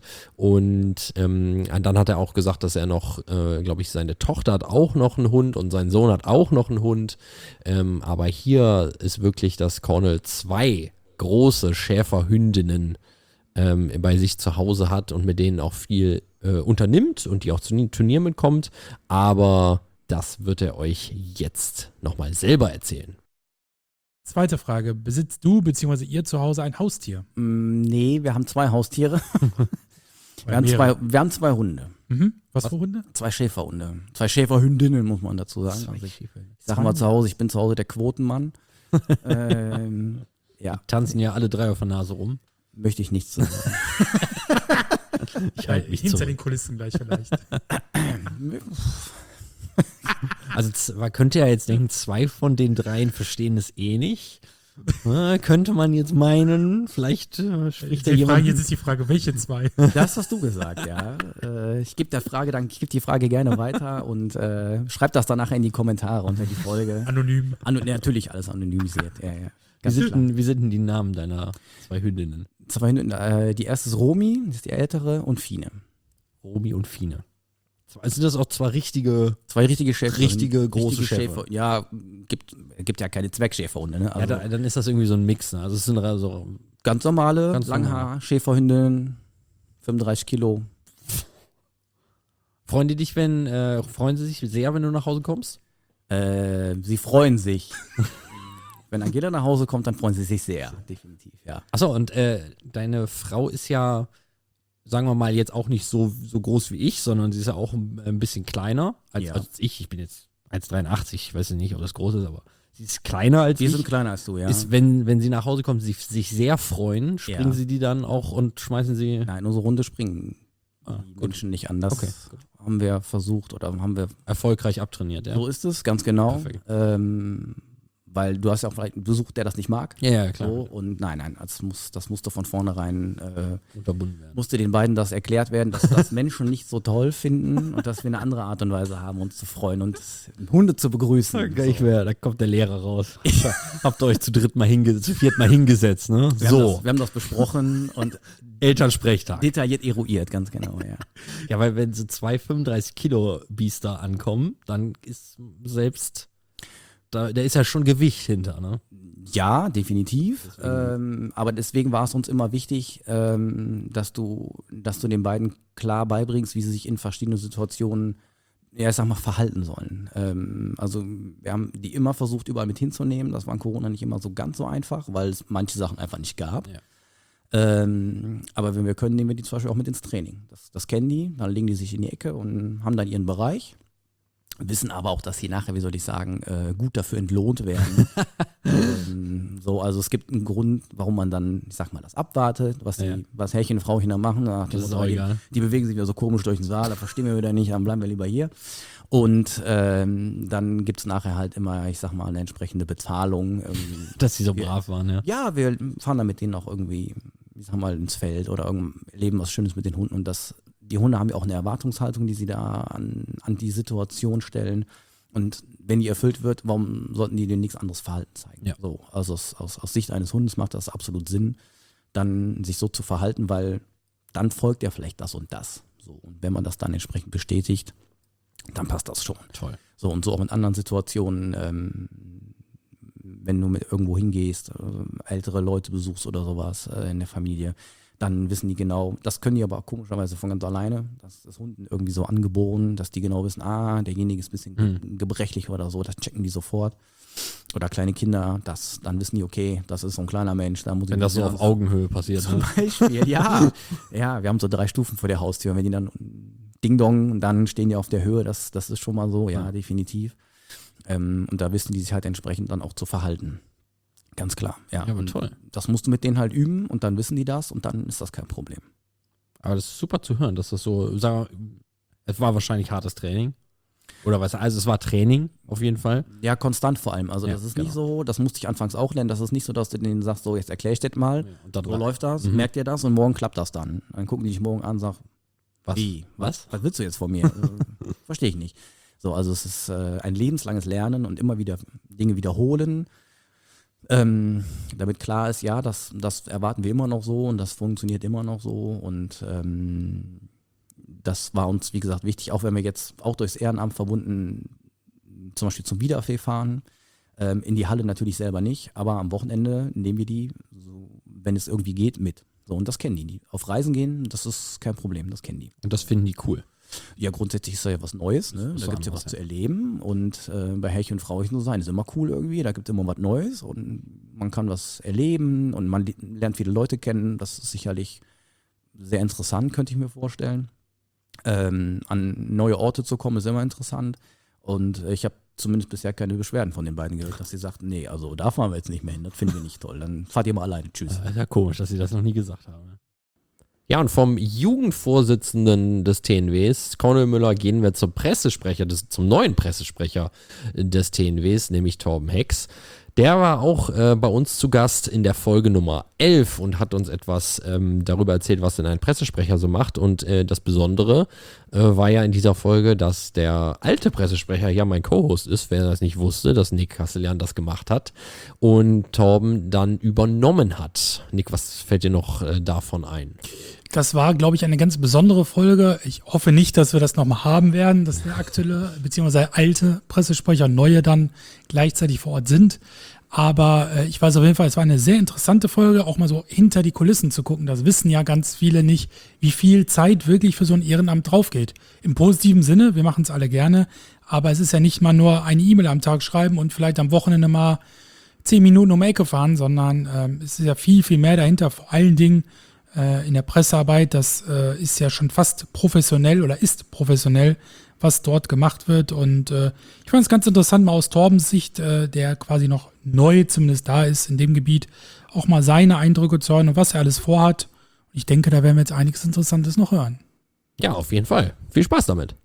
und ähm, dann hat er auch gesagt, dass er noch, äh, glaube ich, seine Tochter hat auch noch einen Hund und sein Sohn hat auch noch einen Hund, ähm, aber hier ist wirklich, dass Cornel zwei große Schäferhündinnen ähm, bei sich zu Hause hat und mit denen auch viel äh, unternimmt und die auch zu Turnier mitkommt, aber das wird er euch jetzt nochmal selber erzählen. Zweite Frage, besitzt du bzw. ihr zu Hause ein Haustier? Mm, nee, wir haben zwei Haustiere. wir, haben mehrere. zwei, wir haben zwei Hunde. Mhm. Was für Hunde? Zwei Schäferhunde. Zwei Schäferhündinnen, muss man dazu sagen. Also ich ich sage mal zu Hause, ich bin zu Hause der Quotenmann. ähm, ja. Die tanzen ja alle drei auf der Nase rum. Möchte ich nichts sagen. Ich halte mich Hinter zurück. den Kulissen gleich vielleicht. Also z- man könnte ja jetzt denken, zwei von den dreien verstehen es eh nicht. Äh, könnte man jetzt meinen, vielleicht äh, spricht Die da jemand. Frage, jetzt ist die Frage, welche zwei? Das hast du gesagt, ja. Äh, ich gebe der Frage dann, ich gebe die Frage gerne weiter und äh, schreib das dann nachher in die Kommentare unter die Folge. Anonym. Ano, ja, natürlich alles anonymisiert. Ja, ja. Wie Ganz sind, klar. denn, wie sind denn die Namen deiner zwei Hündinnen? Zwei Hündinnen, äh, die erste ist Romy, das ist die ältere, und Fine. Romy und Fine. Also sind das auch zwei richtige, zwei richtige Schäfer, richtige große richtige Schäfer. Schäfer. Ja, gibt, gibt ja keine Zweckschäferhunde. Ne? Ja, da, dann ist das irgendwie so ein Mix. Ne? Also es sind so ganz normale ganz Langhaar-Schäferhündin, fünfunddreißig Kilo. Freuen die dich, wenn, äh, freuen sie sich sehr, wenn du nach Hause kommst? Äh, sie freuen sich. Wenn Angela nach Hause kommt, dann freuen sie sich sehr, definitiv, ja. Achso, und äh, deine Frau ist ja, sagen wir mal, jetzt auch nicht so, so groß wie ich, sondern sie ist ja auch ein, ein bisschen kleiner als, Ja. als ich. Ich bin jetzt eins Komma dreiundachtzig, ich weiß nicht, ob das groß ist, aber sie ist kleiner als Wir ich. sind kleiner als du, ja. Ist, wenn, wenn sie nach Hause kommt, sie sich sehr freuen, springen Ja. sie die dann auch und schmeißen sie. Nein, unsere Runde springen Ah, die gut. Menschen nicht an. Das Okay, haben wir versucht oder haben wir erfolgreich abtrainiert, ja. So ist es, ganz genau. Perfekt. Ähm, weil du hast ja auch vielleicht einen Besuch, der das nicht mag. Ja, ja, klar. So, und nein, nein, das, muss, das musste von vornherein äh, unterbunden werden. Musste den beiden das erklärt werden, dass das Menschen nicht so toll finden und dass wir eine andere Art und Weise haben, uns zu freuen und Hunde zu begrüßen. Okay, ich wär, da kommt der Lehrer raus. Habt ihr euch zu dritt mal hingesetzt, zu viert mal hingesetzt, ne? Wir so. Haben das, wir haben das besprochen und Elternsprechtag. Detailliert eruiert, ganz genau, ja. Ja, weil wenn so zwei fünfunddreißig Kilo Biester ankommen, dann ist selbst, da, da ist ja schon Gewicht hinter, ne? Ja, definitiv. Ähm, aber deswegen war es uns immer wichtig, ähm, dass du, dass du den beiden klar beibringst, wie sie sich in verschiedenen Situationen, ja, ich sag mal, verhalten sollen. Ähm, also wir haben die immer versucht, überall mit hinzunehmen. Das war in Corona nicht immer so ganz so einfach, weil es manche Sachen einfach nicht gab. Ja. Ähm, aber wenn wir können, nehmen wir die zum Beispiel auch mit ins Training. Das, das kennen die, dann legen die sich in die Ecke und haben dann ihren Bereich. Wissen aber auch, dass sie nachher, wie soll ich sagen, äh, gut dafür entlohnt werden. ähm, so, also es gibt einen Grund, warum man dann, ich sag mal, das abwartet, was die, Ja. was Herrchen und Frauchen da machen. Nach dem Das ist Motto, auch die, egal. die bewegen sich wieder so komisch durch den Saal, da verstehen wir wieder nicht, dann bleiben wir lieber hier. Und ähm, dann gibt es nachher halt immer, ich sag mal, eine entsprechende Bezahlung. Ähm, Dass sie so wir, brav waren, ja. Ja, wir fahren dann mit denen auch irgendwie, ich sag mal, ins Feld oder irgend- erleben was Schönes mit den Hunden. Und das, die Hunde haben ja auch eine Erwartungshaltung, die sie da an, an die Situation stellen. Und wenn die erfüllt wird, warum sollten die dem nichts anderes Verhalten zeigen? Ja. So, also aus, aus, aus Sicht eines Hundes macht das absolut Sinn, dann sich so zu verhalten, weil dann folgt ja vielleicht das und das. So, und wenn man das dann entsprechend bestätigt, dann passt das schon. Toll. So, und so auch in anderen Situationen, ähm, wenn du mit irgendwo hingehst, äh, ältere Leute besuchst oder sowas äh, in der Familie, dann wissen die genau, das können die aber auch komischerweise von ganz alleine, das ist Hunden irgendwie so angeboren, dass die genau wissen, ah, derjenige ist ein bisschen ge- gebrechlich oder so, das checken die sofort. Oder kleine Kinder, das, dann wissen die, okay, das ist so ein kleiner Mensch, da muss ich Wenn das so wieder- auf Augenhöhe passiert. Zum ne? Beispiel, ja. Ja, wir haben so drei Stufen vor der Haustür. Wenn die dann Ding Dong und dann stehen die auf der Höhe, das, das ist schon mal so, ja, Ja. definitiv. Ähm, und da wissen die sich halt entsprechend dann auch zu verhalten. Ganz klar, ja. Ja, aber Und toll. Das musst du mit denen halt üben und dann wissen die das und dann ist das kein Problem. Aber das ist super zu hören, dass das so, sagen wir, es war wahrscheinlich hartes Training. Oder was, also es war Training auf jeden Fall. Ja, konstant vor allem. Also Ja, das ist genau. nicht so, das musste ich anfangs auch lernen, das ist nicht so, dass du denen sagst, so jetzt erkläre ich das mal, und dann so rein. läuft das, Mhm. merkt ihr das und morgen klappt das dann. Dann gucken die dich morgen an und sagen, Was? wie? Was? Was willst du jetzt von mir? Äh, Verstehe ich nicht. So, also es ist äh, ein lebenslanges Lernen und immer wieder Dinge wiederholen. Ähm, damit klar ist, ja, das, das erwarten wir immer noch so und das funktioniert immer noch so und ähm, das war uns, wie gesagt, wichtig, auch wenn wir jetzt auch durchs Ehrenamt verbunden zum Beispiel zum Wiederfee fahren, ähm, in die Halle natürlich selber nicht, aber am Wochenende nehmen wir die, so, wenn es irgendwie geht, mit. So, und das kennen die. die. Auf Reisen gehen, das ist kein Problem, das kennen die. Und das finden die cool. Ja, grundsätzlich ist da ja was Neues, ne? Das ist Da gibt es ja anderes, was ja. zu erleben und äh, bei Herrchen und Frauchen so sein ist immer cool irgendwie, da gibt es immer was Neues und man kann was erleben und man li- lernt viele Leute kennen, das ist sicherlich sehr interessant, könnte ich mir vorstellen. Ähm, an neue Orte zu kommen ist immer interessant und äh, ich habe zumindest bisher keine Beschwerden von den beiden gehört, dass sie sagten, nee, also da fahren wir jetzt nicht mehr hin, das finden wir nicht toll, dann fahrt ihr mal alleine, tschüss. Das ist ja komisch, dass sie das noch nie gesagt haben. Ja, und vom Jugendvorsitzenden des T N Ws, Cornel Müller, gehen wir zum Pressesprecher, des, zum neuen Pressesprecher des T N Ws, nämlich Torben Hex. Der war auch äh, bei uns zu Gast in der Folge Nummer elf und hat uns etwas ähm, darüber erzählt, was denn ein Pressesprecher so macht. Und äh, das Besondere äh, war ja in dieser Folge, dass der alte Pressesprecher ja mein Co-Host ist, wer das nicht wusste, dass Nick Kastellan das gemacht hat und Torben dann übernommen hat. Nick, was fällt dir noch äh, davon ein? Das war, glaube ich, eine ganz besondere Folge. Ich hoffe nicht, dass wir das nochmal haben werden, dass der aktuelle bzw. alte Pressesprecher, neue dann gleichzeitig vor Ort sind. Aber äh, ich weiß auf jeden Fall, es war eine sehr interessante Folge, auch mal so hinter die Kulissen zu gucken. Das wissen ja ganz viele nicht, wie viel Zeit wirklich für so ein Ehrenamt drauf geht. Im positiven Sinne, wir machen es alle gerne, aber es ist ja nicht mal nur eine E-Mail am Tag schreiben und vielleicht am Wochenende mal zehn Minuten um die Ecke fahren, sondern ähm, es ist ja viel, viel mehr dahinter, vor allen Dingen in der Pressearbeit. Das äh, ist ja schon fast professionell oder ist professionell, was dort gemacht wird. Und äh, ich fand es ganz interessant, mal aus Torbens Sicht, äh, der quasi noch neu zumindest da ist in dem Gebiet, auch mal seine Eindrücke zu hören und was er alles vorhat. Und ich denke, da werden wir jetzt einiges Interessantes noch hören. Ja, auf jeden Fall. Viel Spaß damit.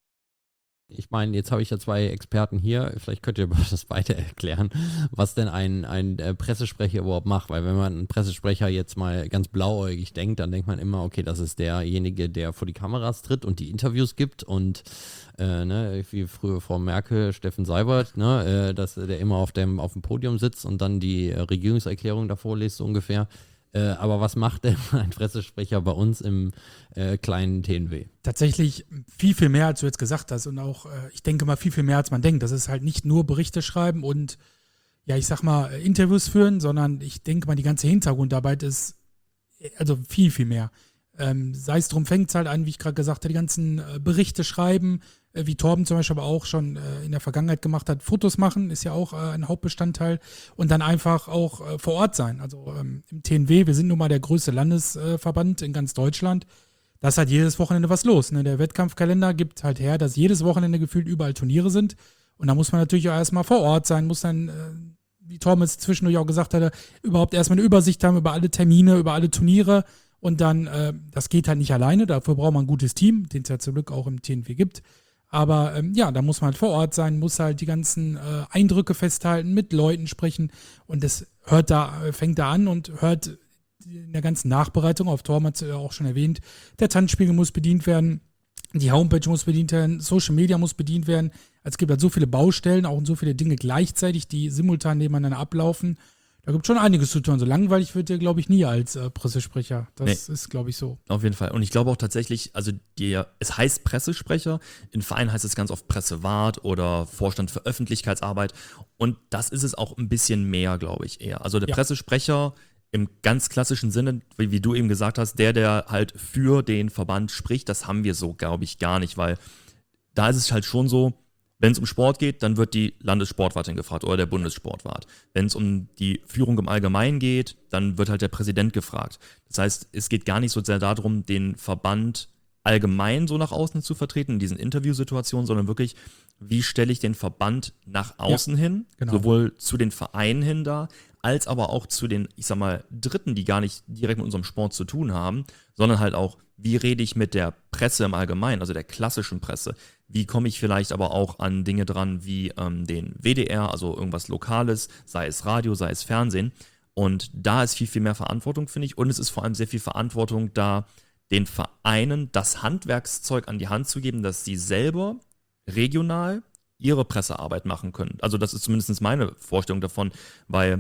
Ich meine, jetzt habe ich ja zwei Experten hier, vielleicht könnt ihr das beide erklären, was denn ein, ein Pressesprecher überhaupt macht, weil wenn man einen Pressesprecher jetzt mal ganz blauäugig denkt, dann denkt man immer, okay, das ist derjenige, der vor die Kameras tritt und die Interviews gibt und äh, ne, wie früher Frau Merkel, Steffen Seibert, ne, äh, dass der immer auf dem, auf dem Podium sitzt und dann die äh, Regierungserklärung davor liest, so ungefähr. Äh, aber was macht denn ein Pressesprecher bei uns im äh, kleinen T N W? Tatsächlich viel, viel mehr, als du jetzt gesagt hast. Und auch, äh, ich denke mal, viel, viel mehr, als man denkt. Das ist halt nicht nur Berichte schreiben und, ja, ich sag mal, Interviews führen, sondern ich denke mal, die ganze Hintergrundarbeit ist also viel, viel mehr. Ähm, sei es drum, fängt es halt an, wie ich gerade gesagt habe, die ganzen äh, Berichte schreiben, äh, wie Torben zum Beispiel aber auch schon äh, in der Vergangenheit gemacht hat. Fotos machen ist ja auch äh, ein Hauptbestandteil und dann einfach auch äh, vor Ort sein. Also ähm, im T N W, wir sind nun mal der größte Landesverband in ganz Deutschland. Da ist halt jedes Wochenende was los. Ne? Der Wettkampfkalender gibt halt her, dass jedes Wochenende gefühlt überall Turniere sind. Und da muss man natürlich auch erstmal vor Ort sein, muss dann, äh, wie Torben es zwischendurch auch gesagt hatte, überhaupt erstmal eine Übersicht haben über alle Termine, über alle Turniere. Und dann, äh, das geht halt nicht alleine, dafür braucht man ein gutes Team, den es ja zum Glück auch im T N W gibt. Aber ähm, ja, da muss man halt vor Ort sein, muss halt die ganzen äh, Eindrücke festhalten, mit Leuten sprechen. Und das hört da, fängt da an und hört in der ganzen Nachbereitung auf. Torben hat es ja auch schon erwähnt, der Tanzspiegel muss bedient werden, die Homepage muss bedient werden, Social Media muss bedient werden. Es gibt halt so viele Baustellen, auch so viele Dinge gleichzeitig, die simultan nebeneinander ablaufen. Da gibt es schon einiges zu tun. So langweilig wird der, glaube ich, nie als äh, Pressesprecher. Das nee. ist, glaube ich, so. Auf jeden Fall. Und ich glaube auch tatsächlich, also der, es heißt Pressesprecher, in Vereinen heißt es ganz oft Pressewart oder Vorstand für Öffentlichkeitsarbeit. Und das ist es auch ein bisschen mehr, glaube ich, eher. Also der ja. Pressesprecher im ganz klassischen Sinne, wie, wie du eben gesagt hast, der, der halt für den Verband spricht, das haben wir so, glaube ich, gar nicht, weil da ist es halt schon so, wenn es um Sport geht, dann wird die Landessportwartin gefragt oder der Bundessportwart. Wenn es um die Führung im Allgemeinen geht, dann wird halt der Präsident gefragt. Das heißt, es geht gar nicht so sehr darum, den Verband allgemein so nach außen zu vertreten in diesen Interviewsituationen, sondern wirklich, wie stelle ich den Verband nach außen ja, hin, genau. sowohl zu den Vereinen hin da, als aber auch zu den, ich sag mal, Dritten, die gar nicht direkt mit unserem Sport zu tun haben, sondern halt auch, wie rede ich mit der Presse im Allgemeinen, also der klassischen Presse? Wie komme ich vielleicht aber auch an Dinge dran wie ähm, den W D R, also irgendwas Lokales, sei es Radio, sei es Fernsehen. Und da ist viel, viel mehr Verantwortung, finde ich. Und es ist vor allem sehr viel Verantwortung da, den Vereinen das Handwerkszeug an die Hand zu geben, dass sie selber regional ihre Pressearbeit machen können. Also das ist zumindest meine Vorstellung davon, weil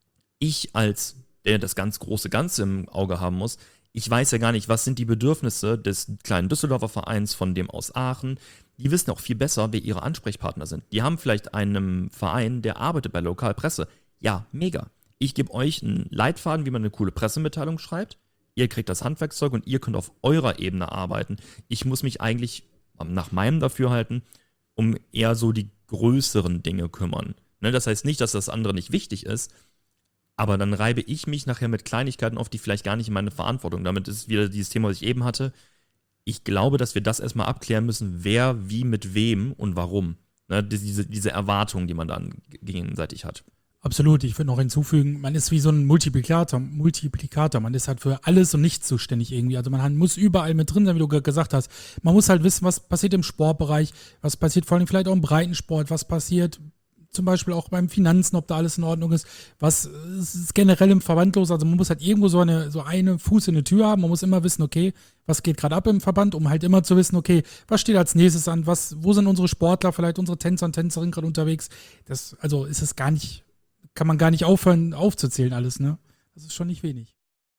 ich als der das ganz große Ganze im Auge haben muss, ich weiß ja gar nicht, was sind die Bedürfnisse des kleinen Düsseldorfer Vereins, von dem aus Aachen. Die wissen auch viel besser, wer ihre Ansprechpartner sind. Die haben vielleicht einen Verein, der arbeitet bei Lokalpresse. Ja, mega. Ich gebe euch einen Leitfaden, wie man eine coole Pressemitteilung schreibt. Ihr kriegt das Handwerkszeug und ihr könnt auf eurer Ebene arbeiten. Ich muss mich eigentlich nach meinem Dafürhalten um eher so die größeren Dinge kümmern. Ne, das heißt nicht, dass das andere nicht wichtig ist, aber dann reibe ich mich nachher mit Kleinigkeiten auf, die vielleicht gar nicht in meine Verantwortung. Damit ist wieder dieses Thema, was ich eben hatte. Ich glaube, dass wir das erstmal abklären müssen, wer wie mit wem und warum. Ne, diese, diese Erwartungen, die man dann gegenseitig hat. Absolut, ich würde noch hinzufügen, man ist wie so ein Multiplikator, Multiplikator, man ist halt für alles und nichts zuständig irgendwie, also man muss überall mit drin sein, wie du ge- gesagt hast. Man muss halt wissen, was passiert im Sportbereich, was passiert vor allem vielleicht auch im Breitensport, was passiert zum Beispiel auch beim Finanzen, ob da alles in Ordnung ist, was ist generell im Verband los, also man muss halt irgendwo so eine, so eine Fuß in der Tür haben, man muss immer wissen, okay, was geht gerade ab im Verband, um halt immer zu wissen, okay, was steht als nächstes an, was, wo sind unsere Sportler, vielleicht unsere Tänzer und Tänzerinnen gerade unterwegs, das, also ist es gar nicht, kann man gar nicht aufhören aufzuzählen alles, ne? Das ist schon nicht wenig.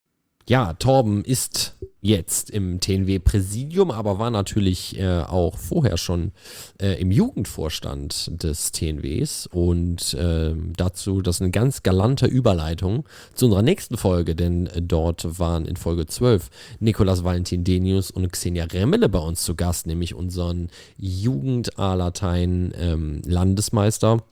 Ja, Torben ist jetzt im T N W-Präsidium, aber war natürlich äh, auch vorher schon äh, im Jugendvorstand des T N Ws und äh, dazu, das ist eine ganz galante Überleitung zu unserer nächsten Folge, denn äh, dort waren in Folge zwölf Nicolas Valentin Denius und Xenia Remmele bei uns zu Gast, nämlich unseren Jugend-A-Latein ähm, Landesmeister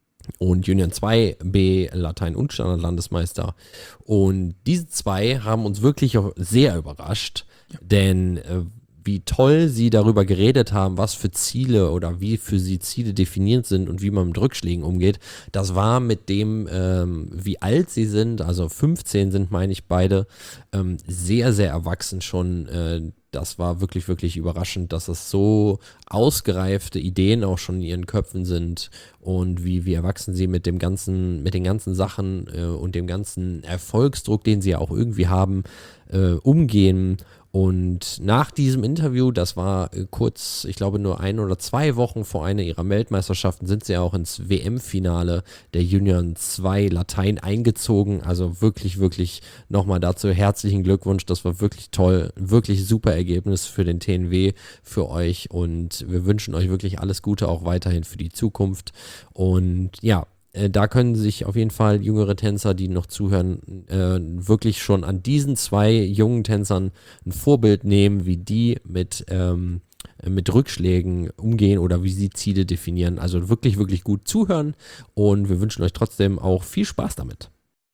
und Union zwei B Latein und Standard-Landesmeister. Und diese zwei haben uns wirklich auch sehr überrascht, ja. denn äh, wie toll sie darüber geredet haben, was für Ziele oder wie für sie Ziele definiert sind und wie man mit Rückschlägen umgeht. Das war mit dem, ähm, wie alt sie sind, also fünfzehn sind, meine ich beide, ähm, sehr, sehr erwachsen schon. Äh, das war wirklich, wirklich überraschend, dass es so ausgereifte Ideen auch schon in ihren Köpfen sind und wie, wie erwachsen sie mit dem ganzen, mit den ganzen Sachen äh, und dem ganzen Erfolgsdruck, den sie ja auch irgendwie haben, äh, umgehen. Und nach diesem Interview, das war äh, kurz, ich glaube nur ein oder zwei Wochen vor einer ihrer Weltmeisterschaften, sind sie auch ins W M-Finale der Union zwei Latein eingezogen. Also wirklich, wirklich nochmal dazu herzlichen Glückwunsch. Das war wirklich toll, wirklich super Ergebnis für den T N W, für euch. Und wir wünschen euch wirklich alles Gute auch weiterhin für die Zukunft. Und ja, da können sich auf jeden Fall jüngere Tänzer, die noch zuhören, äh, wirklich schon an diesen zwei jungen Tänzern ein Vorbild nehmen, wie die mit, ähm, mit Rückschlägen umgehen oder wie sie Ziele definieren. Also wirklich, wirklich gut zuhören und wir wünschen euch trotzdem auch viel Spaß damit.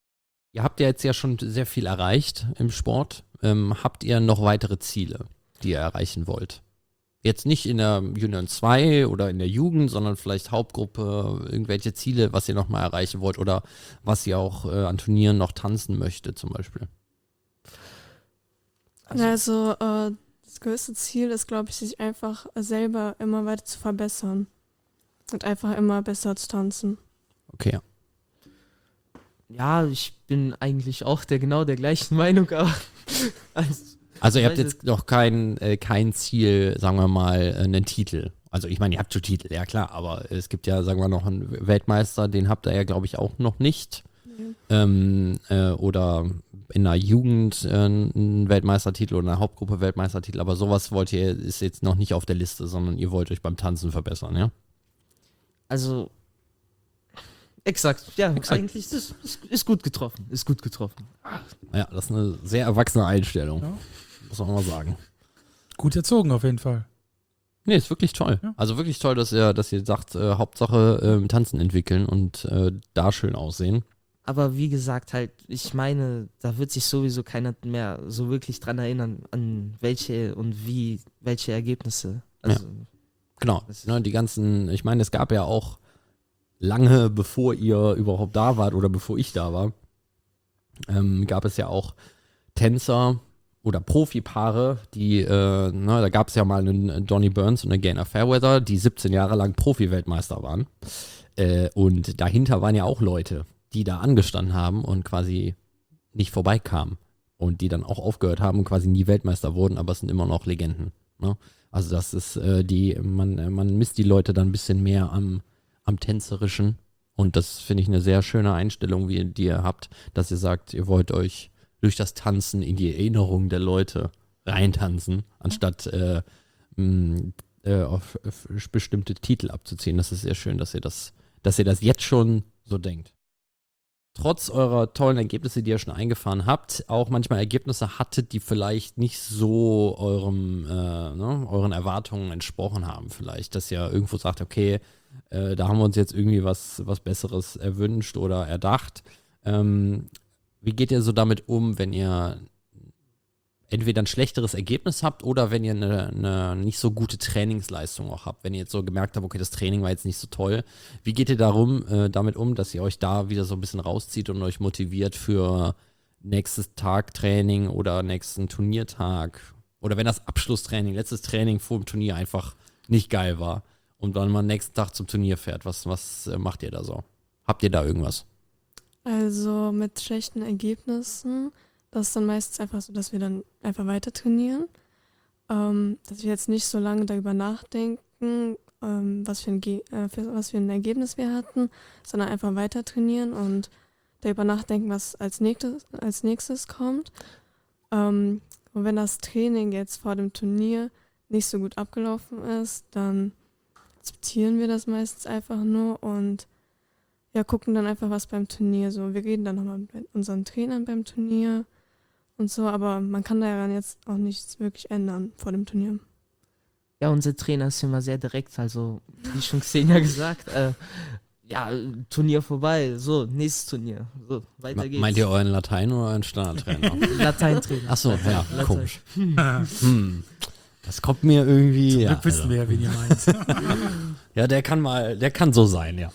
Ihr habt ja jetzt ja schon sehr viel erreicht im Sport. Ähm, habt ihr noch weitere Ziele, die ihr erreichen wollt? Jetzt nicht in der Union zwei oder in der Jugend, sondern vielleicht Hauptgruppe, irgendwelche Ziele, was ihr nochmal erreichen wollt oder was ihr auch äh, an Turnieren noch tanzen möchtet zum Beispiel. Also, also äh, das größte Ziel ist, glaube ich, sich einfach selber immer weiter zu verbessern und einfach immer besser zu tanzen. Okay, ja. Ja, ich bin eigentlich auch der genau der gleichen Meinung, aber als Also ihr habt jetzt noch kein, äh, kein Ziel, sagen wir mal, äh, einen Titel. Also ich meine, ihr habt schon Titel, ja klar, aber es gibt ja, sagen wir noch einen Weltmeister, den habt ihr ja, glaube ich, auch noch nicht. Mhm. Ähm, äh, oder in der Jugend äh, einen Weltmeistertitel oder in der Hauptgruppe Weltmeistertitel, aber sowas wollt ihr, ist jetzt noch nicht auf der Liste, sondern ihr wollt euch beim Tanzen verbessern, ja? Also, exakt, ja, Exakt. eigentlich ist, ist, ist gut getroffen, ist gut getroffen. Ja, das ist eine sehr erwachsene Einstellung. Ja. Muss man mal sagen. Gut erzogen auf jeden Fall. Nee, ist wirklich toll. Ja. Also wirklich toll, dass ihr, dass ihr sagt, äh, Hauptsache ähm, Tanzen entwickeln und äh, da schön aussehen. Aber wie gesagt, halt, ich meine, da wird sich sowieso keiner mehr so wirklich dran erinnern, an welche und wie, welche Ergebnisse. Also, ja. Genau, ne, die ganzen, ich meine, es gab ja auch lange bevor ihr überhaupt da wart oder bevor ich da war, ähm, gab es ja auch Tänzer oder Profipaare, die, äh, na, da gab es ja mal einen Donny Burns und eine Gaynor Fairweather, die siebzehn Jahre lang Profi-Weltmeister waren. Äh, und dahinter waren ja auch Leute, die da angestanden haben und quasi nicht vorbeikamen. Und die dann auch aufgehört haben und quasi nie Weltmeister wurden, aber es sind immer noch Legenden. Ne? Also das ist äh, die, man, man misst die Leute dann ein bisschen mehr am, am Tänzerischen. Und das finde ich eine sehr schöne Einstellung, wie, die ihr habt, dass ihr sagt, ihr wollt euch durch das Tanzen in die Erinnerung der Leute reintanzen, anstatt äh, mh, äh, auf, auf bestimmte Titel abzuziehen. Das ist sehr schön, dass ihr das, dass ihr das jetzt schon so denkt. Trotz eurer tollen Ergebnisse, die ihr schon eingefahren habt, auch manchmal Ergebnisse hattet, die vielleicht nicht so eurem, äh, ne, euren Erwartungen entsprochen haben. Vielleicht, dass ihr irgendwo sagt, okay, äh, da haben wir uns jetzt irgendwie was, was Besseres erwünscht oder erdacht. Ähm, Wie geht ihr so damit um, wenn ihr entweder ein schlechteres Ergebnis habt oder wenn ihr eine, eine nicht so gute Trainingsleistung auch habt. Wenn ihr jetzt so gemerkt habt, okay, das Training war jetzt nicht so toll. Wie geht ihr darum, äh, damit um, dass ihr euch da wieder so ein bisschen rauszieht und euch motiviert für nächstes Tag Training oder nächsten Turniertag? Oder wenn das Abschlusstraining, letztes Training vor dem Turnier einfach nicht geil war und dann mal nächsten Tag zum Turnier fährt. Was, was äh, macht ihr da so? Habt ihr da irgendwas? Also mit schlechten Ergebnissen, das ist dann meistens einfach so, dass wir dann einfach weiter trainieren. Ähm, dass wir jetzt nicht so lange darüber nachdenken, ähm, was, für ein Ge- äh, für, was für ein Ergebnis wir hatten, sondern einfach weiter trainieren und darüber nachdenken, was als nächstes, als nächstes kommt. Ähm, und wenn das Training jetzt vor dem Turnier nicht so gut abgelaufen ist, dann akzeptieren wir das meistens einfach nur und ja, gucken dann einfach, was beim Turnier so. Wir reden dann nochmal mit unseren Trainern beim Turnier und so, aber man kann daran jetzt auch nichts wirklich ändern vor dem Turnier. Ja, unser Trainer ist immer sehr direkt, also wie schon Xenia gesagt, äh, ja, Turnier vorbei, so, nächstes Turnier, so, weiter geht's. Meint ihr euren Latein oder euren Standardtrainer? Lateintrainer. Achso, Latein, ja, Latein. komisch. hm. Das kommt mir irgendwie, Zum ja. Glück wissen wir ja, wen ihr meint. Ja, der kann mal, der kann so sein, ja.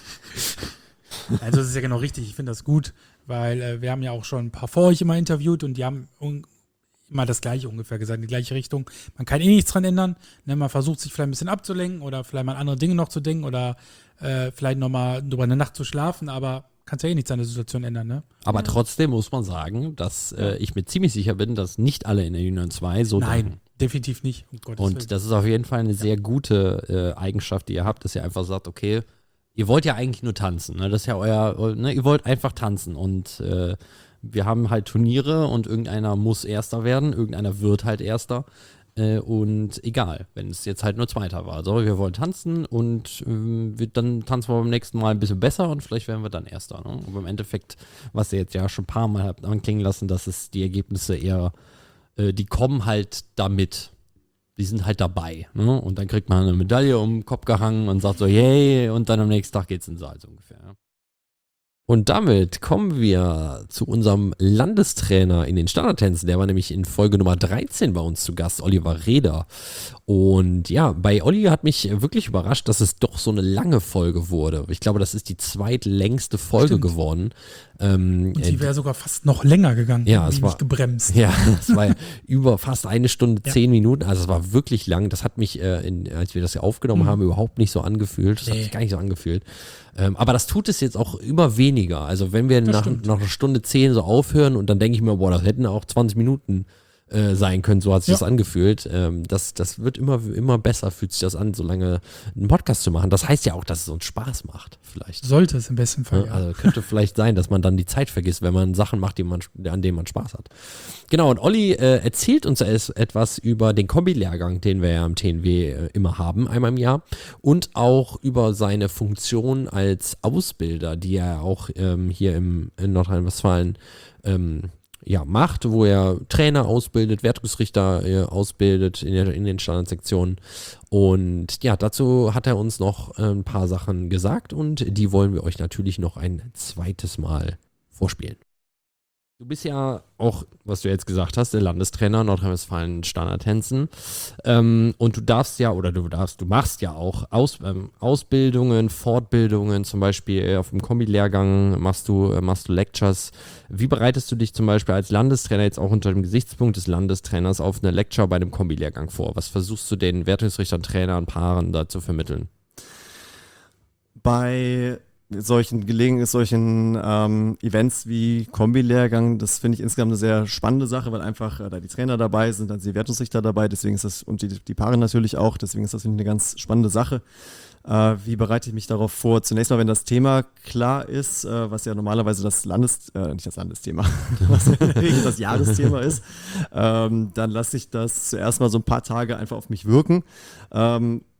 Also das ist ja genau richtig, ich finde das gut, weil äh, wir haben ja auch schon ein paar vor euch immer interviewt und die haben un- immer das Gleiche ungefähr gesagt, in die gleiche Richtung. Man kann eh nichts dran ändern, ne? Man versucht sich vielleicht ein bisschen abzulenken oder vielleicht mal an andere Dinge noch zu denken oder äh, vielleicht nochmal über eine Nacht zu schlafen, aber kannst ja eh nichts an der Situation ändern, ne? Aber ja. trotzdem muss man sagen, dass äh, ich mir ziemlich sicher bin, dass nicht alle in der Union zwei so Nein, denken. definitiv nicht. Um Gottes Willen. Und das ist auf jeden Fall eine sehr gute äh, Eigenschaft, die ihr habt, dass ihr einfach sagt, okay, ihr wollt ja eigentlich nur tanzen, ne? Das ist ja euer, ne? Ihr wollt einfach tanzen und äh, wir haben halt Turniere und irgendeiner muss Erster werden, irgendeiner wird halt Erster äh, und egal, wenn es jetzt halt nur Zweiter war. So, wir wollen tanzen und äh, wir, dann tanzen wir beim nächsten Mal ein bisschen besser und vielleicht werden wir dann Erster. Ne? Aber im Endeffekt, was ihr jetzt ja schon ein paar Mal habt anklingen lassen, dass es die Ergebnisse eher, äh, die kommen halt damit. Die sind halt dabei, ne? Und dann kriegt man eine Medaille um den Kopf gehangen und sagt so, yay, und dann am nächsten Tag geht's in den Saal so ungefähr. Ja. Und damit kommen wir zu unserem Landestrainer in den Standardtänzen. Der war nämlich in Folge Nummer dreizehn bei uns zu Gast, Oliver Reder. Und ja, bei Olli hat mich wirklich überrascht, dass es doch so eine lange Folge wurde. Ich glaube, das ist die zweitlängste Folge Stimmt. geworden. Ähm, Und die wäre sogar fast noch länger gegangen, ja, die es war nicht gebremst. Ja, es war über fast eine Stunde, Ja. zehn Minuten. Also es war wirklich lang. Das hat mich, äh, in, als wir das ja aufgenommen Mhm. haben, überhaupt nicht so angefühlt. Das hat Nee. sich gar nicht so angefühlt. Ähm, aber das tut es jetzt auch immer weniger. Also wenn wir Das nach, stimmt. nach einer Stunde zehn so aufhören und dann denke ich mir, boah, das hätten auch zwanzig Minuten äh, sein können, so hat sich Ja. das angefühlt. Ähm, das, das wird immer, immer besser, fühlt sich das an, so lange einen Podcast zu machen. Das heißt ja auch, dass es uns Spaß macht, vielleicht. Sollte es im besten Fall, Ja, ja. also könnte vielleicht sein, dass man dann die Zeit vergisst, wenn man Sachen macht, die man, an denen man Spaß hat. Genau, und Olli äh, erzählt uns es- etwas über den Kombi-Lehrgang, den wir ja im T N W äh, immer haben, einmal im Jahr. Und auch über seine Funktion als Ausbilder, die er auch ähm, hier im, in Nordrhein-Westfalen ähm, ja, macht, wo er Trainer ausbildet, Wertungsrichter äh, ausbildet in, der, in den Standardsektionen. Und ja, dazu hat er uns noch äh, ein paar Sachen gesagt und die wollen wir euch natürlich noch ein zweites Mal vorspielen. Du bist ja auch, was du jetzt gesagt hast, der Landestrainer Nordrhein-Westfalen Standardtänzen. Ähm, und du darfst ja, oder du darfst, du machst ja auch Aus, ähm, Ausbildungen, Fortbildungen, zum Beispiel auf dem Kombi-Lehrgang machst du, äh, machst du Lectures. Wie bereitest du dich zum Beispiel als Landestrainer jetzt auch unter dem Gesichtspunkt des Landestrainers auf eine Lecture bei einem Kombi-Lehrgang vor? Was versuchst du den Wertungsrichtern, Trainern, Paaren da zu vermitteln? Bei solchen Gelegenheiten, solchen ähm, Events wie Kombi-Lehrgang, das finde ich insgesamt eine sehr spannende Sache, weil einfach äh, da die Trainer dabei sind, dann sind die Wertungsrichter dabei, deswegen ist das, und die, die Paare natürlich auch, deswegen ist das, finde ich, eine ganz spannende Sache. Äh, wie bereite ich mich darauf vor? Zunächst mal, wenn das Thema klar ist, äh, was ja normalerweise das Landes, äh, nicht das Landesthema, was das Jahresthema ist, ähm, dann lasse ich das zuerst mal so ein paar Tage einfach auf mich wirken. Ähm,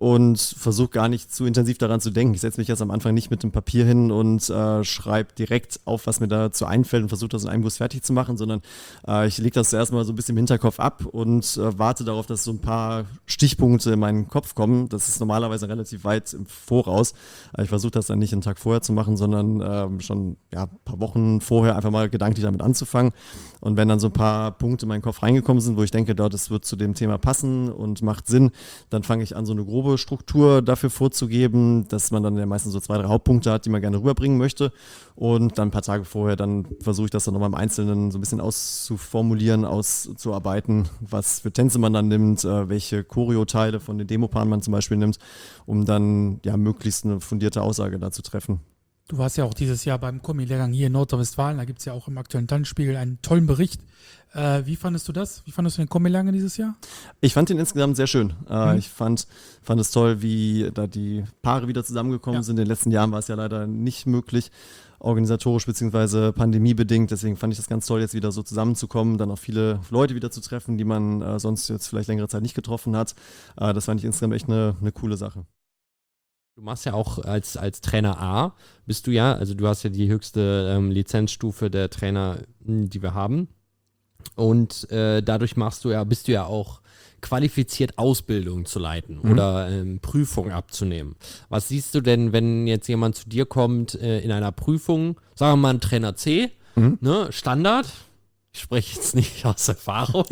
und versuche gar nicht zu intensiv daran zu denken. Ich setze mich jetzt am Anfang nicht mit dem Papier hin und äh, schreibe direkt auf, was mir dazu einfällt und versuche das in einem Guss fertig zu machen, sondern äh, ich lege das zuerst mal so ein bisschen im Hinterkopf ab und äh, warte darauf, dass so ein paar Stichpunkte in meinen Kopf kommen. Das ist normalerweise relativ weit im Voraus. Ich versuche das dann nicht einen Tag vorher zu machen, sondern äh, schon ja, ein paar Wochen vorher einfach mal gedanklich damit anzufangen. Und wenn dann so ein paar Punkte in meinen Kopf reingekommen sind, wo ich denke, dort, das wird zu dem Thema passen und macht Sinn, dann fange ich an, so eine grobe Struktur dafür vorzugeben, dass man dann ja meistens so zwei, drei Hauptpunkte hat, die man gerne rüberbringen möchte. Und dann ein paar Tage vorher, dann versuche ich das dann nochmal im Einzelnen so ein bisschen auszuformulieren, auszuarbeiten, was für Tänze man dann nimmt, äh, welche Choreo-Teile von den Demopaaren man zum Beispiel nimmt, um dann ja möglichst eine fundierte Aussage da zu treffen. Du warst ja auch dieses Jahr beim Kombi-Lehrgang hier in Nordrhein-Westfalen, da gibt es ja auch im aktuellen Tanzspiegel einen tollen Bericht. Äh, wie fandest du das? Wie fandest du den Kombi-Lehrgang dieses Jahr? Ich fand den insgesamt sehr schön. Äh, Mhm. Ich fand, fand es toll, wie da die Paare wieder zusammengekommen Ja. sind. In den letzten Jahren war es ja leider nicht möglich, organisatorisch bzw. pandemiebedingt. Deswegen fand ich das ganz toll, jetzt wieder so zusammenzukommen, dann auch viele Leute wieder zu treffen, die man äh, sonst jetzt vielleicht längere Zeit nicht getroffen hat. Äh, das fand ich insgesamt echt eine, eine coole Sache. Du machst ja auch als, als Trainer A, bist du ja, also du hast ja die höchste ähm, Lizenzstufe der Trainer, mh, die wir haben. Und äh, dadurch machst du ja, bist du ja auch qualifiziert, Ausbildung zu leiten Mhm. oder ähm, Prüfungen abzunehmen. Was siehst du denn, wenn jetzt jemand zu dir kommt äh, in einer Prüfung, sagen wir mal ein Trainer C, Mhm. ne, Standard? Ich spreche jetzt nicht aus Erfahrung.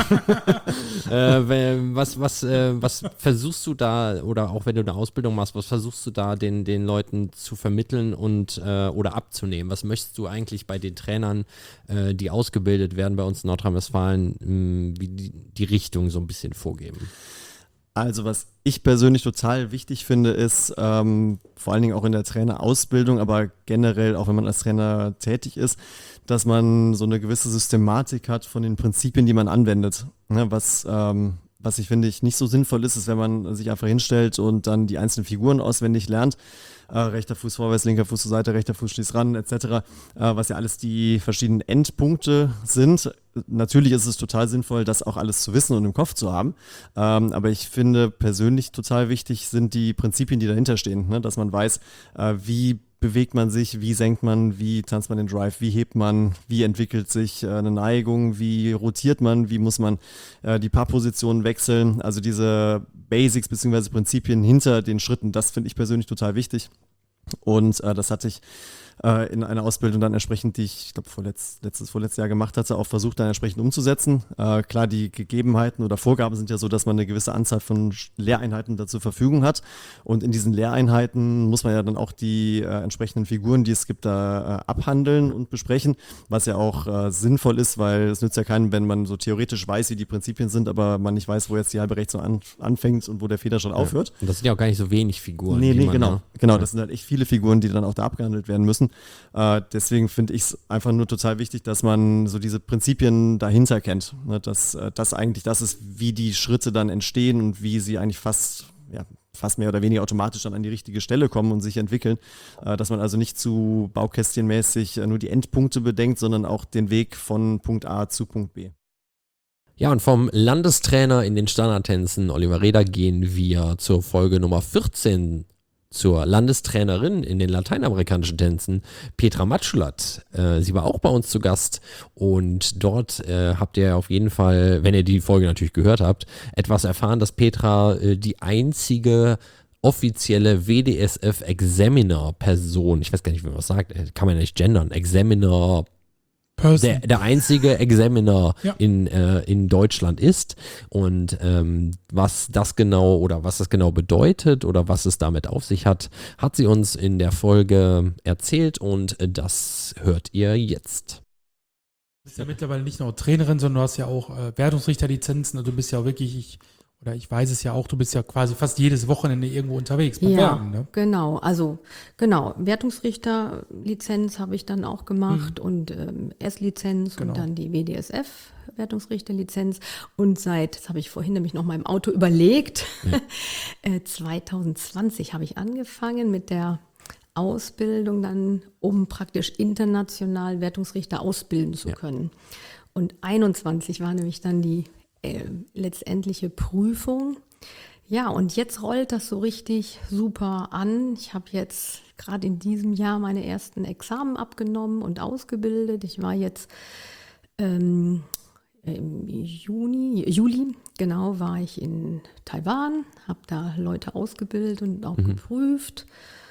äh, wenn- was, was, äh, was versuchst du da, oder auch wenn du eine Ausbildung machst, was versuchst du da den, den Leuten zu vermitteln und äh, oder abzunehmen? Was möchtest du eigentlich bei den Trainern, äh, die ausgebildet werden bei uns in Nordrhein-Westfalen, mh, wie die, die Richtung so ein bisschen vorgeben? Also was ich persönlich total wichtig finde, ist ähm, vor allen Dingen auch in der Trainerausbildung, aber generell auch wenn man als Trainer tätig ist, dass man so eine gewisse Systematik hat von den Prinzipien, die man anwendet. Ne, was, ähm, was ich finde ich nicht so sinnvoll ist, ist, wenn man sich einfach hinstellt und dann die einzelnen Figuren auswendig lernt. Äh, rechter Fuß vorwärts, linker Fuß zur Seite, rechter Fuß schließt ran, et cetera. Äh, was ja alles die verschiedenen Endpunkte sind. Natürlich ist es total sinnvoll, das auch alles zu wissen und im Kopf zu haben. Ähm, aber ich finde persönlich total wichtig sind die Prinzipien, die dahinter stehen. Ne? Dass man weiß, äh, wie bewegt man sich, wie senkt man, wie tanzt man den Drive, wie hebt man, wie entwickelt sich äh, eine Neigung, wie rotiert man, wie muss man äh, die Paarpositionen wechseln. Also diese Basics bzw. Prinzipien hinter den Schritten, das finde ich persönlich total wichtig. Und äh, das hatte ich äh, in einer Ausbildung dann entsprechend, die ich, ich glaube, vorletz, letztes, vorletztes Jahr gemacht hatte, auch versucht dann entsprechend umzusetzen. Äh, klar, die Gegebenheiten oder Vorgaben sind ja so, dass man eine gewisse Anzahl von Lehreinheiten da zur Verfügung hat. Und in diesen Lehreinheiten muss man ja dann auch die äh, entsprechenden Figuren, die es gibt, da äh, abhandeln und besprechen, was ja auch äh, sinnvoll ist, weil es nützt ja keinem, wenn man so theoretisch weiß, wie die Prinzipien sind, aber man nicht weiß, wo jetzt die halbe Rechtsung an, anfängt und wo der Federschritt Ja. aufhört. Und das sind ja auch gar nicht so wenig Figuren. Nee, die nee, man, genau. ne? Genau, Ja. das sind halt echt viele Figuren, die dann auch da abgehandelt werden müssen. Äh, deswegen finde ich es einfach nur total wichtig, dass man so diese Prinzipien dahinter kennt. Ne? Dass äh, das eigentlich das ist, wie die Schritte dann entstehen und wie sie eigentlich fast, ja, fast mehr oder weniger automatisch dann an die richtige Stelle kommen und sich entwickeln. Äh, dass man also nicht zu baukästchenmäßig äh, nur die Endpunkte bedenkt, sondern auch den Weg von Punkt A zu Punkt B. Ja, und vom Landestrainer in den Standardtänzen, Oliver Reder, gehen wir zur Folge Nummer vierzehn, zur Landestrainerin in den lateinamerikanischen Tänzen, Petra Matschulat. Äh, sie war auch bei uns zu Gast und dort äh, habt ihr auf jeden Fall, wenn ihr die Folge natürlich gehört habt, etwas erfahren, dass Petra äh, die einzige offizielle W D S F-Examiner-Person, ich weiß gar nicht, wie man das sagt, äh, kann man ja nicht gendern, Examiner Person. Der, der einzige Examiner Ja. in, äh, in Deutschland ist und ähm, was das genau oder was das genau bedeutet oder was es damit auf sich hat, hat sie uns in der Folge erzählt und äh, das hört ihr jetzt. Du bist ja mittlerweile nicht nur Trainerin, sondern du hast ja auch äh, Wertungsrichterlizenzen und du bist ja wirklich, ich, oder ich weiß es ja auch, du bist ja quasi fast jedes Wochenende irgendwo unterwegs beim Ja, Werten, ne? genau. Also genau, Wertungsrichterlizenz habe ich dann auch gemacht und ähm, S-Lizenz Genau. und dann die W D S F Wertungsrichterlizenz und seit, das habe ich vorhin nämlich noch mal im Auto überlegt, äh, zwanzig zwanzig habe ich angefangen mit der Ausbildung dann, um praktisch international Wertungsrichter ausbilden zu können. Und einundzwanzig war nämlich dann die äh, letztendliche Prüfung. Ja, und jetzt rollt das so richtig super an. Ich habe jetzt gerade in diesem Jahr meine ersten Examen abgenommen und ausgebildet. Ich war jetzt ähm, im Juni, Juli, genau, war ich in Taiwan, habe da Leute ausgebildet und auch Mhm. geprüft.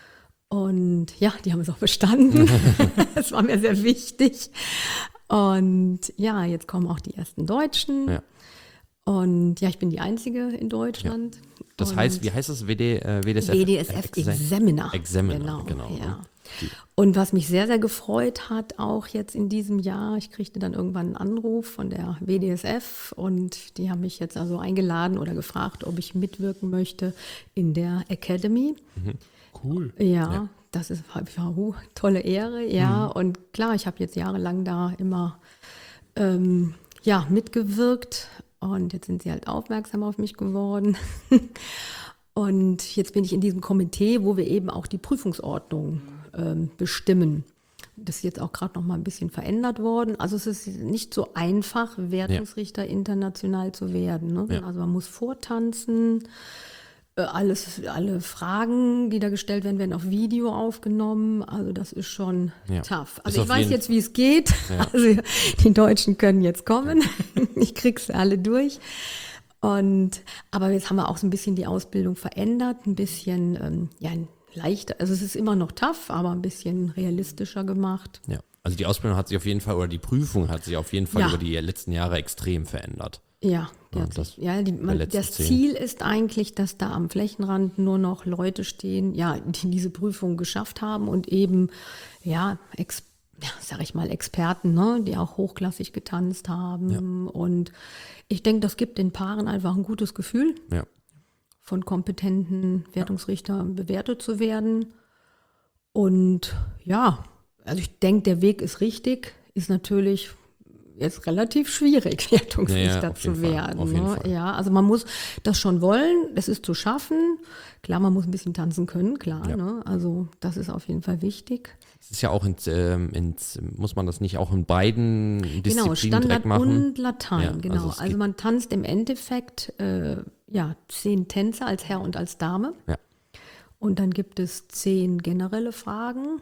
Und ja, die haben es auch bestanden. Das war mir sehr wichtig. Und ja, jetzt kommen auch die ersten Deutschen. Ja. Und ja, ich bin die Einzige in Deutschland. Das Und heißt, wie heißt das? W D, äh, W D S F? W D S F Examiner. Examiner, Genau, genau. ja. ne? Die- Und was mich sehr, sehr gefreut hat, auch jetzt in diesem Jahr, ich kriegte dann irgendwann einen Anruf von der W D S F und die haben mich jetzt also eingeladen oder gefragt, ob ich mitwirken möchte in der Academy. Cool. Ja, Ja. das ist ja, uh, tolle Ehre, ja. Mhm. Und klar, ich habe jetzt jahrelang da immer ähm, ja, mitgewirkt und jetzt sind sie halt aufmerksam auf mich geworden. Und jetzt bin ich in diesem Komitee, wo wir eben auch die Prüfungsordnung ähm, bestimmen. Das ist jetzt auch gerade noch mal ein bisschen verändert worden. Also es ist nicht so einfach, Wertungsrichter international zu werden. Ne? Ja. Also man muss vortanzen. Äh, Alles, alle Fragen, die da gestellt werden, werden auf Video aufgenommen. Also das ist schon Ja. tough. Ist Also ich auf weiß jeden- jetzt, wie es geht. Ja. Also die Deutschen können jetzt kommen. Ich krieg sie alle durch. Und aber jetzt haben wir auch so ein bisschen die Ausbildung verändert, ein bisschen ähm, ja leichter. Also es ist immer noch tough, aber ein bisschen realistischer gemacht. Ja, also die Ausbildung hat sich auf jeden Fall, oder die Prüfung hat sich auf jeden Fall Ja. über die letzten Jahre extrem verändert. Ja, die Ja, hat das sich, ja die, der man, letzten das zehn. Ziel ist eigentlich, dass da am Flächenrand nur noch Leute stehen, ja, die diese Prüfung geschafft haben und eben, ja, ex, ja sag ich mal, Experten, ne, die auch hochklassig getanzt haben. Und ich denke, das gibt den Paaren einfach ein gutes Gefühl, Ja. von kompetenten Wertungsrichtern bewertet zu werden. Und ja, also ich denke, der Weg ist richtig, ist natürlich jetzt relativ schwierig, Wertungsrichter Ja, ja, auf zu jeden Fall, werden. auf jeden Ne? Fall. Ja, also man muss das schon wollen, es ist zu schaffen. Klar, man muss ein bisschen tanzen können, klar. Ja. Ne? Also das ist auf jeden Fall wichtig. Es ist ja auch ins, ähm, ins, muss man das nicht auch in beiden Genau, Disziplinen Standard direkt machen? und Latein, Ja, genau. also Also, es geht- man tanzt im Endeffekt äh, ja, zehn Tänze als Herr und als Dame. Ja. Und dann gibt es zehn generelle Fragen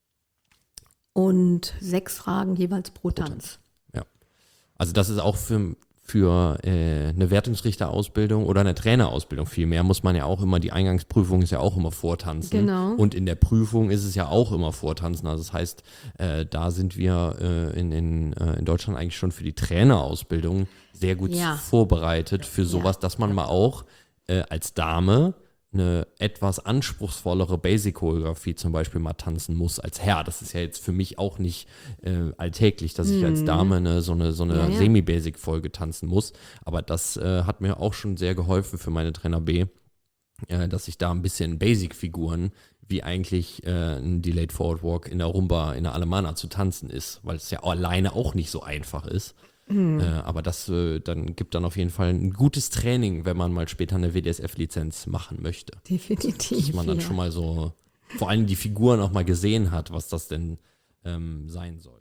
und sechs Fragen jeweils pro Tanz. Ja. Also das ist auch für, für äh, eine Wertungsrichterausbildung oder eine Trainerausbildung vielmehr, muss man ja auch immer, die Eingangsprüfung ist ja auch immer vortanzen. Genau. Und in der Prüfung ist es ja auch immer vortanzen. Also das heißt, äh, da sind wir äh, in, in, äh, in Deutschland eigentlich schon für die Trainerausbildung sehr gut Ja. vorbereitet für sowas, dass man mal auch äh, als Dame eine etwas anspruchsvollere Basic-Choreografie zum Beispiel mal tanzen muss als Herr. Das ist ja jetzt für mich auch nicht äh, alltäglich, dass ich als Mhm. Dame eine, so eine, so eine Ja, ja. Semi-Basic-Folge tanzen muss. Aber das äh, hat mir auch schon sehr geholfen für meine Trainer B, äh, dass ich da ein bisschen Basic-Figuren, wie eigentlich äh, ein Delayed Forward Walk in der Rumba, in der Alemana zu tanzen ist, weil es ja alleine auch nicht so einfach ist. Mhm. Äh, aber das äh, dann gibt dann auf jeden Fall ein gutes Training, wenn man mal später eine W D S F-Lizenz machen möchte. Definitiv. Dass man dann ja. schon mal so, vor allem die Figuren auch mal gesehen hat, was das denn ähm, sein soll.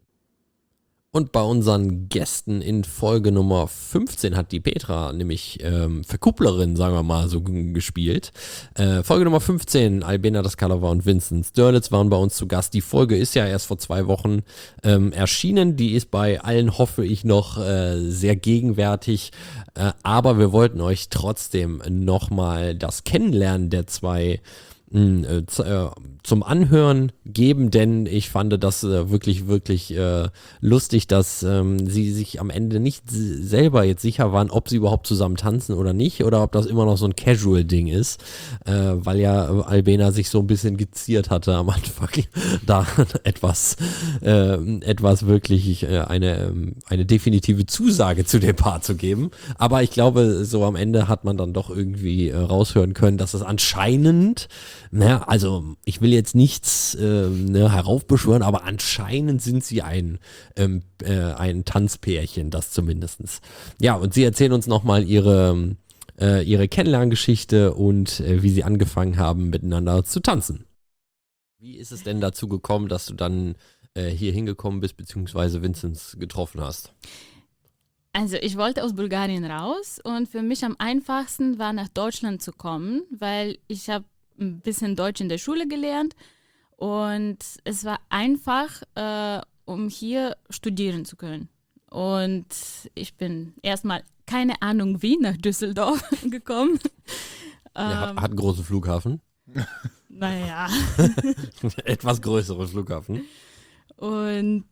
Und bei unseren Gästen in Folge Nummer fünfzehn hat die Petra nämlich ähm, Verkupplerin, sagen wir mal, so g- gespielt. Äh, Folge Nummer fünfzehn, Albena Daskalova und Vincent Störlitz waren bei uns zu Gast. Die Folge ist ja erst vor zwei Wochen ähm, erschienen. Die ist bei allen, hoffe ich, noch äh, sehr gegenwärtig. Äh, aber wir wollten euch trotzdem nochmal das Kennenlernen der zwei mh, z- äh, zum Anhören geben, denn ich fand das äh, wirklich, wirklich äh, lustig, dass ähm, sie sich am Ende nicht s- selber jetzt sicher waren, ob sie überhaupt zusammen tanzen oder nicht, oder ob das immer noch so ein Casual-Ding ist, äh, weil ja äh, Albena sich so ein bisschen geziert hatte am Anfang, da etwas, äh, etwas wirklich äh, eine, ähm, eine definitive Zusage zu dem Paar zu geben. Aber ich glaube, so am Ende hat man dann doch irgendwie äh, raushören können, dass es anscheinend, naja, also ich will jetzt nichts ähm, ne, heraufbeschwören, aber anscheinend sind sie ein, ähm, äh, ein Tanzpärchen, das zumindestens. Ja, und sie erzählen uns nochmal ihre, äh, ihre Kennenlerngeschichte und äh, wie sie angefangen haben, miteinander zu tanzen. Wie ist es denn dazu gekommen, dass du dann äh, hier hingekommen bist, beziehungsweise Vinzenz getroffen hast? Also ich wollte aus Bulgarien raus und für mich am einfachsten war nach Deutschland zu kommen, weil ich habe ein bisschen Deutsch in der Schule gelernt und es war einfach, äh, um hier studieren zu können. Und ich bin erstmal, keine Ahnung wie, nach Düsseldorf gekommen. Ja, hat, Ähm, hat einen großen Flughafen. Naja. Etwas größeren Flughafen. Und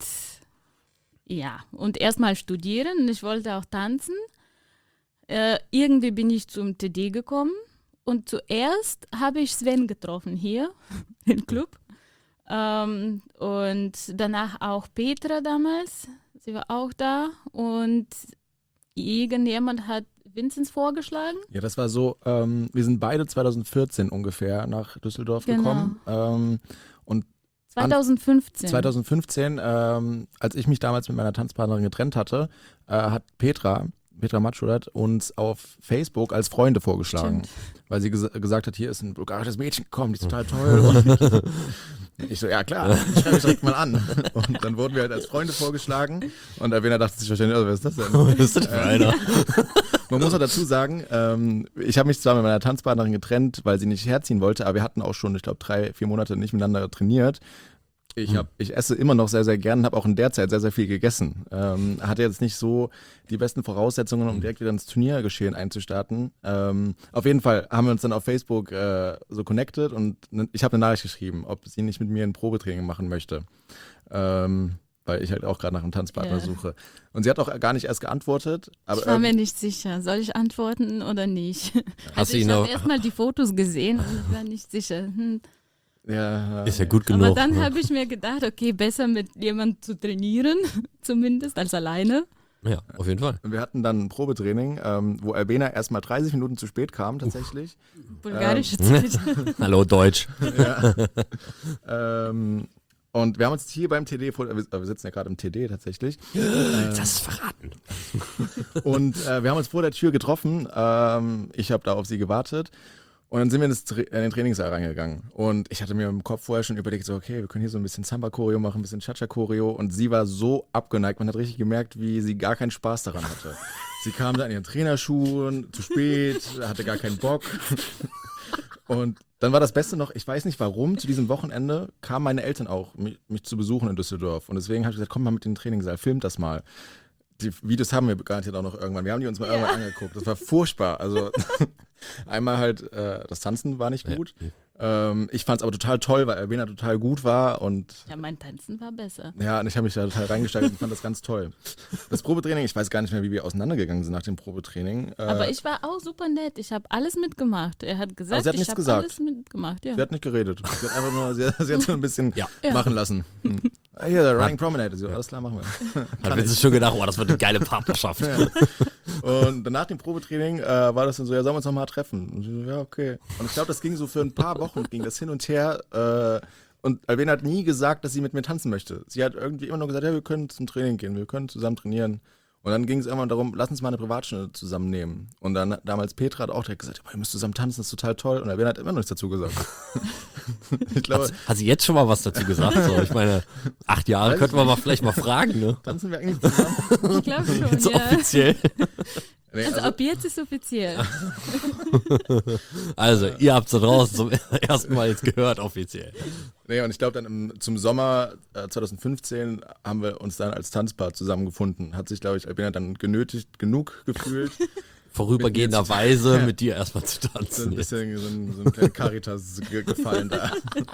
ja, und erstmal studieren. Ich wollte auch tanzen. Äh, irgendwie bin ich zum T D gekommen. Und zuerst habe ich Sven getroffen hier im Club. Ähm, und danach auch Petra damals. Sie war auch da. Und irgendjemand hat Vinzenz vorgeschlagen. Ja, das war so, ähm, wir sind beide zwanzig vierzehn ungefähr nach Düsseldorf Genau. gekommen. Ähm, und zwanzig fünfzehn. zwanzig fünfzehn, ähm, als ich mich damals mit meiner Tanzpartnerin getrennt hatte, äh, hat Petra, Petra Matschulat, uns auf Facebook als Freunde vorgeschlagen. Stimmt. Weil sie ges gesagt hat, hier ist ein bulgarisches Mädchen gekommen, die ist total toll. Und ich so, ja klar, ich schreibe mich direkt mal an. Und dann wurden wir halt als Freunde vorgeschlagen. Und Alvena dachte sich wahrscheinlich, oh, wer ist das denn? Was ist das für einer? Man muss auch dazu sagen, ähm, ich habe mich zwar mit meiner Tanzpartnerin getrennt, weil sie nicht herziehen wollte, aber wir hatten auch schon, ich glaube, drei, vier Monate nicht miteinander trainiert. Ich, hab, ich esse immer noch sehr, sehr gern, habe auch in der Zeit sehr, sehr viel gegessen. Ähm, hatte jetzt nicht so die besten Voraussetzungen, um direkt wieder ins Turniergeschehen einzustarten. Ähm, auf jeden Fall haben wir uns dann auf Facebook äh, so connected und ne, ich habe eine Nachricht geschrieben, ob sie nicht mit mir ein Probetraining machen möchte. Ähm, weil ich halt auch gerade nach einem Tanzpartner Ja. suche. Und sie hat auch gar nicht erst geantwortet. Aber Ich war mir ähm, nicht sicher, soll ich antworten oder nicht. Hast Also du ich ihn habe noch- erstmal die Fotos gesehen und ich war nicht sicher. Hm. Ja, Ist ja gut genug. Aber dann ne? habe ich mir gedacht, okay, besser mit jemandem zu trainieren, zumindest als alleine. Ja, auf jeden Fall. Wir hatten dann ein Probetraining, ähm, wo Albena erstmal dreißig Minuten zu spät kam, tatsächlich. Bulgarische ähm, Zeit. Hallo, Deutsch. Ja. ähm, und wir haben uns hier beim T D, vor, wir wir sitzen ja gerade im T D tatsächlich. Jetzt hast du es verraten. Und äh, wir haben uns vor der Tür getroffen. Ähm, ich habe da auf sie gewartet. Und dann sind wir in, das, Tra- in den Trainingssaal reingegangen. Und ich hatte mir im Kopf vorher schon überlegt, so, okay, wir können hier so ein bisschen Samba-Choreo machen, ein bisschen Cha-Cha-Choreo. Und sie war so abgeneigt, man hat richtig gemerkt, wie sie gar keinen Spaß daran hatte. Sie kam da in ihren Trainerschuhen, zu spät, hatte gar keinen Bock. Und dann war das Beste noch, ich weiß nicht warum, zu diesem Wochenende kamen meine Eltern auch, mich, mich zu besuchen in Düsseldorf. Und deswegen habe ich gesagt, komm mal mit in den Trainingssaal, filmt das mal. Die Videos haben wir garantiert auch noch irgendwann. Wir haben die uns mal Ja. irgendwann angeguckt. Das war furchtbar. Also einmal halt, äh, das Tanzen war nicht gut. Ähm, ich fand es aber total toll, weil Albena total gut war und Ja, mein Tanzen war besser. ja, und ich habe mich da total reingesteigert und fand das ganz toll. Das Probetraining, ich weiß gar nicht mehr, wie wir auseinandergegangen sind nach dem Probetraining. Äh, Aber ich war auch super nett. Ich habe alles mitgemacht. Er hat gesagt, Aber sie hat ich nichts habe gesagt. alles mitgemacht. Ja. Sie hat nicht geredet. Sie hat einfach nur, sie hat, sie hat so ein bisschen Ja. machen lassen. Hm. Ah, Hier, der Running Promenade. Sie so, alles klar, machen wir. Hat Kann Vinzenz ich. schon gedacht, oh, das wird eine geile Partnerschaft. Ja. Und nach dem Probetraining äh, war das dann so, ja, sollen wir uns nochmal treffen? Und sie so, ja, okay. Und ich glaube, das ging so für ein paar Wochen, ging das hin und her. Äh, und Albena hat nie gesagt, dass sie mit mir tanzen möchte. Sie hat irgendwie immer nur gesagt, ja, wir können zum Training gehen, wir können zusammen trainieren. Und dann ging es irgendwann darum, lass uns mal eine Privatstunde zusammennehmen. Und dann damals Petra hat auch direkt gesagt, ihr müsst zusammen tanzen, das ist total toll. Und Albena hat immer noch nichts dazu gesagt. ich glaube, hat, hat sie jetzt schon mal was dazu gesagt? So, ich meine, acht Jahre Weiß könnten ich wir mal nicht. vielleicht mal fragen, ne? Tanzen wir eigentlich zusammen? Ich glaube schon, Jetzt ja. offiziell. Nee, also, also- ab jetzt ist offiziell. Also, ihr habt es da draußen zum ersten Mal jetzt gehört, offiziell. Nee, und ich glaube, dann im, zum Sommer äh, zwanzig fünfzehn haben wir uns dann als Tanzpaar zusammengefunden. Hat sich, glaube ich, Albena dann genötigt genug gefühlt. Vorübergehenderweise Ja. mit dir erstmal zu tanzen. So ein bisschen so ein, so ein kleiner Caritas ge- gefallen da.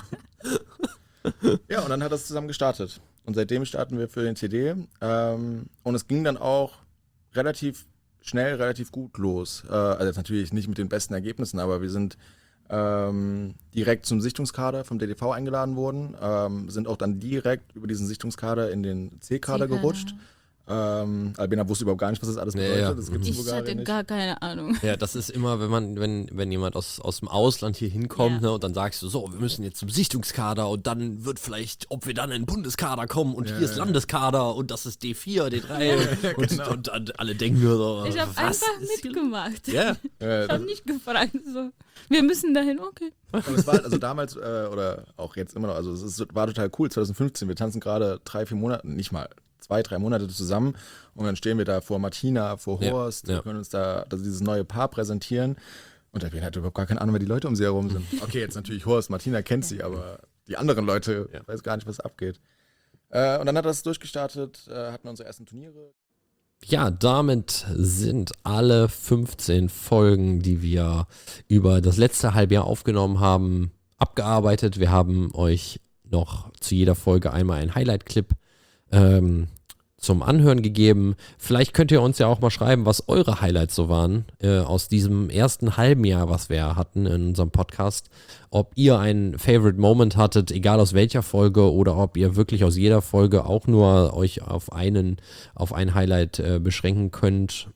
Ja, und dann hat das zusammen gestartet. Und seitdem starten wir für den T D. Ähm, und es ging dann auch relativ schnell, relativ gut los. Äh, also jetzt natürlich nicht mit den besten Ergebnissen, aber wir sind ähm, direkt zum Sichtungskader vom D D V eingeladen worden, ähm, sind auch dann direkt über diesen Sichtungskader in den C-Kader C-Kader. gerutscht. Ähm, Albena wusste überhaupt gar nicht, was das alles Ja, bedeutet. ja. Das gibt's in Ich Bulgarien hatte nicht. gar keine Ahnung. Ja, das ist immer, wenn man, wenn, wenn jemand aus, aus dem Ausland hier hinkommt, Ja. ne, und dann sagst du, so, wir müssen jetzt zum Sichtungskader und dann wird vielleicht, ob wir dann in den Bundeskader kommen und Ja, hier ist ja. Landeskader und das ist D vier, D drei Ja, und, genau. und, und alle denken nur so, Ich habe was einfach ist hier? mitgemacht. Ja. Ja, Ich das- habe nicht gefragt. So. Wir müssen dahin, okay. Und es war also damals äh, oder auch jetzt immer noch, also es ist, war total cool, zwanzig fünfzehn, wir tanzen gerade drei, vier Monate, nicht mal, zwei, drei Monate zusammen und dann stehen wir da vor Martina, vor Horst, Ja, ja. wir können uns da also dieses neue Paar präsentieren und da hat überhaupt gar keine Ahnung, wer die Leute um sie herum sind. Okay, jetzt natürlich Horst, Martina kennt sie, aber die anderen Leute, ja. weiß gar nicht, was abgeht. Äh, und dann hat das durchgestartet, äh, hatten wir unsere ersten Turniere. Ja, damit sind alle fünfzehn Folgen, die wir über das letzte Halbjahr aufgenommen haben, abgearbeitet. Wir haben euch noch zu jeder Folge einmal einen Highlight-Clip ähm, zum Anhören gegeben. Vielleicht könnt ihr uns ja auch mal schreiben, was eure Highlights so waren äh, aus diesem ersten halben Jahr, was wir hatten in unserem Podcast. Ob ihr einen Favorite Moment hattet, egal aus welcher Folge, oder ob ihr wirklich aus jeder Folge auch nur euch auf einen, auf ein Highlight äh, beschränken könnt.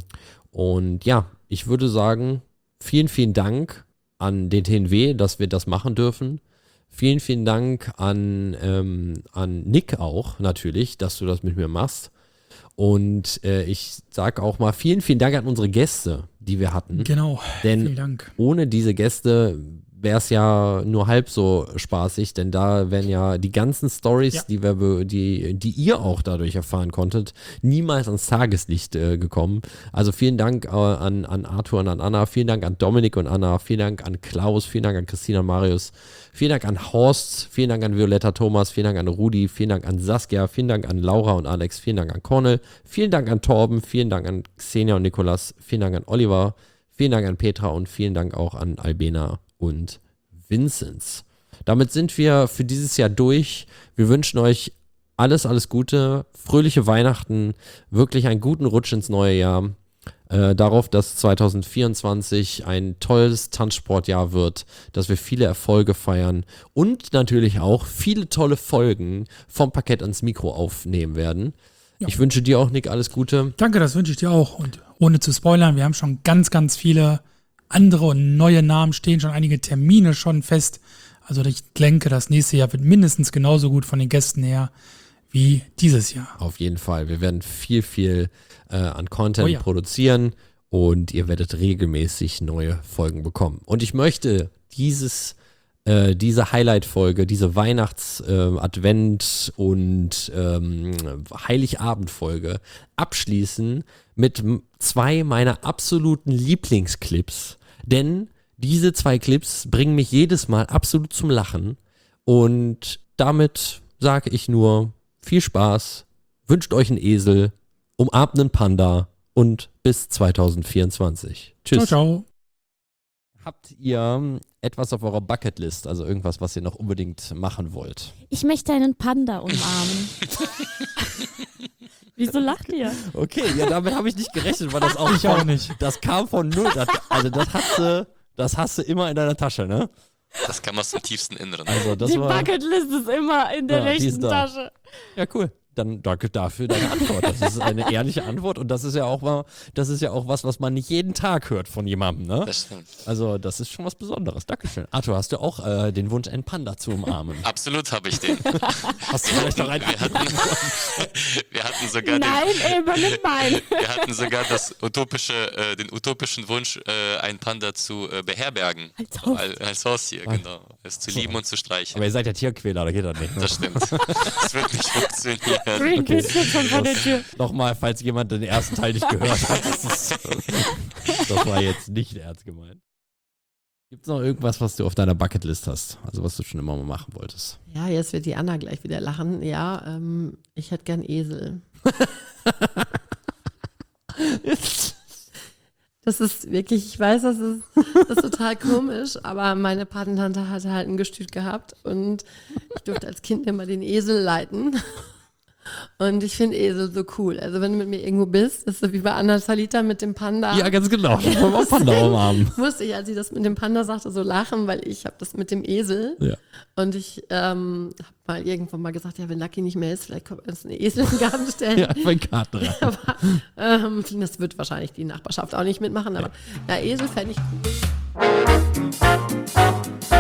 Und ja, ich würde sagen, vielen, vielen Dank an den T N W, dass wir das machen dürfen. Vielen, vielen Dank an, ähm, an Nick auch natürlich, dass du das mit mir machst. Und äh, ich sage auch mal vielen, vielen Dank an unsere Gäste, die wir hatten. Genau, Denn vielen Dank. ohne diese Gäste wäre es ja nur halb so spaßig, denn da wären ja die ganzen Stories, Ja. die, wir, die, die ihr auch dadurch erfahren konntet, niemals ans Tageslicht äh, gekommen. Also vielen Dank äh, an, an Arthur und an Anna, vielen Dank an Dominik und Anna, vielen Dank an Klaus, vielen Dank an Christina und Marius, vielen Dank an Horst, vielen Dank an Violetta Thomas, vielen Dank an Rudi, vielen Dank an Saskia, vielen Dank an Laura und Alex, vielen Dank an Cornel, vielen Dank an Torben, vielen Dank an Xenia und Nikolas, vielen Dank an Oliver, vielen Dank an Petra und vielen Dank auch an Albena und Vinzenz. Damit sind wir für dieses Jahr durch. Wir wünschen euch alles, alles Gute, fröhliche Weihnachten, wirklich einen guten Rutsch ins neue Jahr. Äh, darauf, dass zwanzig vierundzwanzig ein tolles Tanzsportjahr wird, dass wir viele Erfolge feiern und natürlich auch viele tolle Folgen vom Parkett ans Mikro aufnehmen werden. Ja. Ich wünsche dir auch, Nick, alles Gute. Danke, das wünsche ich dir auch. Und ohne zu spoilern, wir haben schon ganz, ganz viele andere und neue Namen stehen, schon einige Termine schon fest. Also ich denke, das nächste Jahr wird mindestens genauso gut von den Gästen her wie dieses Jahr. Auf jeden Fall. Wir werden viel, viel äh, an Content Oh ja. produzieren und ihr werdet regelmäßig neue Folgen bekommen. Und ich möchte dieses, äh, diese Highlight-Folge, diese Weihnachts-Advent- und ähm, Heiligabend-Folge abschließen mit m- zwei meiner absoluten Lieblingsclips. Denn diese zwei Clips bringen mich jedes Mal absolut zum Lachen. Und damit sage ich nur viel Spaß, wünscht euch einen Esel, umarmt einen Panda und bis zwanzig vierundzwanzig. Tschüss. Ciao, ciao. Habt ihr etwas auf eurer Bucketlist, also irgendwas, was ihr noch unbedingt machen wollt? Ich möchte einen Panda umarmen. Wieso lacht ihr? Okay, ja, damit habe ich nicht gerechnet, weil das auch, Ich auch von- nicht. Das kam von null. Das, also das hast du, das hast du immer in deiner Tasche, ne? Das kam aus dem tiefsten Inneren. Also das Die war, Bucketlist ist immer in der Ja, die ist rechten da. Tasche. Ja, cool. Dann danke dafür deine Antwort. Das ist eine ehrliche Antwort und das ist ja auch mal, das ist ja auch was, was man nicht jeden Tag hört von jemandem, ne? Das stimmt. Also das ist schon was Besonderes. Dankeschön. Arthur, hast du auch äh, den Wunsch, einen Panda zu umarmen? Absolut habe ich den. Hast du vielleicht noch einen? Wir hatten, wir hatten sogar Nein, den, ey, übernimm meinen. wir hatten sogar das utopische, äh, den utopischen Wunsch, äh, einen Panda zu äh, beherbergen. Als Haustier. Als, als Haustier, genau. Es zu lieben und zu streicheln. Aber ihr seid ja Tierquäler, da geht das nicht. Ne? Das stimmt. Das wird nicht funktionieren. Greenpeace steht schon vor der Tür. Nochmal, falls jemand den ersten Teil nicht gehört hat. Das, ist, das war jetzt nicht ernst gemeint. Gibt es noch irgendwas, was du auf deiner Bucketlist hast? Also was du schon immer mal machen wolltest? Ja, jetzt wird die Anna gleich wieder lachen. Ja, ähm, ich hätte gern Esel. Das ist wirklich, ich weiß, das ist, das ist total komisch, aber meine Patentante hatte halt ein Gestüt gehabt und ich durfte als Kind immer den Esel leiten. Und ich finde Esel so cool. Also wenn du mit mir irgendwo bist, ist so wie bei Anna Salita mit dem Panda. Ja, ganz genau. Ich wollte auch Panda umarmen. Musste ich, als sie das mit dem Panda sagte, so lachen, weil ich habe das mit dem Esel. Ja. Und ich ähm, habe mal irgendwann mal gesagt, ja, wenn Lucky nicht mehr ist, vielleicht kommt uns ein Esel im Garten stellen. Ja, einfach einen Garten rein. Aber ähm, das wird wahrscheinlich die Nachbarschaft auch nicht mitmachen. Aber ja, Esel fände ich cool.